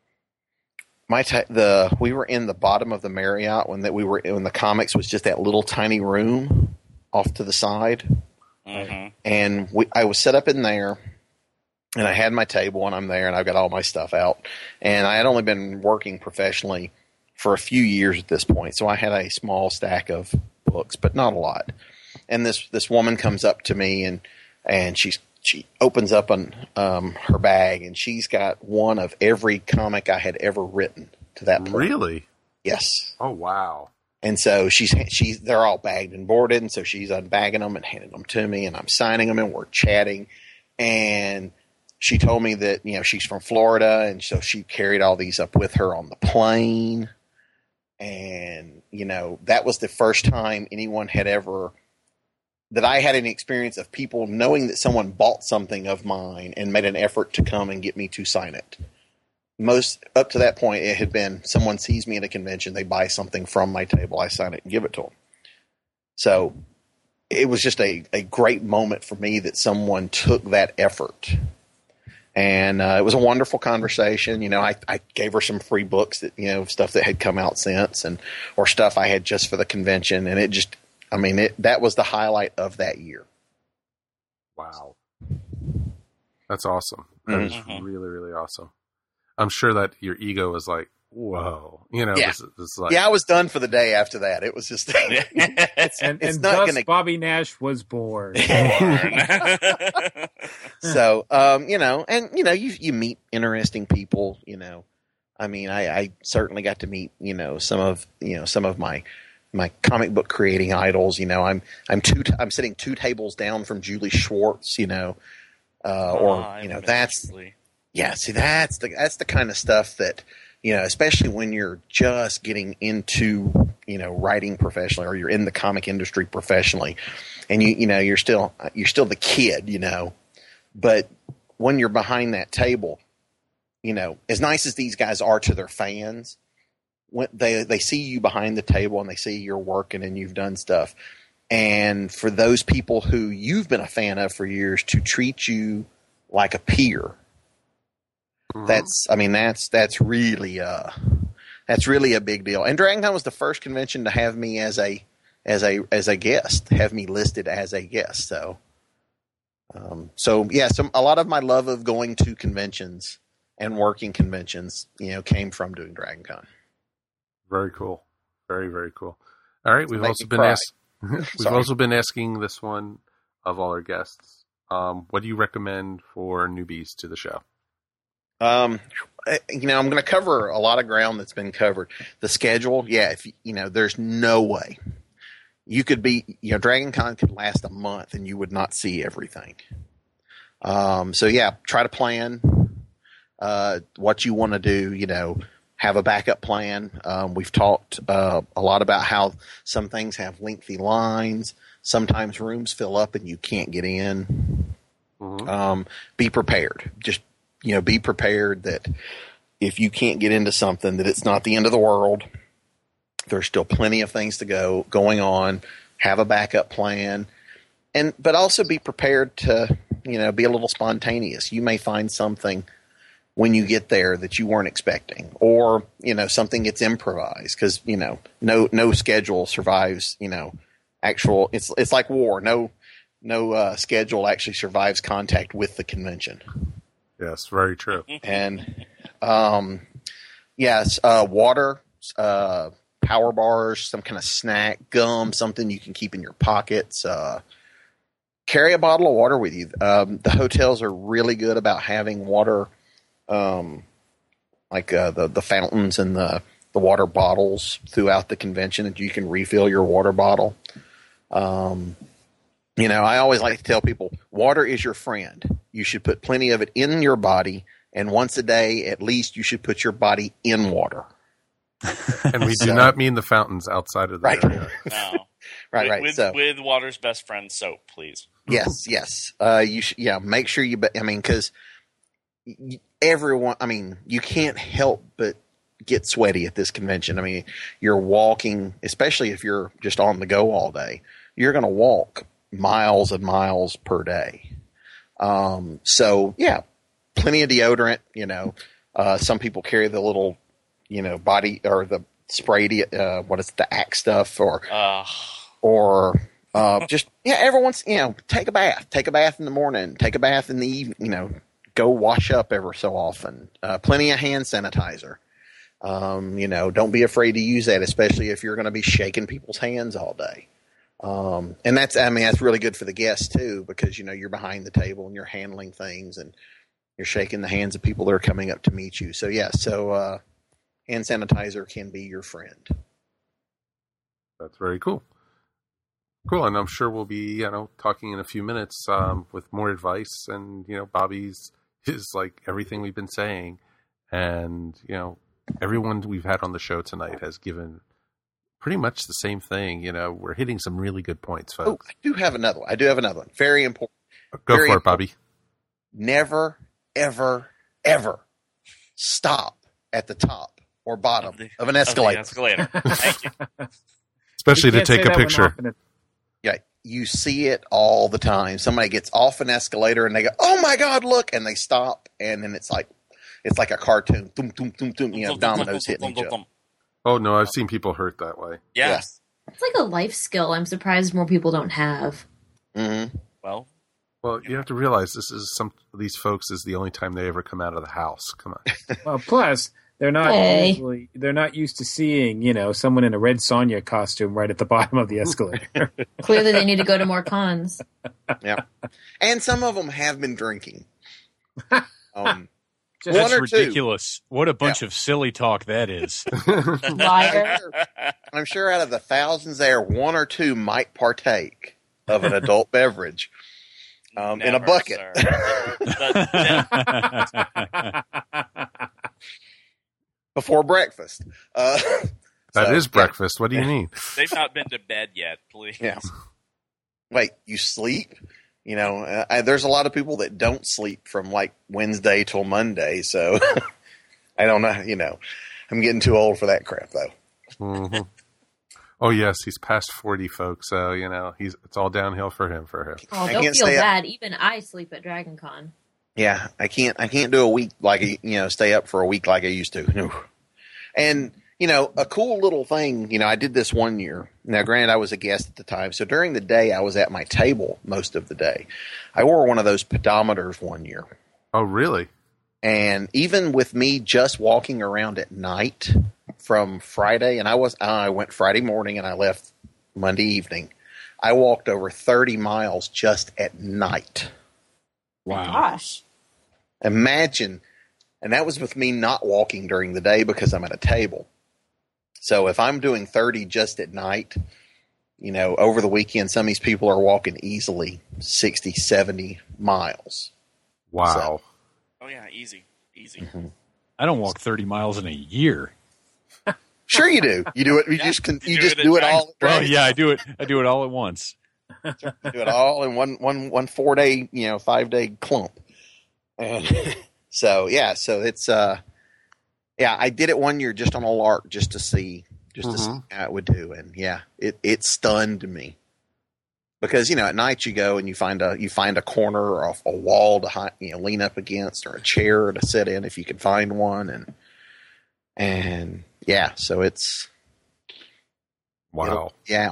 Speaker 14: bottom of the Marriott when the comics was just that little tiny room off to the side, and I was set up in there, and I had my table, and I'm there, and I've got all my stuff out, and I had only been working professionally for a few years at this point, so I had a small stack of books, but not a lot. And this woman comes up to me, and she opens up her bag, and she's got one of every comic I had ever written to that point.
Speaker 2: Really?
Speaker 14: Yes.
Speaker 2: Oh, wow.
Speaker 14: And so they're all bagged and boarded, and so she's unbagging them and handing them to me, and I'm signing them, and we're chatting. And she told me that, she's from Florida, and so she carried all these up with her on the plane. And, that was the first time anyone had ever that I had an experience of people knowing that someone bought something of mine and made an effort to come and get me to sign it. Most up to that point, it had been someone sees me at a convention, they buy something from my table, I sign it and give it to them. So it was just a great moment for me that someone took that effort. And it was a wonderful conversation. I gave her some free books that, stuff that had come out since or stuff I had just for the convention. And it just, that was the highlight of that year.
Speaker 2: Wow. That's awesome. That is really, really awesome. I'm sure that your ego was like, whoa.
Speaker 14: Yeah.
Speaker 2: This is like,
Speaker 14: I was done for the day after that. It was just,
Speaker 4: it's not thus Bobby Nash was born.
Speaker 14: So, you meet interesting people, I certainly got to meet, some of my comic book creating idols. I'm sitting 2 tables down from Julie Schwartz, that's the kind of stuff that, especially when you're just getting into, writing professionally, or you're in the comic industry professionally, and you're still the kid, but when you're behind that table, as nice as these guys are to their fans, when they see you behind the table and they see you're working and you've done stuff, and for those people who you've been a fan of for years to treat you like a peer, that's really That's really a big deal. And DragonCon was the first convention to have me as a guest, have me listed as a guest. So a lot of my love of going to conventions and working conventions, came from doing DragonCon.
Speaker 2: Very cool. Very, very cool. All right. We've also been asking this one of all our guests. What do you recommend for newbies to the show?
Speaker 14: I'm going to cover a lot of ground that's been covered. The schedule. Yeah. There's no way you could be, DragonCon could last a month and you would not see everything. Try to plan, what you want to do, have a backup plan. We've talked a lot about how some things have lengthy lines. Sometimes rooms fill up and you can't get in. Mm-hmm. Be prepared. Just, be prepared that if you can't get into something, that it's not the end of the world. There's still plenty of things going on. Have a backup plan. But also be prepared to, be a little spontaneous. You may find something when you get there that you weren't expecting, or, something gets improvised because, no schedule survives, it's like war. No schedule actually survives contact with the convention.
Speaker 2: Yes, very true.
Speaker 14: And, water, power bars, some kind of snack, gum, something you can keep in your pockets, carry a bottle of water with you. The hotels are really good about having water, the fountains and the water bottles throughout the convention that you can refill your water bottle. I always like to tell people water is your friend. You should put plenty of it in your body, and once a day at least you should put your body in water.
Speaker 2: And we do not mean the fountains outside of the area.
Speaker 3: No.
Speaker 14: Right.
Speaker 3: With water's best friend, soap, please.
Speaker 14: Yes. You should, make sure because everyone, you can't help but get sweaty at this convention. You're walking, especially if you're just on the go all day, you're going to walk miles and miles per day. Plenty of deodorant, some people carry the little, body or the spray, the Axe stuff everyone's, take a bath in the morning, take a bath in the evening, go wash up ever so often. Plenty of hand sanitizer. Don't be afraid to use that, especially if you're going to be shaking people's hands all day. And that's really good for the guests too, because, you're behind the table and you're handling things and you're shaking the hands of people that are coming up to meet you. So hand sanitizer can be your friend.
Speaker 2: That's very cool. Cool. And I'm sure we'll be, talking in a few minutes, with more advice, and, Bobby's is like everything we've been saying. And, everyone we've had on the show tonight has given pretty much the same thing. We're hitting some really good points, folks.
Speaker 14: Oh, I do have another one. Very important.
Speaker 2: Go for it, Bobby.
Speaker 14: Never, ever, ever stop at the top or bottom of an escalator.
Speaker 3: Thank you.
Speaker 2: Especially to take a picture.
Speaker 14: Yeah, you see it all the time. Somebody gets off an escalator and they go, "Oh my God, look!" and they stop, and then it's like a cartoon. Boom, boom, boom, boom. Dominoes hitting each other.
Speaker 2: Oh no, I've seen people hurt that way.
Speaker 3: Yes.
Speaker 5: It's like a life skill I'm surprised more people don't have.
Speaker 14: Mm-hmm.
Speaker 3: Well,
Speaker 2: you have to realize these folks is the only time they ever come out of the house. Come on.
Speaker 4: Well, plus they're not used to seeing, someone in a Red Sonja costume right at the bottom of the escalator.
Speaker 5: Clearly they need to go to more cons.
Speaker 14: Yeah. And some of them have been drinking.
Speaker 10: That's ridiculous. What a bunch of silly talk that is.
Speaker 5: Liar.
Speaker 14: I'm sure out of the thousands there, one or two might partake of an adult beverage in a bucket. Before breakfast.
Speaker 2: That is breakfast. What do you mean?
Speaker 3: They've not been to bed yet, please.
Speaker 14: Yeah. Wait, you sleep? There's a lot of people that don't sleep from like Wednesday till Monday, so I don't know. I'm getting too old for that crap, though.
Speaker 2: Mm-hmm. Oh yes, he's past 40, folks. So it's all downhill for him.
Speaker 5: Oh, don't feel bad. Even I sleep at DragonCon.
Speaker 14: Yeah, I can't do a week stay up for a week like I used to. And a cool little thing, I did this one year. Now, granted, I was a guest at the time, so during the day, I was at my table most of the day. I wore one of those pedometers one year.
Speaker 2: Oh, really?
Speaker 14: And even with me just walking around at night from Friday, and I went Friday morning and I left Monday evening, I walked over 30 miles just at night.
Speaker 5: Wow. Gosh.
Speaker 14: Imagine, and that was with me not walking during the day because I'm at a table. So if I'm doing 30 just at night, over the weekend, some of these people are walking easily 60, 70 miles.
Speaker 2: Wow.
Speaker 14: So,
Speaker 3: oh, yeah, easy.
Speaker 14: Mm-hmm.
Speaker 10: I don't walk 30 miles in a year.
Speaker 14: Sure you do. You do it. You just do it all.
Speaker 10: Well, yeah, I do it. I do it all at once.
Speaker 14: You do it all in one 4-day, 5-day clump. And so it's I did it one year just on a lark, just to see how it would do, and it stunned me because at night you go and you find a corner or a wall to lean up against, or a chair to sit in if you can find one, and so it's
Speaker 2: wow.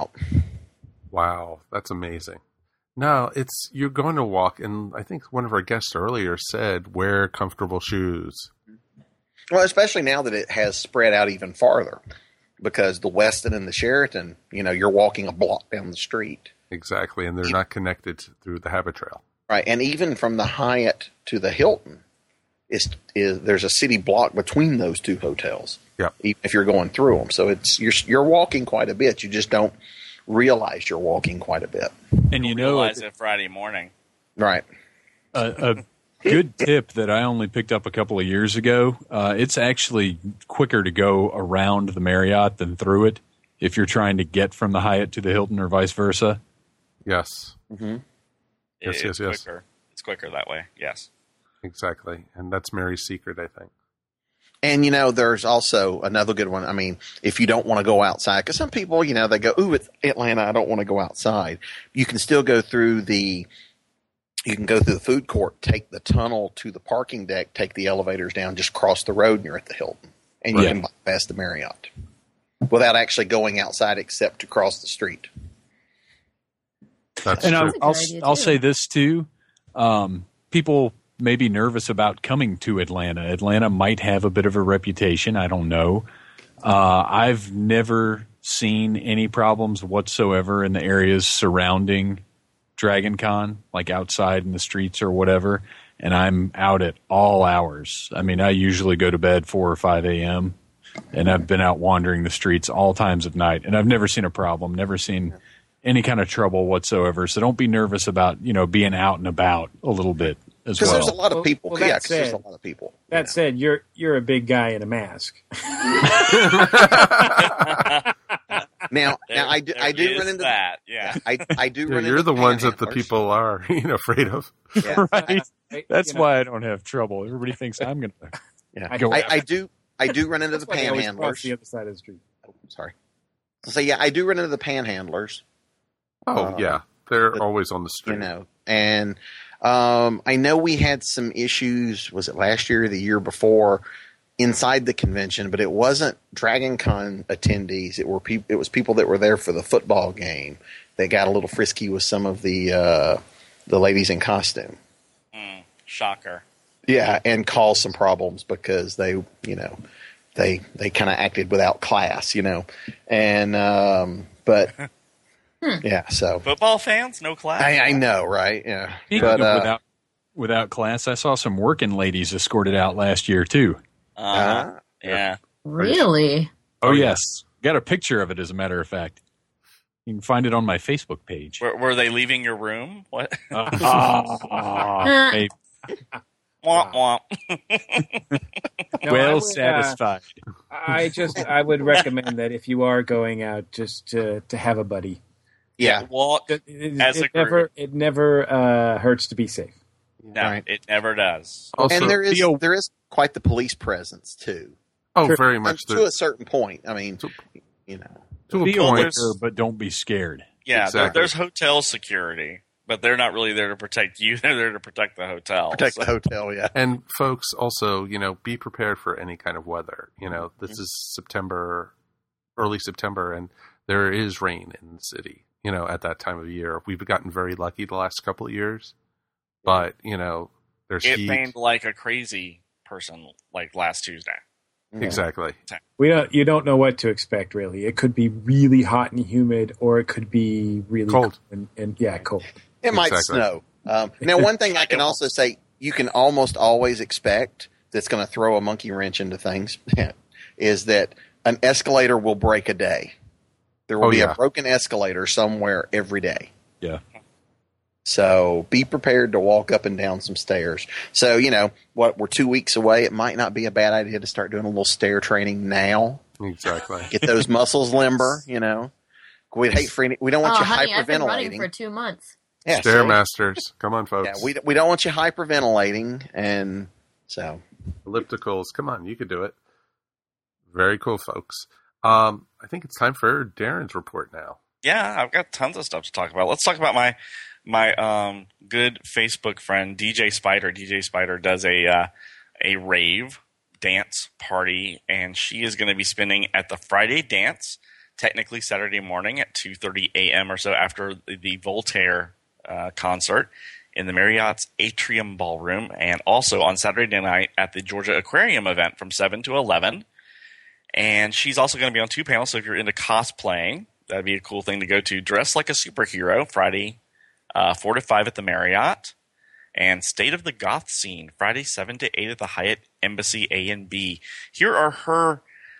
Speaker 2: Wow, that's amazing. No, you're going to walk, and I think one of our guests earlier said wear comfortable shoes.
Speaker 14: Well, especially now that it has spread out even farther, because the Westin and the Sheraton, you're walking a block down the street.
Speaker 2: Exactly, and they're not connected through the Habit Trail.
Speaker 14: Right, and even from the Hyatt to the Hilton, there's a city block between those two hotels.
Speaker 2: Yeah,
Speaker 14: even if you're going through them, so you're walking quite a bit. You just don't realize you're walking quite a bit,
Speaker 3: and realize it Friday morning.
Speaker 14: Right.
Speaker 10: A good tip that I only picked up a couple of years ago. It's actually quicker to go around the Marriott than through it if you're trying to get from the Hyatt to the Hilton or vice versa.
Speaker 2: Yes.
Speaker 14: Mm-hmm.
Speaker 2: Yes.
Speaker 3: Quicker. It's quicker that way. Yes.
Speaker 2: Exactly, and that's Mary's secret, I think.
Speaker 14: And, there's also another good one. I mean, if you don't want to go outside, because some people, they go, ooh, it's Atlanta, I don't want to go outside. You can still go through the food court, take the tunnel to the parking deck, take the elevators down, just cross the road, and you're at the Hilton. And you can bypass the Marriott without actually going outside except to cross the street.
Speaker 2: That's
Speaker 10: and
Speaker 2: true.
Speaker 10: I'll say this, too. People may be nervous about coming to Atlanta. Atlanta might have a bit of a reputation. I don't know. I've never seen any problems whatsoever in the areas surrounding Dragon Con, like outside in the streets or whatever. And I'm out at all hours. I mean, I usually go to bed 4 or 5 a.m. and I've been out wandering the streets all times of night. And I've never seen a problem, never seen any kind of trouble whatsoever. So don't be nervous about, being out and about a little bit.
Speaker 14: Because there's a lot of people. Because there's a lot of people.
Speaker 4: That said, you're a big guy in a mask.
Speaker 14: Now I do run into
Speaker 3: that. Yeah,
Speaker 14: I do run into.
Speaker 2: You're the ones that the people are afraid of.
Speaker 14: Yeah.
Speaker 10: Right. That's why I don't have trouble. Everybody thinks I'm going to.
Speaker 14: Yeah, I do run into the panhandlers.
Speaker 4: The other side of the street.
Speaker 14: Oh, sorry. So I do run into the panhandlers.
Speaker 2: Oh yeah, they're always on the street.
Speaker 14: And. I know we had some issues, was it last year or the year before, inside the convention, but it wasn't Dragon Con attendees. It was people that were there for the football game. They got a little frisky with some of the ladies in costume.
Speaker 3: Shocker.
Speaker 14: Yeah, and caused some problems because they kind of acted without class, and but. Yeah, so
Speaker 3: football fans, no class.
Speaker 14: I know, right? Yeah,
Speaker 10: but without class, I saw some working ladies escorted out last year too.
Speaker 3: Yeah,
Speaker 5: really?
Speaker 10: Oh yes, got a picture of it. As a matter of fact, you can find it on my Facebook page.
Speaker 3: Were they leaving your room? What?
Speaker 10: Maybe.
Speaker 3: Womp womp.
Speaker 10: Well satisfied.
Speaker 4: I would recommend that if you are going out, just to have a buddy.
Speaker 14: Yeah,
Speaker 3: walk as a group.
Speaker 4: It never hurts to be safe.
Speaker 3: No, right. It never does.
Speaker 14: Also, and there is quite the police presence too.
Speaker 2: Oh, very much
Speaker 14: to a certain point. I mean,
Speaker 2: to
Speaker 10: be aware, but don't be scared.
Speaker 3: Yeah,
Speaker 2: exactly.
Speaker 3: There's hotel security. But they're not really there to protect you. They're there to protect the hotel.
Speaker 14: Protect the hotel, yeah.
Speaker 2: And folks, also, be prepared for any kind of weather. This is September, early September, and there is rain in the city, at that time of year. We've gotten very lucky the last couple of years. But, there's
Speaker 3: It
Speaker 2: heat.
Speaker 3: rained like a crazy person like last Tuesday.
Speaker 2: Exactly.
Speaker 4: You don't know what to expect, really. It could be really hot and humid, or it could be really
Speaker 2: cold.
Speaker 4: And cold.
Speaker 14: It might snow. Now, one thing I can also say, you can almost always expect that's going to throw a monkey wrench into things is that an escalator will break a day. There will be a broken escalator somewhere every day.
Speaker 10: Yeah.
Speaker 14: So be prepared to walk up and down some stairs. So, we're 2 weeks away. It might not be a bad idea to start doing a little stair training now.
Speaker 2: Exactly.
Speaker 14: Get those muscles limber, We don't want you hyperventilating.
Speaker 5: I've been running for 2 months.
Speaker 14: Yeah,
Speaker 2: Stairmasters. Come on, folks.
Speaker 14: Yeah, we don't want you hyperventilating, and so
Speaker 2: ellipticals. Come on, you could do it. Very cool, folks. I think it's time for Darren's report now.
Speaker 3: Yeah, I've got tons of stuff to talk about. Let's talk about my good Facebook friend DJ Spider. DJ Spider does a rave dance party, and she is going to be spending at the Friday dance, technically Saturday morning at 2:30 a.m. or so after the Voltaire concert in the Marriott's Atrium Ballroom, and also on Saturday night at the Georgia Aquarium event from 7 to 11. And she's also going to be on 2 panels, so if you're into cosplaying, that'd be a cool thing to go to. Dress like a superhero, Friday 4 to 5 at the Marriott. And State of the Goth Scene, Friday 7 to 8 at the Hyatt Embassy A and B. Here are her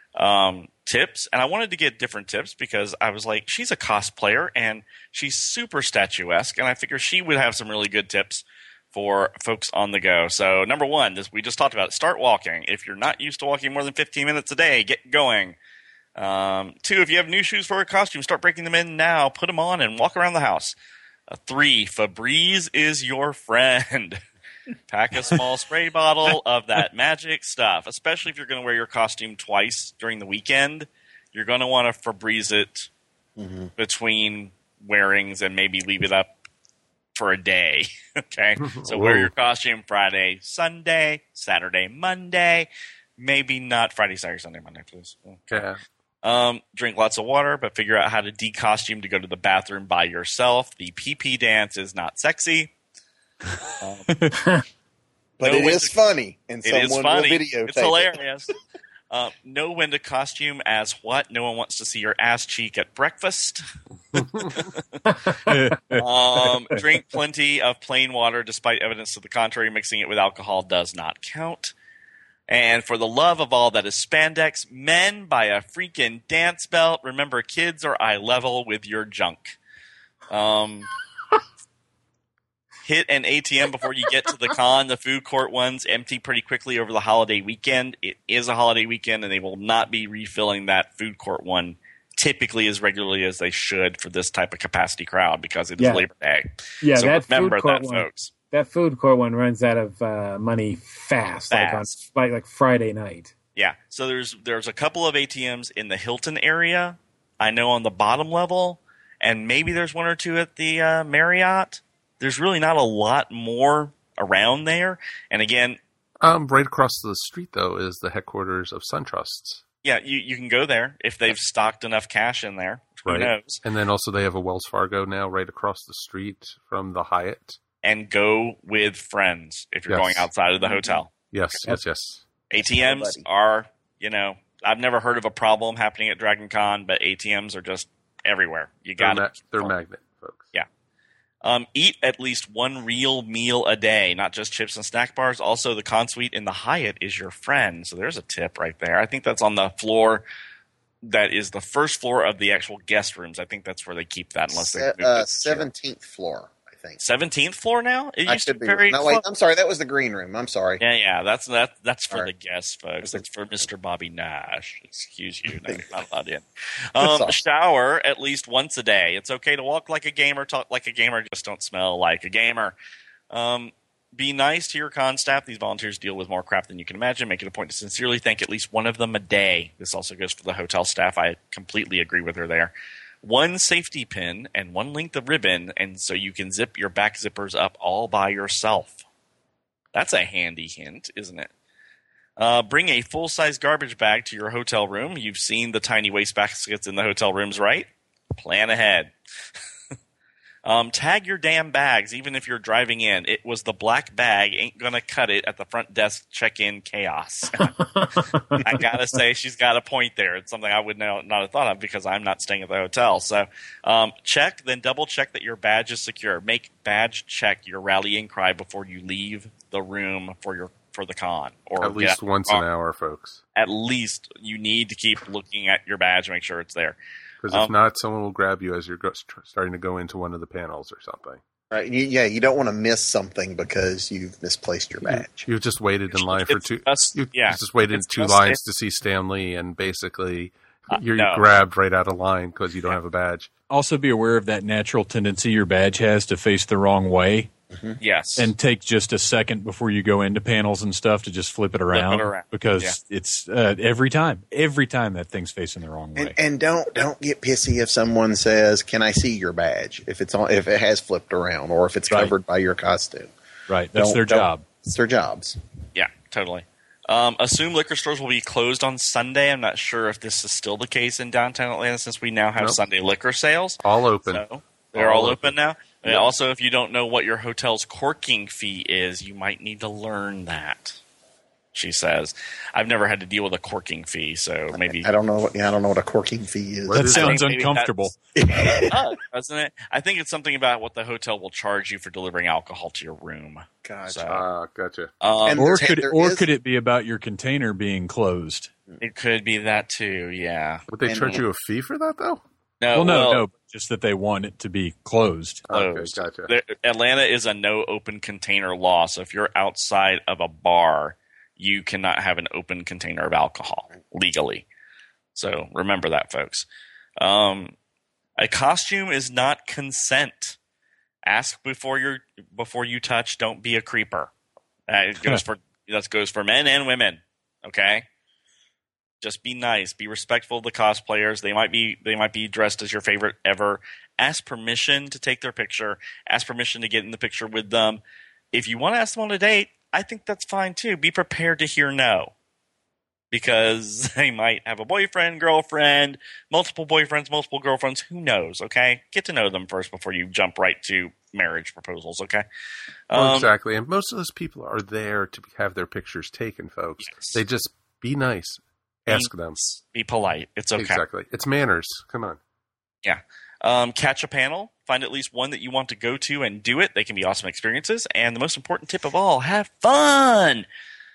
Speaker 3: tips, and I wanted to get different tips because I was like, she's a cosplayer, and she's super statuesque, and I figure she would have some really good tips for folks on the go. So number 1, we just talked about it, start walking. If you're not used to walking more than 15 minutes a day, get going. 2, if you have new shoes for a costume, start breaking them in now. Put them on and walk around the house. 3, Febreze is your friend. Pack a small spray bottle of that magic stuff, especially if you're going to wear your costume twice during the weekend. You're going to want to Febreze it between wearings and maybe leave it up for a day. Okay? So wear your costume Friday, Sunday, Saturday, Monday. Maybe not Friday, Saturday, Sunday, Monday, please.
Speaker 2: Okay.
Speaker 3: Drink lots of water, but figure out how to decostume to go to the bathroom by yourself. The pee-pee dance is not sexy.
Speaker 14: But it is funny, and someone will videotape
Speaker 3: It's hilarious. Know when to costume as what? No one wants to see your ass cheek at breakfast. Drink plenty of plain water, despite evidence to the contrary. Mixing it with alcohol does not count. And for the love of all that is spandex, men buy a freaking dance belt. Remember, kids are eye level with your junk. Hit an ATM before you get to the con. The food court ones empty pretty quickly over the holiday weekend. It is a holiday weekend, and they will not be refilling that food court one typically as regularly as they should for this type of capacity crowd because it is Labor Day.
Speaker 4: Yeah,
Speaker 3: so
Speaker 4: that
Speaker 3: remember
Speaker 4: food court
Speaker 3: that,
Speaker 4: one,
Speaker 3: folks.
Speaker 4: That food court one runs out of money fast. Like Friday night.
Speaker 3: Yeah, so there's a couple of ATMs in the Hilton area. I know on the bottom level, and maybe there's 1 or 2 at the Marriott. There's really not a lot more around there. And again,
Speaker 2: right across the street though is the headquarters of SunTrusts.
Speaker 3: Yeah, you can go there if they've stocked enough cash in there. Who knows?
Speaker 2: And then also they have a Wells Fargo now right across the street from the Hyatt.
Speaker 3: And go with friends if you're going outside of the hotel.
Speaker 2: Yes.
Speaker 3: ATMs are, I've never heard of a problem happening at Dragon Con, but ATMs are just everywhere.
Speaker 2: They're magnet, folks.
Speaker 3: Yeah. Eat at least 1 real meal a day, not just chips and snack bars. Also, the con suite in the Hyatt is your friend. So there's a tip right there. I think that's on the floor that is the first floor of the actual guest rooms. I think that's where they keep that unless they move it.
Speaker 14: 17th floor.
Speaker 3: 17th floor now? It used to be very
Speaker 14: close. Wait, I'm sorry. That was the green room. I'm sorry.
Speaker 3: Yeah. That's for the guests, folks. It's for Mr. Bobby Nash. Excuse you. No, you're not allowed in. Shower at least once a day. It's okay to walk like a gamer, talk like a gamer, just don't smell like a gamer. Be nice to your con staff. These volunteers deal with more crap than you can imagine. Make it a point to sincerely thank at least one of them a day. This also goes for the hotel staff. I completely agree with her there. one safety pin, and one length of ribbon, and so you can zip your back zippers up all by yourself. That's a handy hint, isn't it? Bring a full-size garbage bag to your hotel room. You've seen the tiny waste baskets in the hotel rooms, right? Plan ahead. Tag your damn bags, even if you're driving in. It was the black bag. Ain't gonna cut it at the front desk check-in chaos. I gotta say, she's got a point there. It's something I would not have thought of because I'm not staying at the hotel. So check, then double-check that your badge is secure. Make badge check your rallying cry before you leave the room for the con. Or
Speaker 2: at least once an hour, folks.
Speaker 3: At least you need to keep looking at your badge, make sure it's there.
Speaker 2: Because if not, someone will grab you as you're starting to go into one of the panels or something.
Speaker 14: Right. You don't want to miss something because you've misplaced your badge.
Speaker 2: You've just waited in line for two. You just waited in two lines to see Stan Lee, and basically you're grabbed right out of line because you don't have a badge.
Speaker 10: Also, be aware of that natural tendency your badge has to face the wrong way.
Speaker 3: Mm-hmm. Yes.
Speaker 10: And take just a second before you go into panels and stuff to just flip it around. Because it's every time that thing's facing the wrong way.
Speaker 14: And don't get pissy if someone says, "Can I see your badge?" if it has flipped around or if it's covered by your costume.
Speaker 10: Right. That's their job.
Speaker 14: It's their jobs.
Speaker 3: Yeah, totally. Assume liquor stores will be closed on Sunday. I'm not sure if this is still the case in downtown Atlanta since we now have Sunday liquor sales.
Speaker 2: All open.
Speaker 3: So they're all open now. And also, if you don't know what your hotel's corking fee is, you might need to learn that. She says, "I've never had to deal with a corking fee, so maybe
Speaker 14: I don't know what a corking fee is."
Speaker 10: That sounds uncomfortable,
Speaker 3: doesn't it? I think it's something about what the hotel will charge you for delivering alcohol to your room.
Speaker 14: Gotcha.
Speaker 2: Gotcha.
Speaker 10: Could it be about your container being closed?
Speaker 3: It could be that too. Yeah.
Speaker 2: Would they charge you a fee for that though?
Speaker 3: No,
Speaker 10: no. Just that they want it to be closed.
Speaker 2: Okay, gotcha.
Speaker 3: Atlanta is a no open container law, so if you're outside of a bar, you cannot have an open container of alcohol legally. So remember that, folks. A costume is not consent. Ask before you touch. Don't be a creeper. That goes for men and women. Okay. Just be nice. Be respectful of the cosplayers. They might be dressed as your favorite ever. Ask permission to take their picture. Ask permission to get in the picture with them. If you want to ask them on a date, I think that's fine too. Be prepared to hear no. Because they might have a boyfriend, girlfriend, multiple boyfriends, multiple girlfriends. Who knows, okay? Get to know them first before you jump right to marriage proposals, okay?
Speaker 2: Exactly. And most of those people are there to have their pictures taken, folks. Yes. They just be nice. Ask them.
Speaker 3: Be polite. It's okay.
Speaker 2: Exactly. It's manners. Come on.
Speaker 3: Yeah. Catch a panel. Find at least one that you want to go to and do it. They can be awesome experiences. And the most important tip of all, have fun.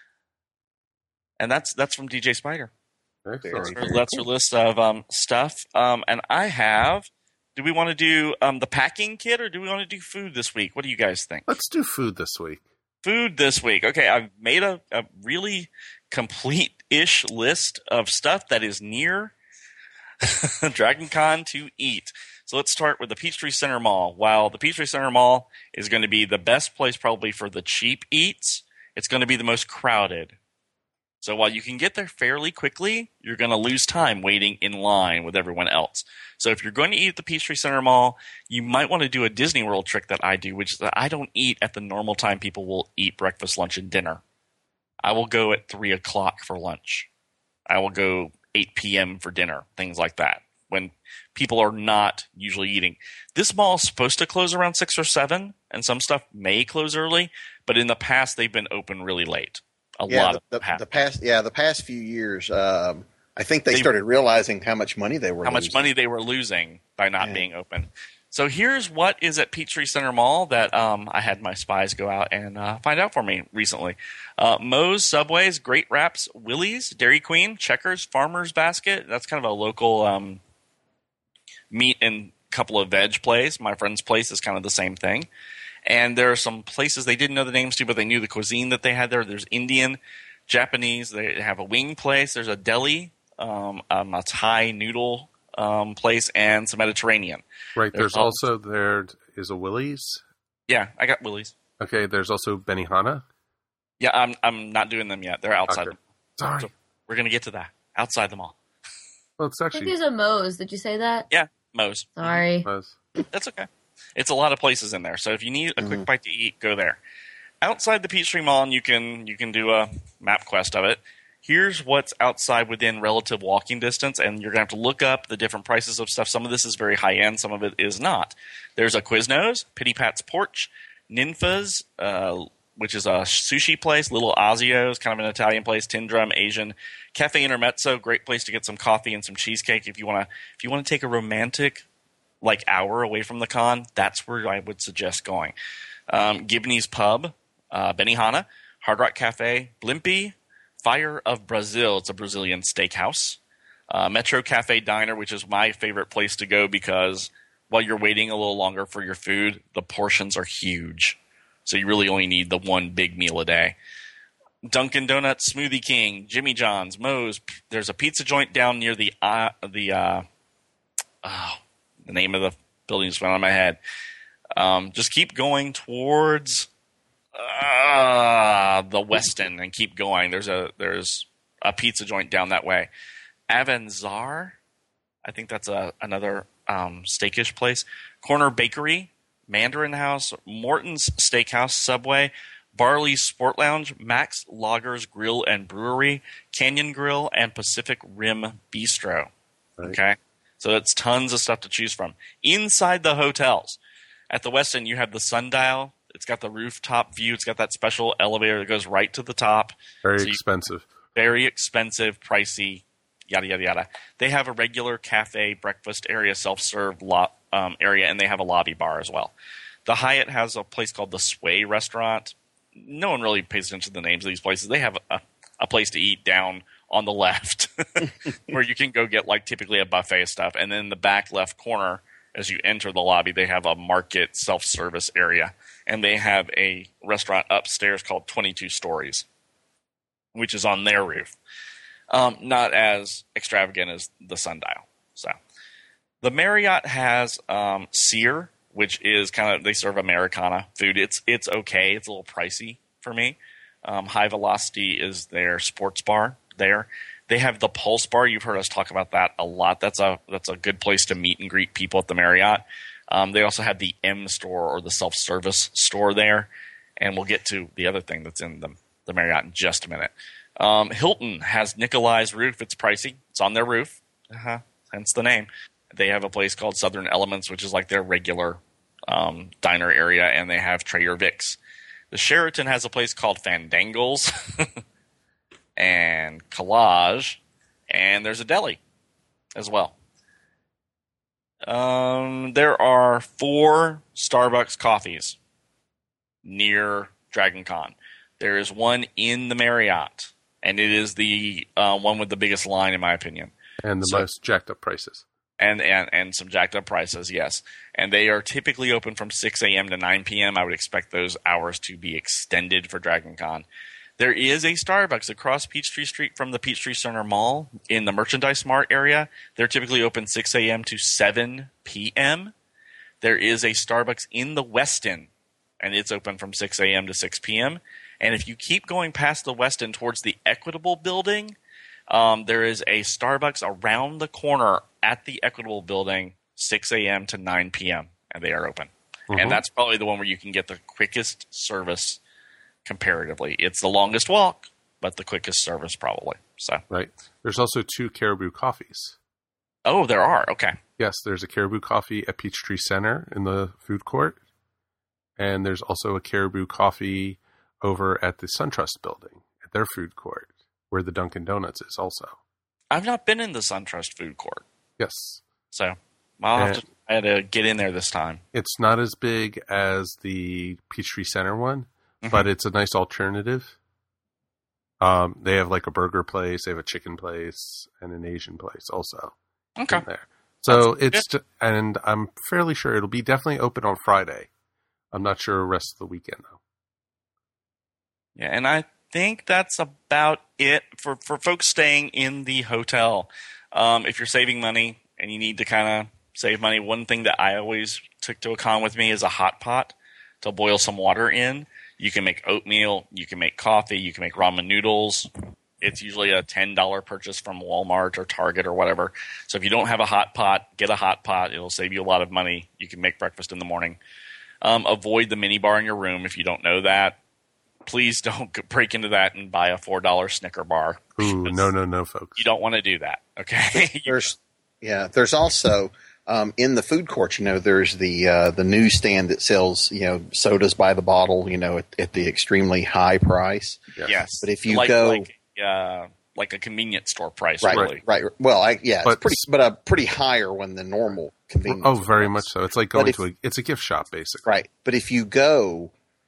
Speaker 3: And that's from DJ Spider. That's her list of stuff. And I have. Do we want to do the packing kit or do we want to do food this week? What do you guys think?
Speaker 2: Let's do food this week.
Speaker 3: Food this week. Okay, I've made a really complete-ish list of stuff that is near Dragon Con to eat. So let's start with the Peachtree Center Mall. While the Peachtree Center Mall is going to be the best place probably for the cheap eats, it's going to be the most crowded. So while you can get there fairly quickly, you're going to lose time waiting in line with everyone else. So if you're going to eat at the Peachtree Center Mall, you might want to do a Disney World trick that I do, which is that I don't eat at the normal time people will eat breakfast, lunch, and dinner. I will go at 3 o'clock for lunch. I will go 8 p.m. for dinner, things like that, when people are not usually eating. This mall is supposed to close around 6 or 7, and some stuff may close early, but in the past they've been open really late.
Speaker 14: The past few years, I think they started realizing how much money they were
Speaker 3: losing by not being open. So here's what is at Peachtree Center Mall that I had my spies go out and find out for me recently. Moe's, Subway's, Great Wraps, Willie's, Dairy Queen, Checkers, Farmer's Basket. That's kind of a local meat and couple of veg place. My friend's place is kind of the same thing. And there are some places they didn't know the names to, but they knew the cuisine that they had there. There's Indian, Japanese. They have a wing place. There's a deli, a Thai noodle place, and some Mediterranean.
Speaker 2: Right. There is a Willie's.
Speaker 3: Yeah, I got Willie's.
Speaker 2: Okay. There's also Benihana.
Speaker 3: Yeah, I'm not doing them yet. They're outside.
Speaker 2: Okay. Sorry.
Speaker 3: So we're gonna get to that outside the mall.
Speaker 2: Well, it's actually.
Speaker 5: I think there's a Moe's. Did you say that?
Speaker 3: Yeah. Moe's.
Speaker 5: Sorry.
Speaker 2: Moe's.
Speaker 3: That's okay. It's a lot of places in there. So if you need a quick bite to eat, go there. Outside the Peachtree Mall, and you can do a map quest of it. Here's what's outside within relative walking distance, and you're going to have to look up the different prices of stuff. Some of this is very high-end. Some of it is not. There's a Quiznos, Pity Pat's Porch, Ninfa's, which is a sushi place, Little Azio's, kind of an Italian place, Tin Drum, Asian, Cafe Intermezzo, great place to get some coffee and some cheesecake. If you want to take a romantic hour away from the con, that's where I would suggest going. Gibney's Pub, Benihana, Hard Rock Cafe, Blimpie, Fire of Brazil. It's a Brazilian steakhouse. Metro Cafe Diner, which is my favorite place to go because while you're waiting a little longer for your food, the portions are huge. So you really only need the one big meal a day. Dunkin' Donuts, Smoothie King, Jimmy John's, Moe's. There's a pizza joint down near the name of the building just went on my head. Just keep going towards the Westin and keep going. There's a pizza joint down that way. Avanzar, I think that's another steakish place. Corner Bakery, Mandarin House, Morton's Steakhouse, Subway, Barley's Sport Lounge, Max Lager's Grill and Brewery, Canyon Grill, and Pacific Rim Bistro. Right. Okay? So it's tons of stuff to choose from. Inside the hotels, at the Westin, you have the Sundial. It's got the rooftop view. It's got that special elevator that goes right to the top.
Speaker 2: Very expensive.
Speaker 3: Very expensive, pricey, yada, yada, yada. They have a regular cafe, breakfast area, self-serve area, and they have a lobby bar as well. The Hyatt has a place called the Sway Restaurant. No one really pays attention to the names of these places. They have a place to eat down on the left where you can go get typically a buffet of stuff. And then in the back left corner, as you enter the lobby, they have a market self-service area. And they have a restaurant upstairs called 22 Stories, which is on their roof. Not as extravagant as the Sundial. So the Marriott has Sear, which is they serve Americana food. It's okay. It's a little pricey for me. High Velocity is their sports bar there. They have the Pulse Bar. You've heard us talk about that a lot. That's a good place to meet and greet people at the Marriott. They also have the M store or the self-service store there. And we'll get to the other thing that's in the Marriott in just a minute. Hilton has Nikolai's Roof. It's pricey. It's on their roof. Hence the name. They have a place called Southern Elements, which is their regular diner area, and they have Trader Vic's. The Sheraton has a place called Fandangles and Collage, and there's a deli as well. There are 4 Starbucks coffees near Dragon Con. There is one in the Marriott, and it is the one with the biggest line, in my opinion.
Speaker 2: And the most jacked up prices.
Speaker 3: And some jacked up prices, yes. And they are typically open from 6 a.m. to 9 p.m. I would expect those hours to be extended for Dragon Con. There is a Starbucks across Peachtree Street from the Peachtree Center Mall in the Merchandise Mart area. They're typically open 6 a.m. to 7 p.m. There is a Starbucks in the Westin, and it's open from 6 a.m. to 6 p.m. And if you keep going past the Westin towards the Equitable Building, there is a Starbucks around the corner at the Equitable Building, 6 a.m. to 9 p.m., and they are open. Mm-hmm. And that's probably the one where you can get the quickest service comparatively. It's the longest walk, but the quickest service probably. So
Speaker 2: right. There's also 2 Caribou Coffees.
Speaker 3: Oh, there are. Okay.
Speaker 2: Yes, there's a Caribou Coffee at Peachtree Center in the food court, and there's also a Caribou Coffee over at the SunTrust building at their food court, where the Dunkin' Donuts is also.
Speaker 3: I've not been in the SunTrust food court.
Speaker 2: Yes.
Speaker 3: So I had to get in there this time.
Speaker 2: It's not as big as the Peachtree Center one, but it's a nice alternative. They have a burger place, they have a chicken place, and an Asian place also.
Speaker 3: Okay.
Speaker 2: In there. So and I'm fairly sure it'll be definitely open on Friday. I'm not sure the rest of the weekend though.
Speaker 3: Yeah, and I think that's about it for folks staying in the hotel. If you're saving money and you need to kind of save money, one thing that I always took to a con with me is a hot pot to boil some water in. You can make oatmeal, you can make coffee, you can make ramen noodles. It's usually a $10 purchase from Walmart or Target or whatever. So if you don't have a hot pot, get a hot pot. It'll save you a lot of money. You can make breakfast in the morning. Avoid the mini bar in your room if you don't know that. Please don't break into that and buy a $4 Snicker bar.
Speaker 2: Ooh, no, folks.
Speaker 3: You don't want to do that, okay?
Speaker 14: There's also in the food court, there's the newsstand that sells, sodas by the bottle, at the extremely high price.
Speaker 3: Yes.
Speaker 14: But if you go
Speaker 3: like a convenience store price,
Speaker 14: right,
Speaker 3: really.
Speaker 14: Right. Well, it's a pretty higher one than normal convenience.
Speaker 2: Oh, very much so. It's like going it's a gift shop, basically.
Speaker 14: Right. But if you go,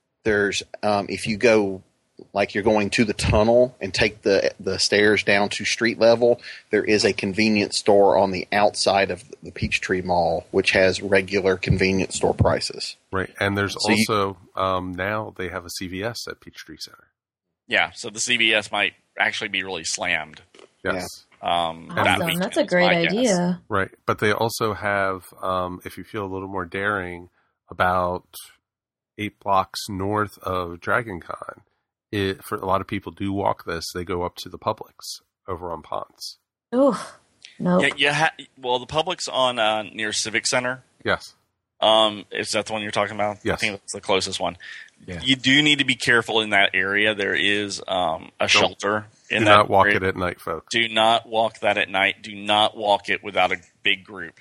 Speaker 14: if you go like you're going to the tunnel and take the stairs down to street level, there is a convenience store on the outside of the Peachtree Mall, which has regular convenience store prices.
Speaker 2: Right. And there's also now they have a CVS at Peachtree Center.
Speaker 3: Yeah. So the CVS might actually be really slammed.
Speaker 2: Yes.
Speaker 5: Awesome. That's a great idea.
Speaker 2: Right. But they also have, if you feel a little more daring, about 8 blocks north of Dragon Con. For a lot of people do walk this, they go up to the Publix over on Ponce.
Speaker 5: Oh, no.
Speaker 3: Well, the Publix on near Civic Center.
Speaker 2: Yes.
Speaker 3: Is that the one you're talking about?
Speaker 2: Yes.
Speaker 3: I think that's the closest one.
Speaker 2: Yeah.
Speaker 3: You do need to be careful in that area. There is a shelter in
Speaker 2: do
Speaker 3: that
Speaker 2: not walk
Speaker 3: area.
Speaker 2: it at night, folks.
Speaker 3: Do not walk that at night. Do not walk it without a big group.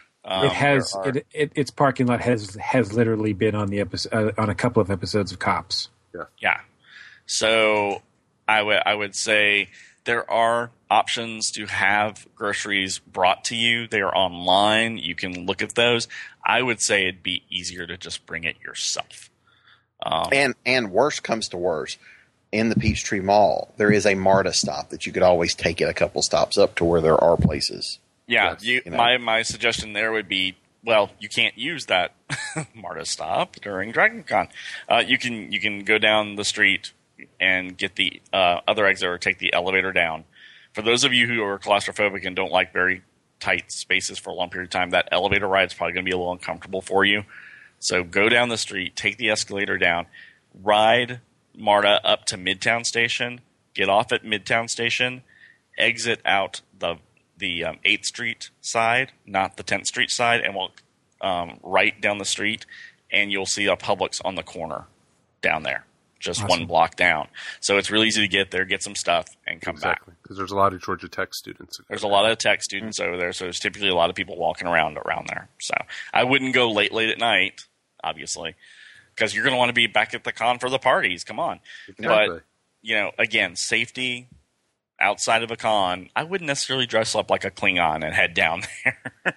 Speaker 4: Its parking lot has literally been on the episode on a couple of episodes of Cops.
Speaker 3: Yeah. So I would say there are options to have groceries brought to you. They are online. You can look at those. I would say it'd be easier to just bring it yourself.
Speaker 14: And worse comes to worse, in the Peachtree Mall, there is a MARTA stop that you could always take it a couple stops up to where there are places.
Speaker 3: Yeah, my suggestion there would be, well, you can't use that MARTA stop during Dragon Con. You can go down the street and get the other exit or take the elevator down. For those of you who are claustrophobic and don't like very tight spaces for a long period of time, that elevator ride is probably going to be a little uncomfortable for you. So go down the street, take the escalator down, ride MARTA up to Midtown Station, get off at Midtown Station, exit out the 8th Street side, not the 10th Street side, and walk right down the street, and you'll see a Publix on the corner down there, just
Speaker 2: awesome.
Speaker 3: 1 block down. So it's really easy to get there, get some stuff, and come back.
Speaker 2: Because there's a lot of Georgia Tech students.
Speaker 3: There's a lot of tech students over there, so there's typically a lot of people walking around there. So I wouldn't go late at night, obviously, because you're going to want to be back at the con for the parties. Come on.
Speaker 2: Exactly.
Speaker 3: But, again, safety outside of a con, I wouldn't necessarily dress up like a Klingon and head down there.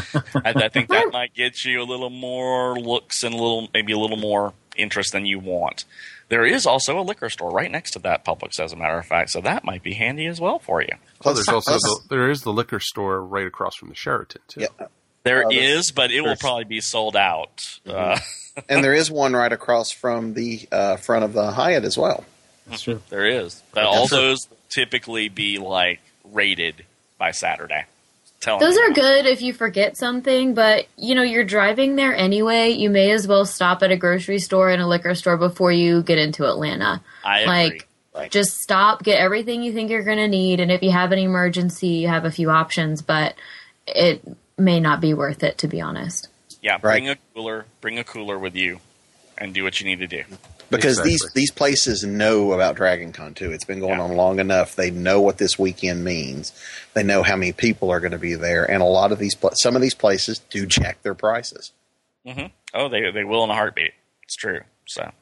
Speaker 3: I think that might get you a little more looks and maybe a little more interest than you want. There is also a liquor store right next to that Publix, as a matter of fact, so that might be handy as well for you.
Speaker 2: Oh, there's also there is the liquor store right across from the Sheraton too.
Speaker 14: Yeah.
Speaker 3: There is, but it will probably be sold out.
Speaker 14: And there is one right across from the front of the Hyatt as well.
Speaker 4: That's true.
Speaker 3: There is. But all those typically be rated by Saturday.
Speaker 5: Those are good if you forget something, but you're driving there anyway. You may as well stop at a grocery store and a liquor store before you get into Atlanta.
Speaker 3: I agree.
Speaker 5: Just stop, get everything you think you're going to need, and if you have an emergency, you have a few options, but it may not be worth it, to be honest.
Speaker 3: Yeah, bring a cooler with you and do what you need to do.
Speaker 14: Because these places know about Dragon Con too. It's been going on long enough. They know what this weekend means. They know how many people are going to be there, and some of these places do jack their prices.
Speaker 3: Mm-hmm. Oh, they will in a heartbeat. It's true. So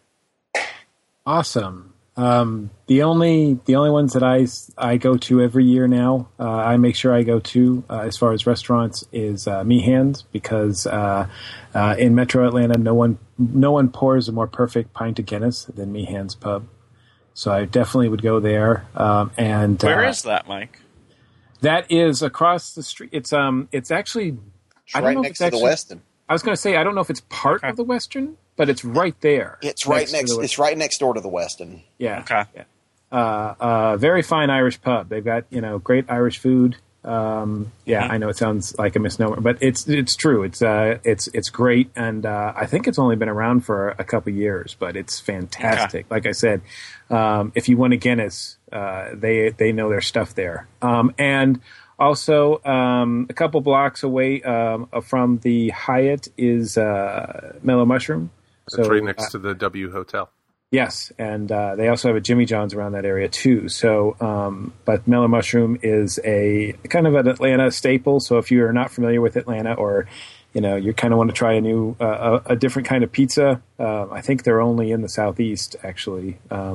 Speaker 4: awesome. The only ones that I go to every year now, I make sure I go to as far as restaurants is Meehan's, because in Metro Atlanta, no one pours a more perfect pint of Guinness than Meehan's Pub. So I definitely would go there. And
Speaker 3: where is that, Mike?
Speaker 4: That is across the street. It's actually
Speaker 14: right next to the Westin.
Speaker 4: I was going to say I don't know if it's part of the Western, but it's right there.
Speaker 14: It's right next. It's right next door to the Westin.
Speaker 4: Yeah.
Speaker 3: Okay.
Speaker 4: Yeah. Very fine Irish pub. They've got great Irish food. I know it sounds like a misnomer, but it's true. It's great, and I think it's only been around for a couple years, but it's fantastic. Like I said, if you want a Guinness, they know their stuff there. And also, a couple blocks away from the Hyatt is Mellow Mushroom.
Speaker 2: It's right next to the W Hotel.
Speaker 4: Yes, and they also have a Jimmy John's around that area too. So, but Mellow Mushroom is a kind of an Atlanta staple. So if you are not familiar with Atlanta, or you kind of want to try a different kind of pizza, I think they're only in the Southeast actually.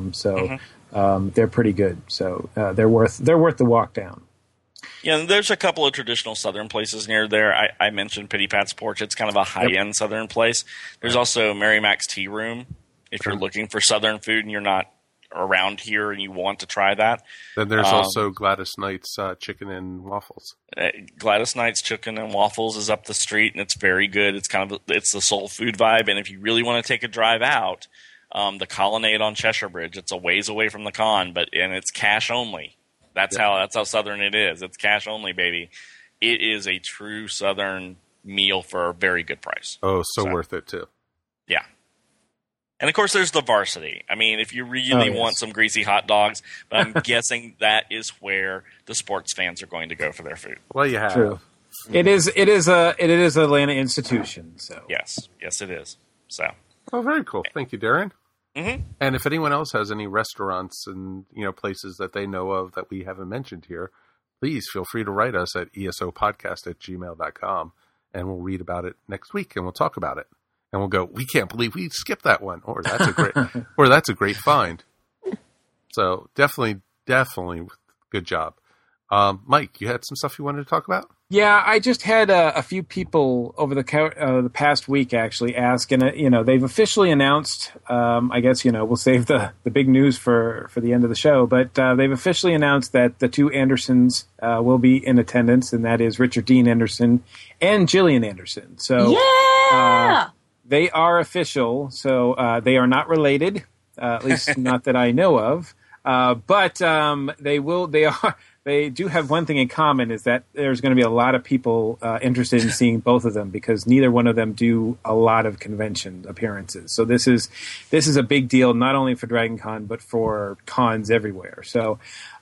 Speaker 4: They're pretty good. So they're worth the walk down.
Speaker 3: Yeah, and there's a couple of traditional Southern places near there. I mentioned Pity Pat's Porch. It's kind of a high-end Southern place. There's also Mary Mac's Tea Room. If you're looking for Southern food and you're not around here and you want to try that.
Speaker 2: Then there's also Gladys Knight's Chicken and Waffles.
Speaker 3: Gladys Knight's Chicken and Waffles is up the street, and it's very good. It's it's the soul food vibe. And if you really want to take a drive out, the Colonnade on Cheshire Bridge, it's a ways away from the con, and it's cash only. That's how Southern it is. It's cash only, baby. It is a true Southern meal for a very good price.
Speaker 2: Oh, so worth it too.
Speaker 3: Yeah. And of course, there's the Varsity. I mean, if you really want some greasy hot dogs, but I'm guessing that is where the sports fans are going to go for their food.
Speaker 2: Well, you have.
Speaker 4: True. It is Atlanta institution. So
Speaker 3: yes, it is. So.
Speaker 2: Oh, very cool. Thank you, Darren.
Speaker 3: Mm-hmm.
Speaker 2: And if anyone else has any restaurants and places that they know of that we haven't mentioned here, please feel free to write us at esopodcast@gmail.com, and we'll read about it next week and we'll talk about it. And we'll go, we can't believe we skipped that one, or that's a great find. So definitely good job. Mike, you had some stuff you wanted to talk about?
Speaker 4: Yeah, I just had a few people over the past week actually ask, and they've officially announced. I guess we'll save the big news for the end of the show, but they've officially announced that the two Andersons will be in attendance, and that is Richard Dean Anderson and Gillian Anderson. So they are official. So they are not related, at least not that I know of. But they will. They do have one thing in common, is that there's going to be a lot of people interested in seeing both of them, because neither one of them do a lot of convention appearances. So this is a big deal, not only for Dragon Con, but for cons everywhere. So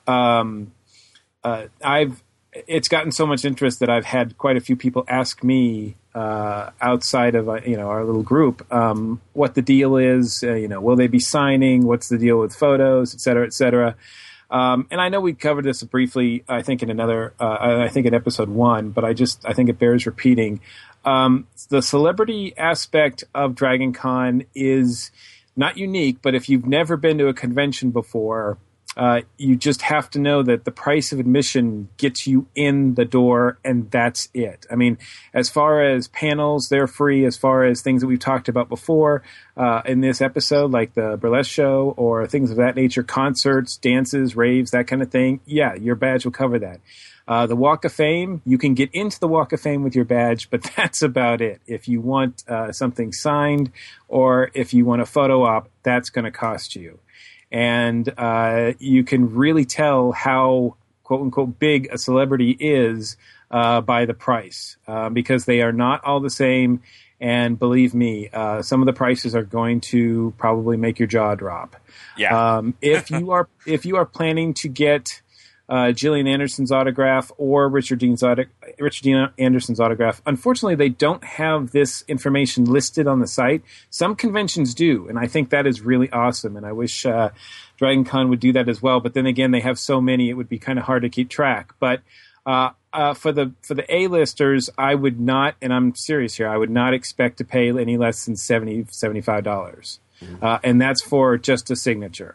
Speaker 4: it's gotten so much interest that I've had quite a few people ask me outside of our little group what the deal is. Will they be signing? What's the deal with photos, et cetera, et cetera. And I know we covered this briefly, I think in in episode 1, but I think it bears repeating. The celebrity aspect of Dragon Con is not unique, but if you've never been to a convention before, you just have to know that the price of admission gets you in the door, and that's it. I mean, as far as panels, they're free. As far as things that we've talked about before in this episode, like the burlesque show or things of that nature, concerts, dances, raves, that kind of thing, yeah, your badge will cover that. The Walk of Fame, you can get into the Walk of Fame with your badge, but that's about it. If you want something signed, or if you want a photo op, that's going to cost you. And you can really tell how, quote-unquote, big a celebrity is by the price, because they are not all the same. And believe me, some of the prices are going to probably make your jaw drop.
Speaker 3: Yeah.
Speaker 4: If you are planning to get Gillian Anderson's autograph or Richard Dean Anderson's autograph, unfortunately, they don't have this information listed on the site. Some conventions do, and I think that is really awesome, and I wish Dragon Con would do that as well. But then again, they have so many, it would be kind of hard to keep track. But for the A-listers, I would not, and I'm serious here, I would not expect to pay any less than $75. Mm-hmm. And that's for just a signature.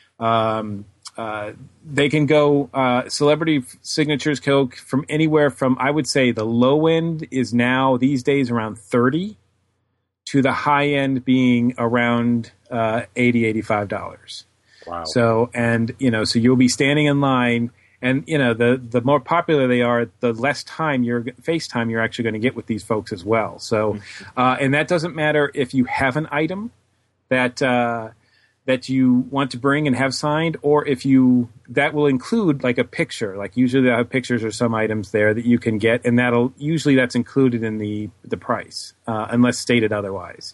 Speaker 4: They can go, celebrity signatures go from anywhere from, I would say the low end is now these days around $30 to the high end being around $80, $85.
Speaker 2: Wow.
Speaker 4: So, and, so you'll be standing in line, and, the more popular they are, the less face time you're actually going to get with these folks as well. So, and that doesn't matter if you have an item that that you want to bring and have signed, or if you, that will include like a picture. Like usually they have pictures or some items there that you can get, and that's included in the price, unless stated otherwise.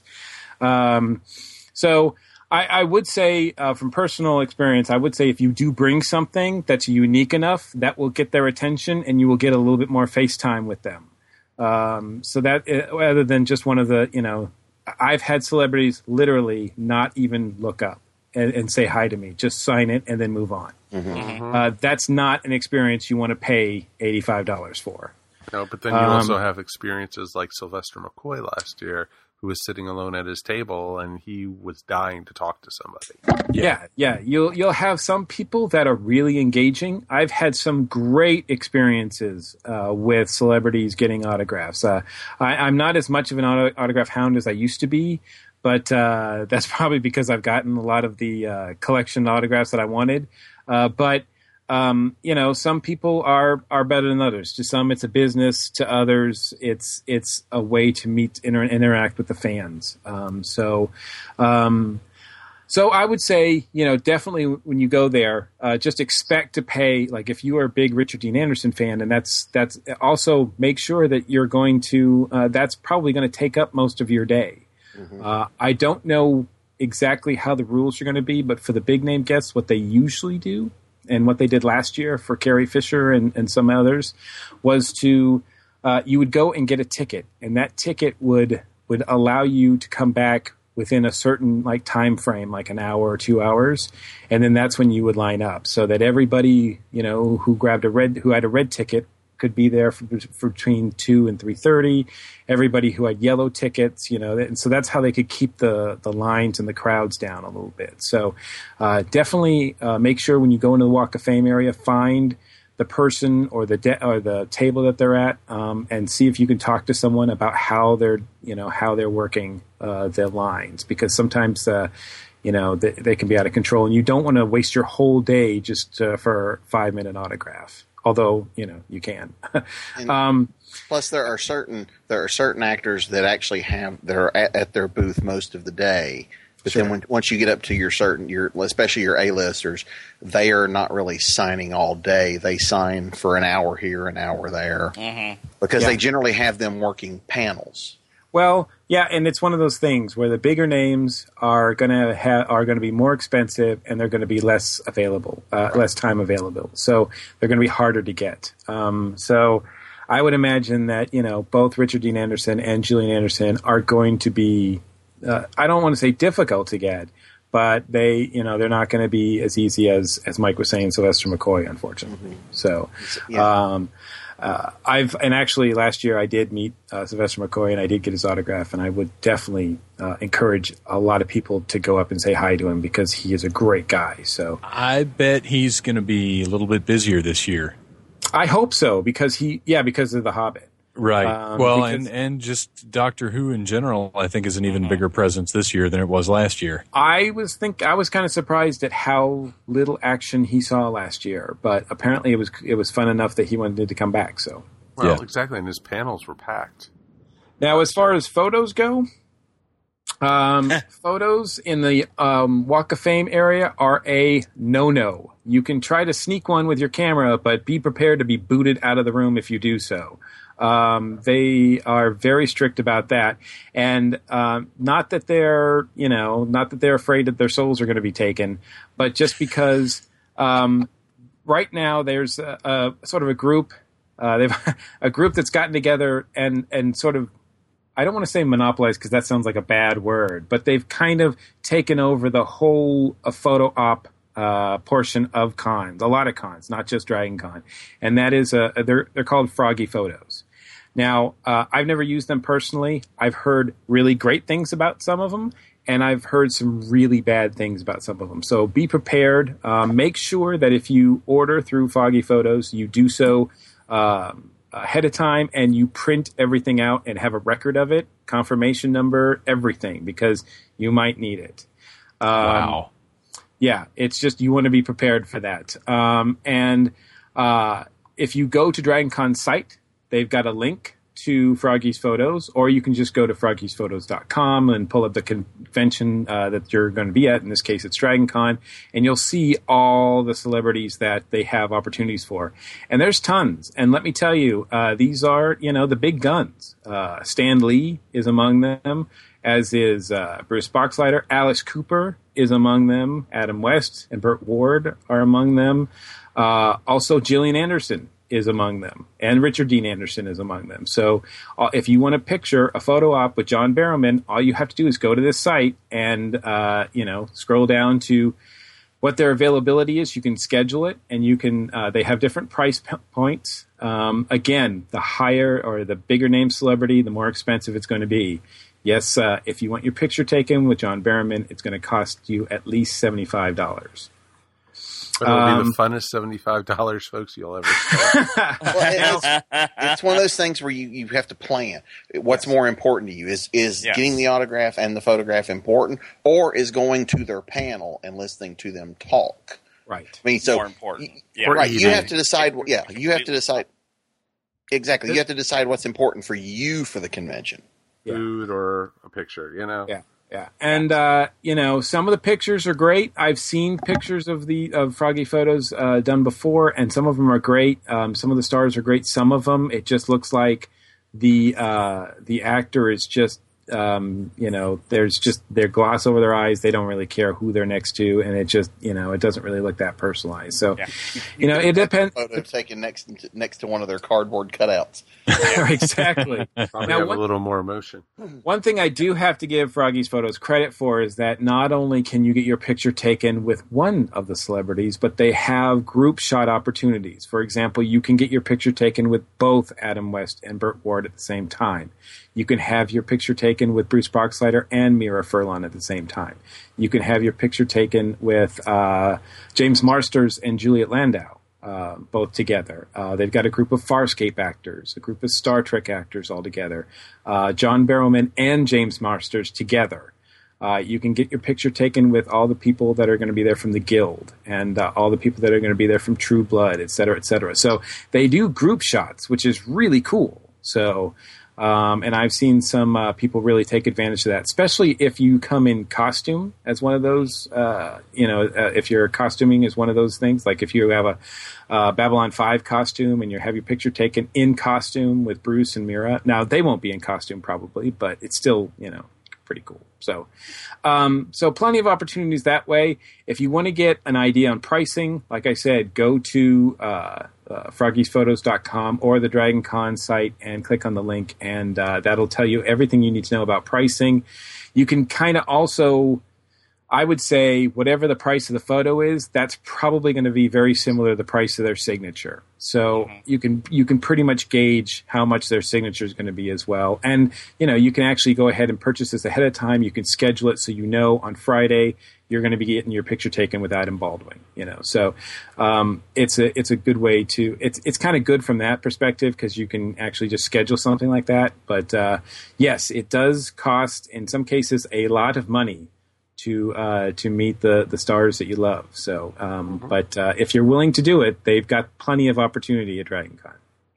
Speaker 4: So I would say, from personal experience, I would say if you do bring something that's unique enough, that will get their attention, and you will get a little bit more face time with them. So that, rather than just one of the, I've had celebrities literally not even look up and say hi to me, just sign it and then move on. That's not an experience you want to pay $85 for.
Speaker 2: No, but then you also have experiences like Sylvester McCoy last year, who was sitting alone at his table and he was dying to talk to somebody.
Speaker 4: Yeah. You'll have some people that are really engaging. I've had some great experiences with celebrities getting autographs. I'm not as much of an autograph hound as I used to be, but that's probably because I've gotten a lot of the collection autographs that I wanted. But some people are better than others. To some, it's a business. To others, it's a way to meet, interact with the fans. So I would say, definitely when you go there, just expect to pay. Like if you are a big Richard Dean Anderson fan, and that's also make sure that you're going to. That's probably going to take up most of your day. I don't know exactly how the rules are going to be, but for the big name guests, what they usually do, and what they did last year for Carrie Fisher and some others, was to you would go and get a ticket, and that ticket would allow you to come back within a certain time frame, like an hour or 2 hours, and then that's when you would line up, so that everybody who had a red ticket could be there for between 2 and 3:30. Everybody who had yellow tickets, and so that's how they could keep the lines and the crowds down a little bit. So definitely make sure when you go into the Walk of Fame area, find the person or the table that they're at, and see if you can talk to someone about how they're working their lines, because sometimes they can be out of control, and you don't want to waste your whole day just for a 5-minute autograph. Although you can.
Speaker 14: Plus, there are certain actors that actually they're at their booth most of the day. But then once you get up to especially your A-listers, they are not really signing all day. They sign for an hour here, an hour there, because they generally have them working panels.
Speaker 4: Well, yeah, and it's one of those things where the bigger names are going to be more expensive, and they're going to be less time available. So they're going to be harder to get. So I would imagine that both Richard Dean Anderson and Gillian Anderson are going to be. I don't want to say difficult to get, but they're not going to be as easy as Mike was saying, Sylvester McCoy, unfortunately. So. Actually last year I did meet Sylvester McCoy, and I did get his autograph, and I would definitely encourage a lot of people to go up and say hi to him, because he is a great guy. So
Speaker 10: I bet he's going to be a little bit busier this year.
Speaker 4: I hope so, because of The Hobbit.
Speaker 10: Right. And just Doctor Who in general, I think, is an even bigger presence this year than it was last year.
Speaker 4: I was kind of surprised at how little action he saw last year, but apparently it was fun enough that he wanted to come back. So,
Speaker 2: exactly, and his panels were packed.
Speaker 4: Now, as far as photos go, photos in the Walk of Fame area are a no-no. You can try to sneak one with your camera, but be prepared to be booted out of the room if you do so. They are very strict about that, and not that they're afraid that their souls are going to be taken, but just because right now there's a sort of a group, they've a group that's gotten together and sort of, I don't want to say monopolize, because that sounds like a bad word, but they've kind of taken over the whole photo op portion of cons, a lot of cons, not just Dragon Con, and that is they're called Froggy Photos. Now, I've never used them personally. I've heard really great things about some of them, and I've heard some really bad things about some of them. So be prepared. Make sure that if you order through Froggy Photos, you do so ahead of time, and you print everything out and have a record of it, confirmation number, everything, because you might need it.
Speaker 10: Wow.
Speaker 4: Yeah, it's just you want to be prepared for that. And if you go to Dragon Con's site, they've got a link to Froggy's Photos, or you can just go to froggysphotos.com and pull up the convention that you're going to be at. In this case, it's Dragon Con, and you'll see all the celebrities that they have opportunities for. And there's tons. And let me tell you, these are, the big guns. Stan Lee is among them, as is Bruce Boxleiter. Alice Cooper is among them. Adam West and Burt Ward are among them. Also, Gillian Anderson is among them, and Richard Dean Anderson is among them. So if you want to picture a photo op with John Barrowman, all you have to do is go to this site and, scroll down to what their availability is. You can schedule it, and you can, they have different price points. Again, the higher or the bigger name celebrity, the more expensive it's going to be. Yes, if you want your picture taken with John Barrowman, it's going to cost you at least $75.
Speaker 2: But it'll be the funnest $75, folks, you'll ever spend.
Speaker 14: It's one of those things where you have to plan. What's more important to you? Is getting the autograph and the photograph important, or is going to their panel and listening to them talk?
Speaker 4: Right.
Speaker 14: I mean, so
Speaker 3: more important.
Speaker 14: Right. You have to decide. Yeah, you have to decide. Exactly. You have to decide what's important for you for the convention.
Speaker 2: Food or a picture,
Speaker 4: Yeah, and some of the pictures are great. I've seen pictures of Froggy Photos done before, and some of them are great. Some of the stars are great. Some of them, it just looks like the actor is just there's just their gloss over their eyes. They don't really care who they're next to, and it just it doesn't really look that personalized. So it depends.
Speaker 14: Photo taken next to one of their cardboard cutouts.
Speaker 4: Exactly.
Speaker 2: Probably have a little more emotion.
Speaker 4: One thing I do have to give Froggy's Photos credit for is that not only can you get your picture taken with one of the celebrities, but they have group shot opportunities. For example, you can get your picture taken with both Adam West and Burt Ward at the same time. You can have your picture taken with Bruce Boxleiter and Mira Furlan at the same time. You can have your picture taken with James Marsters and Juliet Landau. Both together. They've got a group of Farscape actors, a group of Star Trek actors all together. John Barrowman and James Marsters together. You can get your picture taken with all the people that are going to be there from the Guild and all the people that are going to be there from True Blood, et cetera, et cetera. So they do group shots, which is really cool. So, and I've seen some people really take advantage of that, especially if you come in costume as one of those, if your costuming is one of those things, like if you have a Babylon 5 costume and you have your picture taken in costume with Bruce and Mira. Now, they won't be in costume probably, but it's still, pretty cool. So, plenty of opportunities that way. If you want to get an idea on pricing, like I said, go to froggysphotos.com or the Dragon Con site and click on the link, and that'll tell you everything you need to know about pricing. You can kind of also, I would say, whatever the price of the photo is, that's probably going to be very similar to the price of their signature. So you can pretty much gauge how much their signature is going to be as well. And, you can actually go ahead and purchase this ahead of time. You can schedule it so on Friday you're going to be getting your picture taken with Adam Baldwin, So it's a good way to, it's kind of good from that perspective because you can actually just schedule something like that. But yes, it does cost, in some cases, a lot of money to meet the stars that you love. So, but if you're willing to do it, they've got plenty of opportunity at Dragon Con.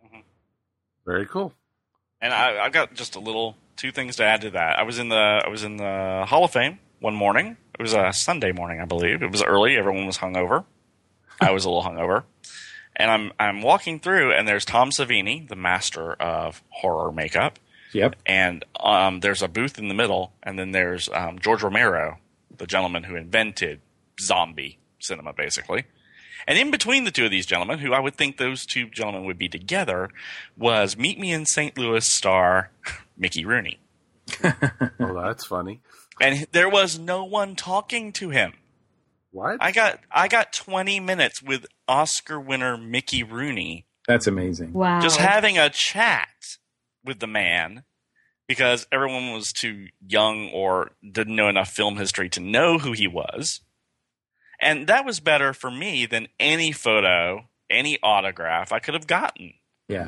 Speaker 2: Very cool.
Speaker 3: And I've got just two things to add to that. I was in the Hall of Fame one morning. It was a Sunday morning, I believe. It was early. Everyone was hungover. I was a little hungover. And I'm walking through, and there's Tom Savini, the master of horror makeup.
Speaker 4: Yep.
Speaker 3: And there's a booth in the middle, and then there's George Romero, the gentleman who invented zombie cinema, basically. And in between the two of these gentlemen, who I would think those two gentlemen would be together, was Meet Me in St. Louis star Mickey Rooney.
Speaker 2: Oh, that's funny.
Speaker 3: And there was no one talking to him.
Speaker 2: What?
Speaker 3: I got 20 minutes with Oscar winner Mickey Rooney.
Speaker 4: That's amazing.
Speaker 5: Wow.
Speaker 3: Just having a chat with the man, because everyone was too young or didn't know enough film history to know who he was. And that was better for me than any photo, any autograph I could have gotten.
Speaker 4: Yeah.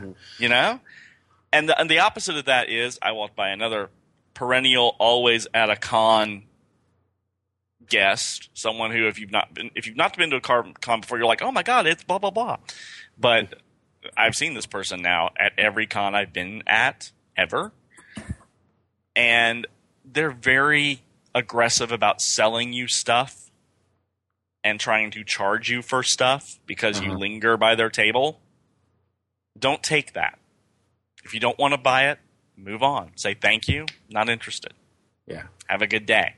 Speaker 3: And the opposite of that is I walked by another perennial, always at a con guest, someone who if you've not been to a con before, you're like, oh my God, it's blah, blah, blah. But I've seen this person now at every con I've been at ever, and they're very aggressive about selling you stuff and trying to charge you for stuff because you linger by their table. Don't take that. If you don't want to buy it, move on. Say thank you, not interested.
Speaker 4: Yeah.
Speaker 3: Have a good day.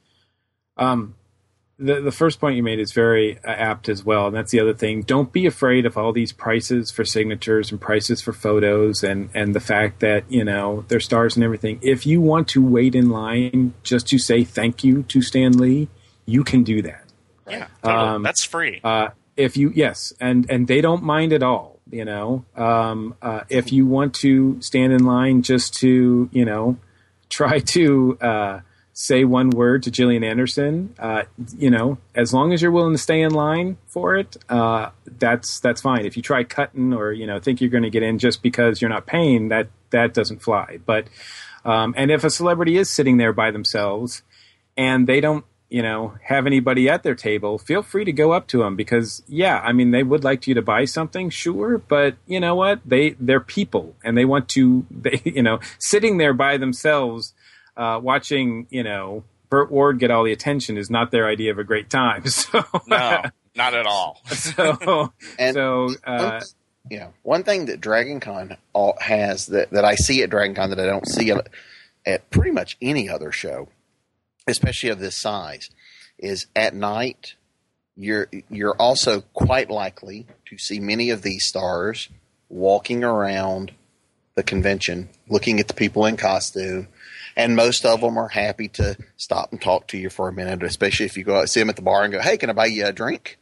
Speaker 4: The first point you made is very apt as well, and that's the other thing. Don't be afraid of all these prices for signatures and prices for photos and the fact that, they're stars and everything. If you want to wait in line just to say thank you to Stan Lee, you can do that.
Speaker 3: Yeah, totally. That's free.
Speaker 4: And they don't mind at all, if you want to stand in line just to, try to say one word to Gillian Anderson, as long as you're willing to stay in line for it, that's fine. If you try cutting or, think you're going to get in just because you're not paying, that doesn't fly. But, and if a celebrity is sitting there by themselves and they don't, have anybody at their table, feel free to go up to them because, they would like you to buy something, sure. But you know what? They're people and they want to, sitting there by themselves, watching, Burt Ward get all the attention is not their idea of a great time. So
Speaker 3: no, not at all.
Speaker 14: One thing that Dragon Con has that I see at Dragon Con that I don't see at pretty much any other show, especially of this size, is at night you're also quite likely to see many of these stars walking around the convention, looking at the people in costume. And most of them are happy to stop and talk to you for a minute, especially if you go out, see them at the bar and go, "Hey, can I buy you a drink?"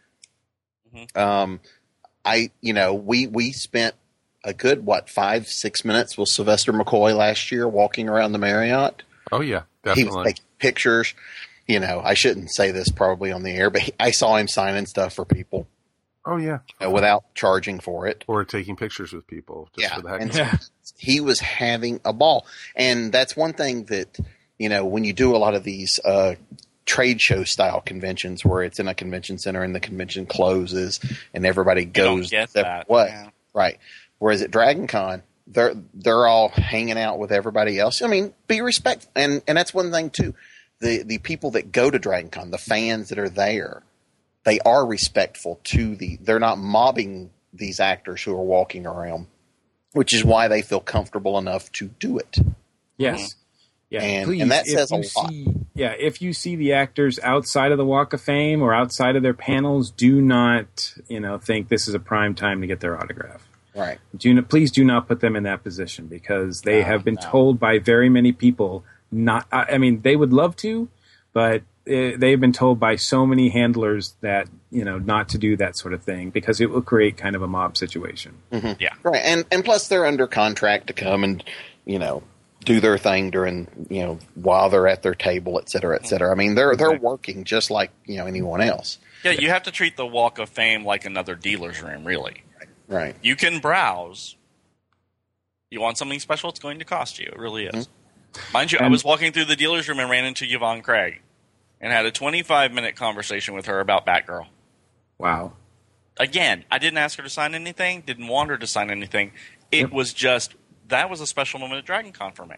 Speaker 14: We spent a good 5-6 minutes with Sylvester McCoy last year walking around the Marriott.
Speaker 2: Oh yeah,
Speaker 14: definitely. He was taking pictures. I shouldn't say this probably on the air, but I saw him signing stuff for people.
Speaker 2: Oh yeah,
Speaker 14: without charging for it,
Speaker 2: or taking pictures with people. Just for the heck of it.
Speaker 14: He was having a ball, and that's one thing that when you do a lot of these trade show style conventions where it's in a convention center and the convention closes and everybody goes
Speaker 3: that
Speaker 14: way,
Speaker 3: yeah.
Speaker 14: Right? Whereas at Dragon Con, they're all hanging out with everybody else. Be respectful, and that's one thing too. The people that go to Dragon Con, the fans that are there, they are respectful to they're not mobbing these actors who are walking around, which is why they feel comfortable enough to do it.
Speaker 4: Yes. Yeah.
Speaker 14: And that says a lot.
Speaker 4: If you see the actors outside of the Walk of Fame or outside of their panels, do not, think this is a prime time to get their autograph.
Speaker 14: Right.
Speaker 4: Please do not put them in that position because they have been told by very many people not, they would love to, but they've been told by so many handlers that, not to do that sort of thing because it will create kind of a mob situation.
Speaker 14: Mm-hmm. Yeah. Right. And plus they're under contract to come and, do their thing during, while they're at their table, et cetera, et cetera. They're working just like, anyone else.
Speaker 3: Yeah. You have to treat the Walk of Fame like another dealer's room, really.
Speaker 14: Right.
Speaker 3: You can browse. You want something special, it's going to cost you. It really is. Mm-hmm. Mind you, I was walking through the dealer's room and ran into Yvonne Craig and had a 25-minute conversation with her about Batgirl.
Speaker 4: Wow.
Speaker 3: Again, I didn't ask her to sign anything, didn't want her to sign anything. It was just, that was a special moment at Dragon Con for me.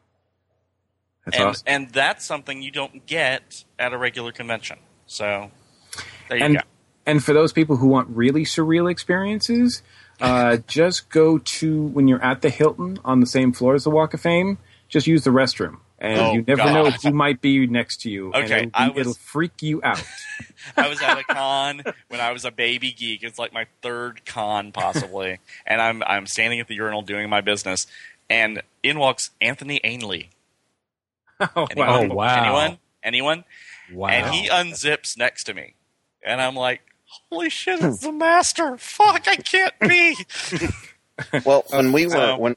Speaker 4: That's awesome.
Speaker 3: And that's something you don't get at a regular convention. So, there you go.
Speaker 4: And for those people who want really surreal experiences, just go to, when you're at the Hilton on the same floor as the Walk of Fame, just use the restroom. And you never know who might be next to you.
Speaker 3: Okay,
Speaker 4: and it'll freak you out.
Speaker 3: I was at a con when I was a baby geek. It's like my third con possibly. And I'm standing at the urinal doing my business. And in walks Anthony Ainley.
Speaker 4: Oh, wow.
Speaker 3: Anyone?
Speaker 4: Wow.
Speaker 3: And he unzips next to me. And I'm like, holy shit, it's the master. Fuck, I can't be.
Speaker 14: Well, when we were, when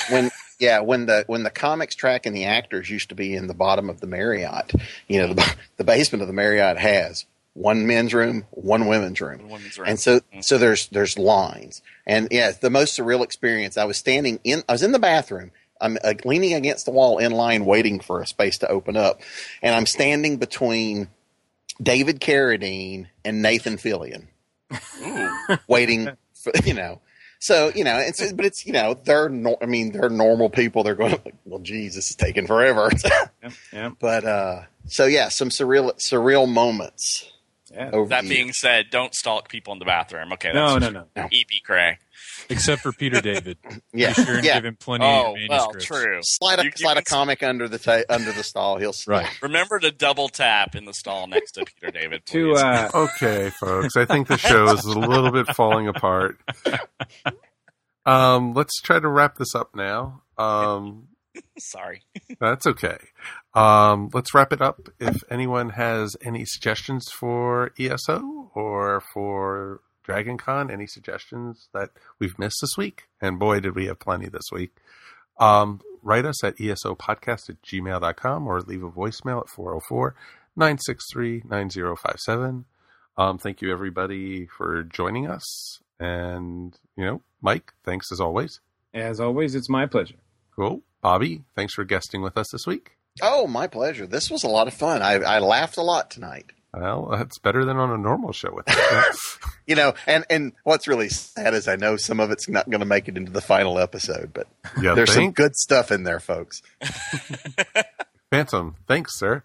Speaker 14: the comics track and the actors used to be in the bottom of the Marriott, the basement of the Marriott has one men's room, one women's room. And so there's lines. And yeah, the most surreal experience. I was in the bathroom. I'm leaning against the wall in line waiting for a space to open up. And I'm standing between David Carradine and Nathan Fillion. Waiting for, So, you know, it's you know, they're normal people. They're going like, well, geez, this is taking forever.
Speaker 4: Yeah.
Speaker 14: But so yeah, some surreal moments.
Speaker 4: Yeah.
Speaker 3: That being said, don't stalk people in the bathroom. Okay.
Speaker 4: No.
Speaker 3: E.B. Cray.
Speaker 10: Except for Peter David.
Speaker 14: Yeah.
Speaker 10: Be sure and give him plenty of manuscripts.
Speaker 3: Well, true.
Speaker 14: Slide a comic under the stall. He'll
Speaker 10: right.
Speaker 3: Remember to double tap in the stall next to Peter David.
Speaker 2: Okay, folks. I think the show is a little bit falling apart. Let's try to wrap this up now.
Speaker 3: Sorry.
Speaker 2: That's okay. Let's wrap it up. If anyone has any suggestions for ESO or for Dragon Con, any suggestions that we've missed this week? And boy, did we have plenty this week. Write us at esopodcast@gmail.com or leave a voicemail at 404-963-9057. Thank you, everybody, for joining us. And, you know, Mike, thanks as always.
Speaker 4: As always, it's my pleasure.
Speaker 2: Cool. Bobby, thanks for guesting with us this week.
Speaker 14: Oh, my pleasure. This was a lot of fun. I laughed a lot tonight.
Speaker 2: Well, that's better than on a normal show with us.
Speaker 14: You know, and what's really sad is I know some of it's not going to make it into the final episode, but there's some good stuff in there, folks.
Speaker 2: Phantom, thanks, sir.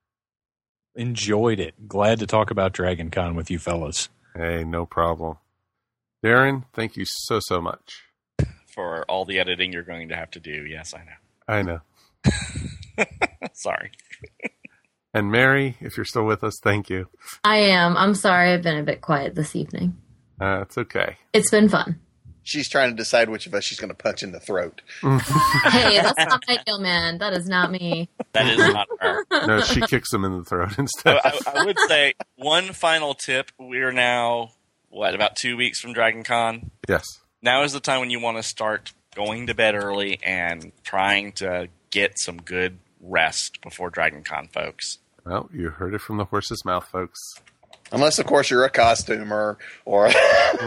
Speaker 10: Enjoyed it. Glad to talk about Dragon Con with you fellas.
Speaker 2: Hey, no problem. Darren, thank you so much.
Speaker 3: For all the editing you're going to have to do. Yes, I know.
Speaker 2: I know.
Speaker 3: Sorry.
Speaker 2: And Mary, if you're still with us, thank you.
Speaker 5: I am. I'm sorry I've been a bit quiet this evening.
Speaker 2: It's okay.
Speaker 5: It's been fun.
Speaker 14: She's trying to decide which of us she's going to punch in the throat.
Speaker 5: Hey, that's not my deal, man. That is not me.
Speaker 3: That is not her.
Speaker 2: No, she kicks him in the throat instead.
Speaker 3: I would say one final tip. We're now, about 2 weeks from Dragon Con?
Speaker 2: Yes.
Speaker 3: Now is the time when you want to start going to bed early and trying to get some good rest before Dragon Con, folks.
Speaker 2: Well, you heard it from the horse's mouth, folks.
Speaker 14: Unless, of course, you're a costumer or you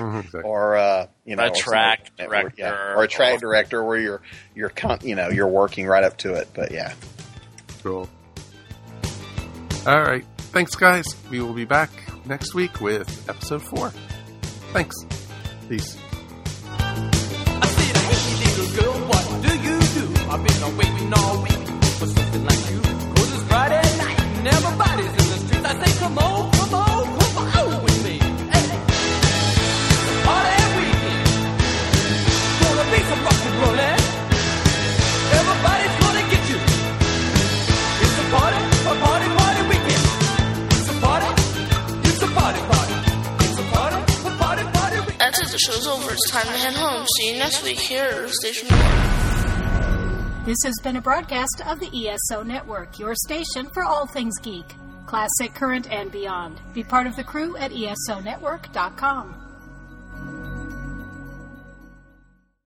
Speaker 14: know,
Speaker 3: a track director,
Speaker 14: or a track director where you're working right up to it. But yeah,
Speaker 2: cool. All right, thanks, guys. We will be back next week with episode 4. Thanks. Peace.
Speaker 16: I said, hey, little girl, what do you do? I've been waiting all week for something like you. 'Cause it's Friday night and everybody's in the streets. I say, come on with me. Hey, party weekend. Gonna be some rock and rollin'. Everybody's gonna get you. It's a party weekend. It's a party It's a party It's a party weekend.
Speaker 17: That's it, the show's over. It's time to head home. See you next week here at Station.
Speaker 1: This has been a broadcast of the ESO Network, your station for all things geek, classic, current, and beyond. Be part of the crew at ESONetwork.com.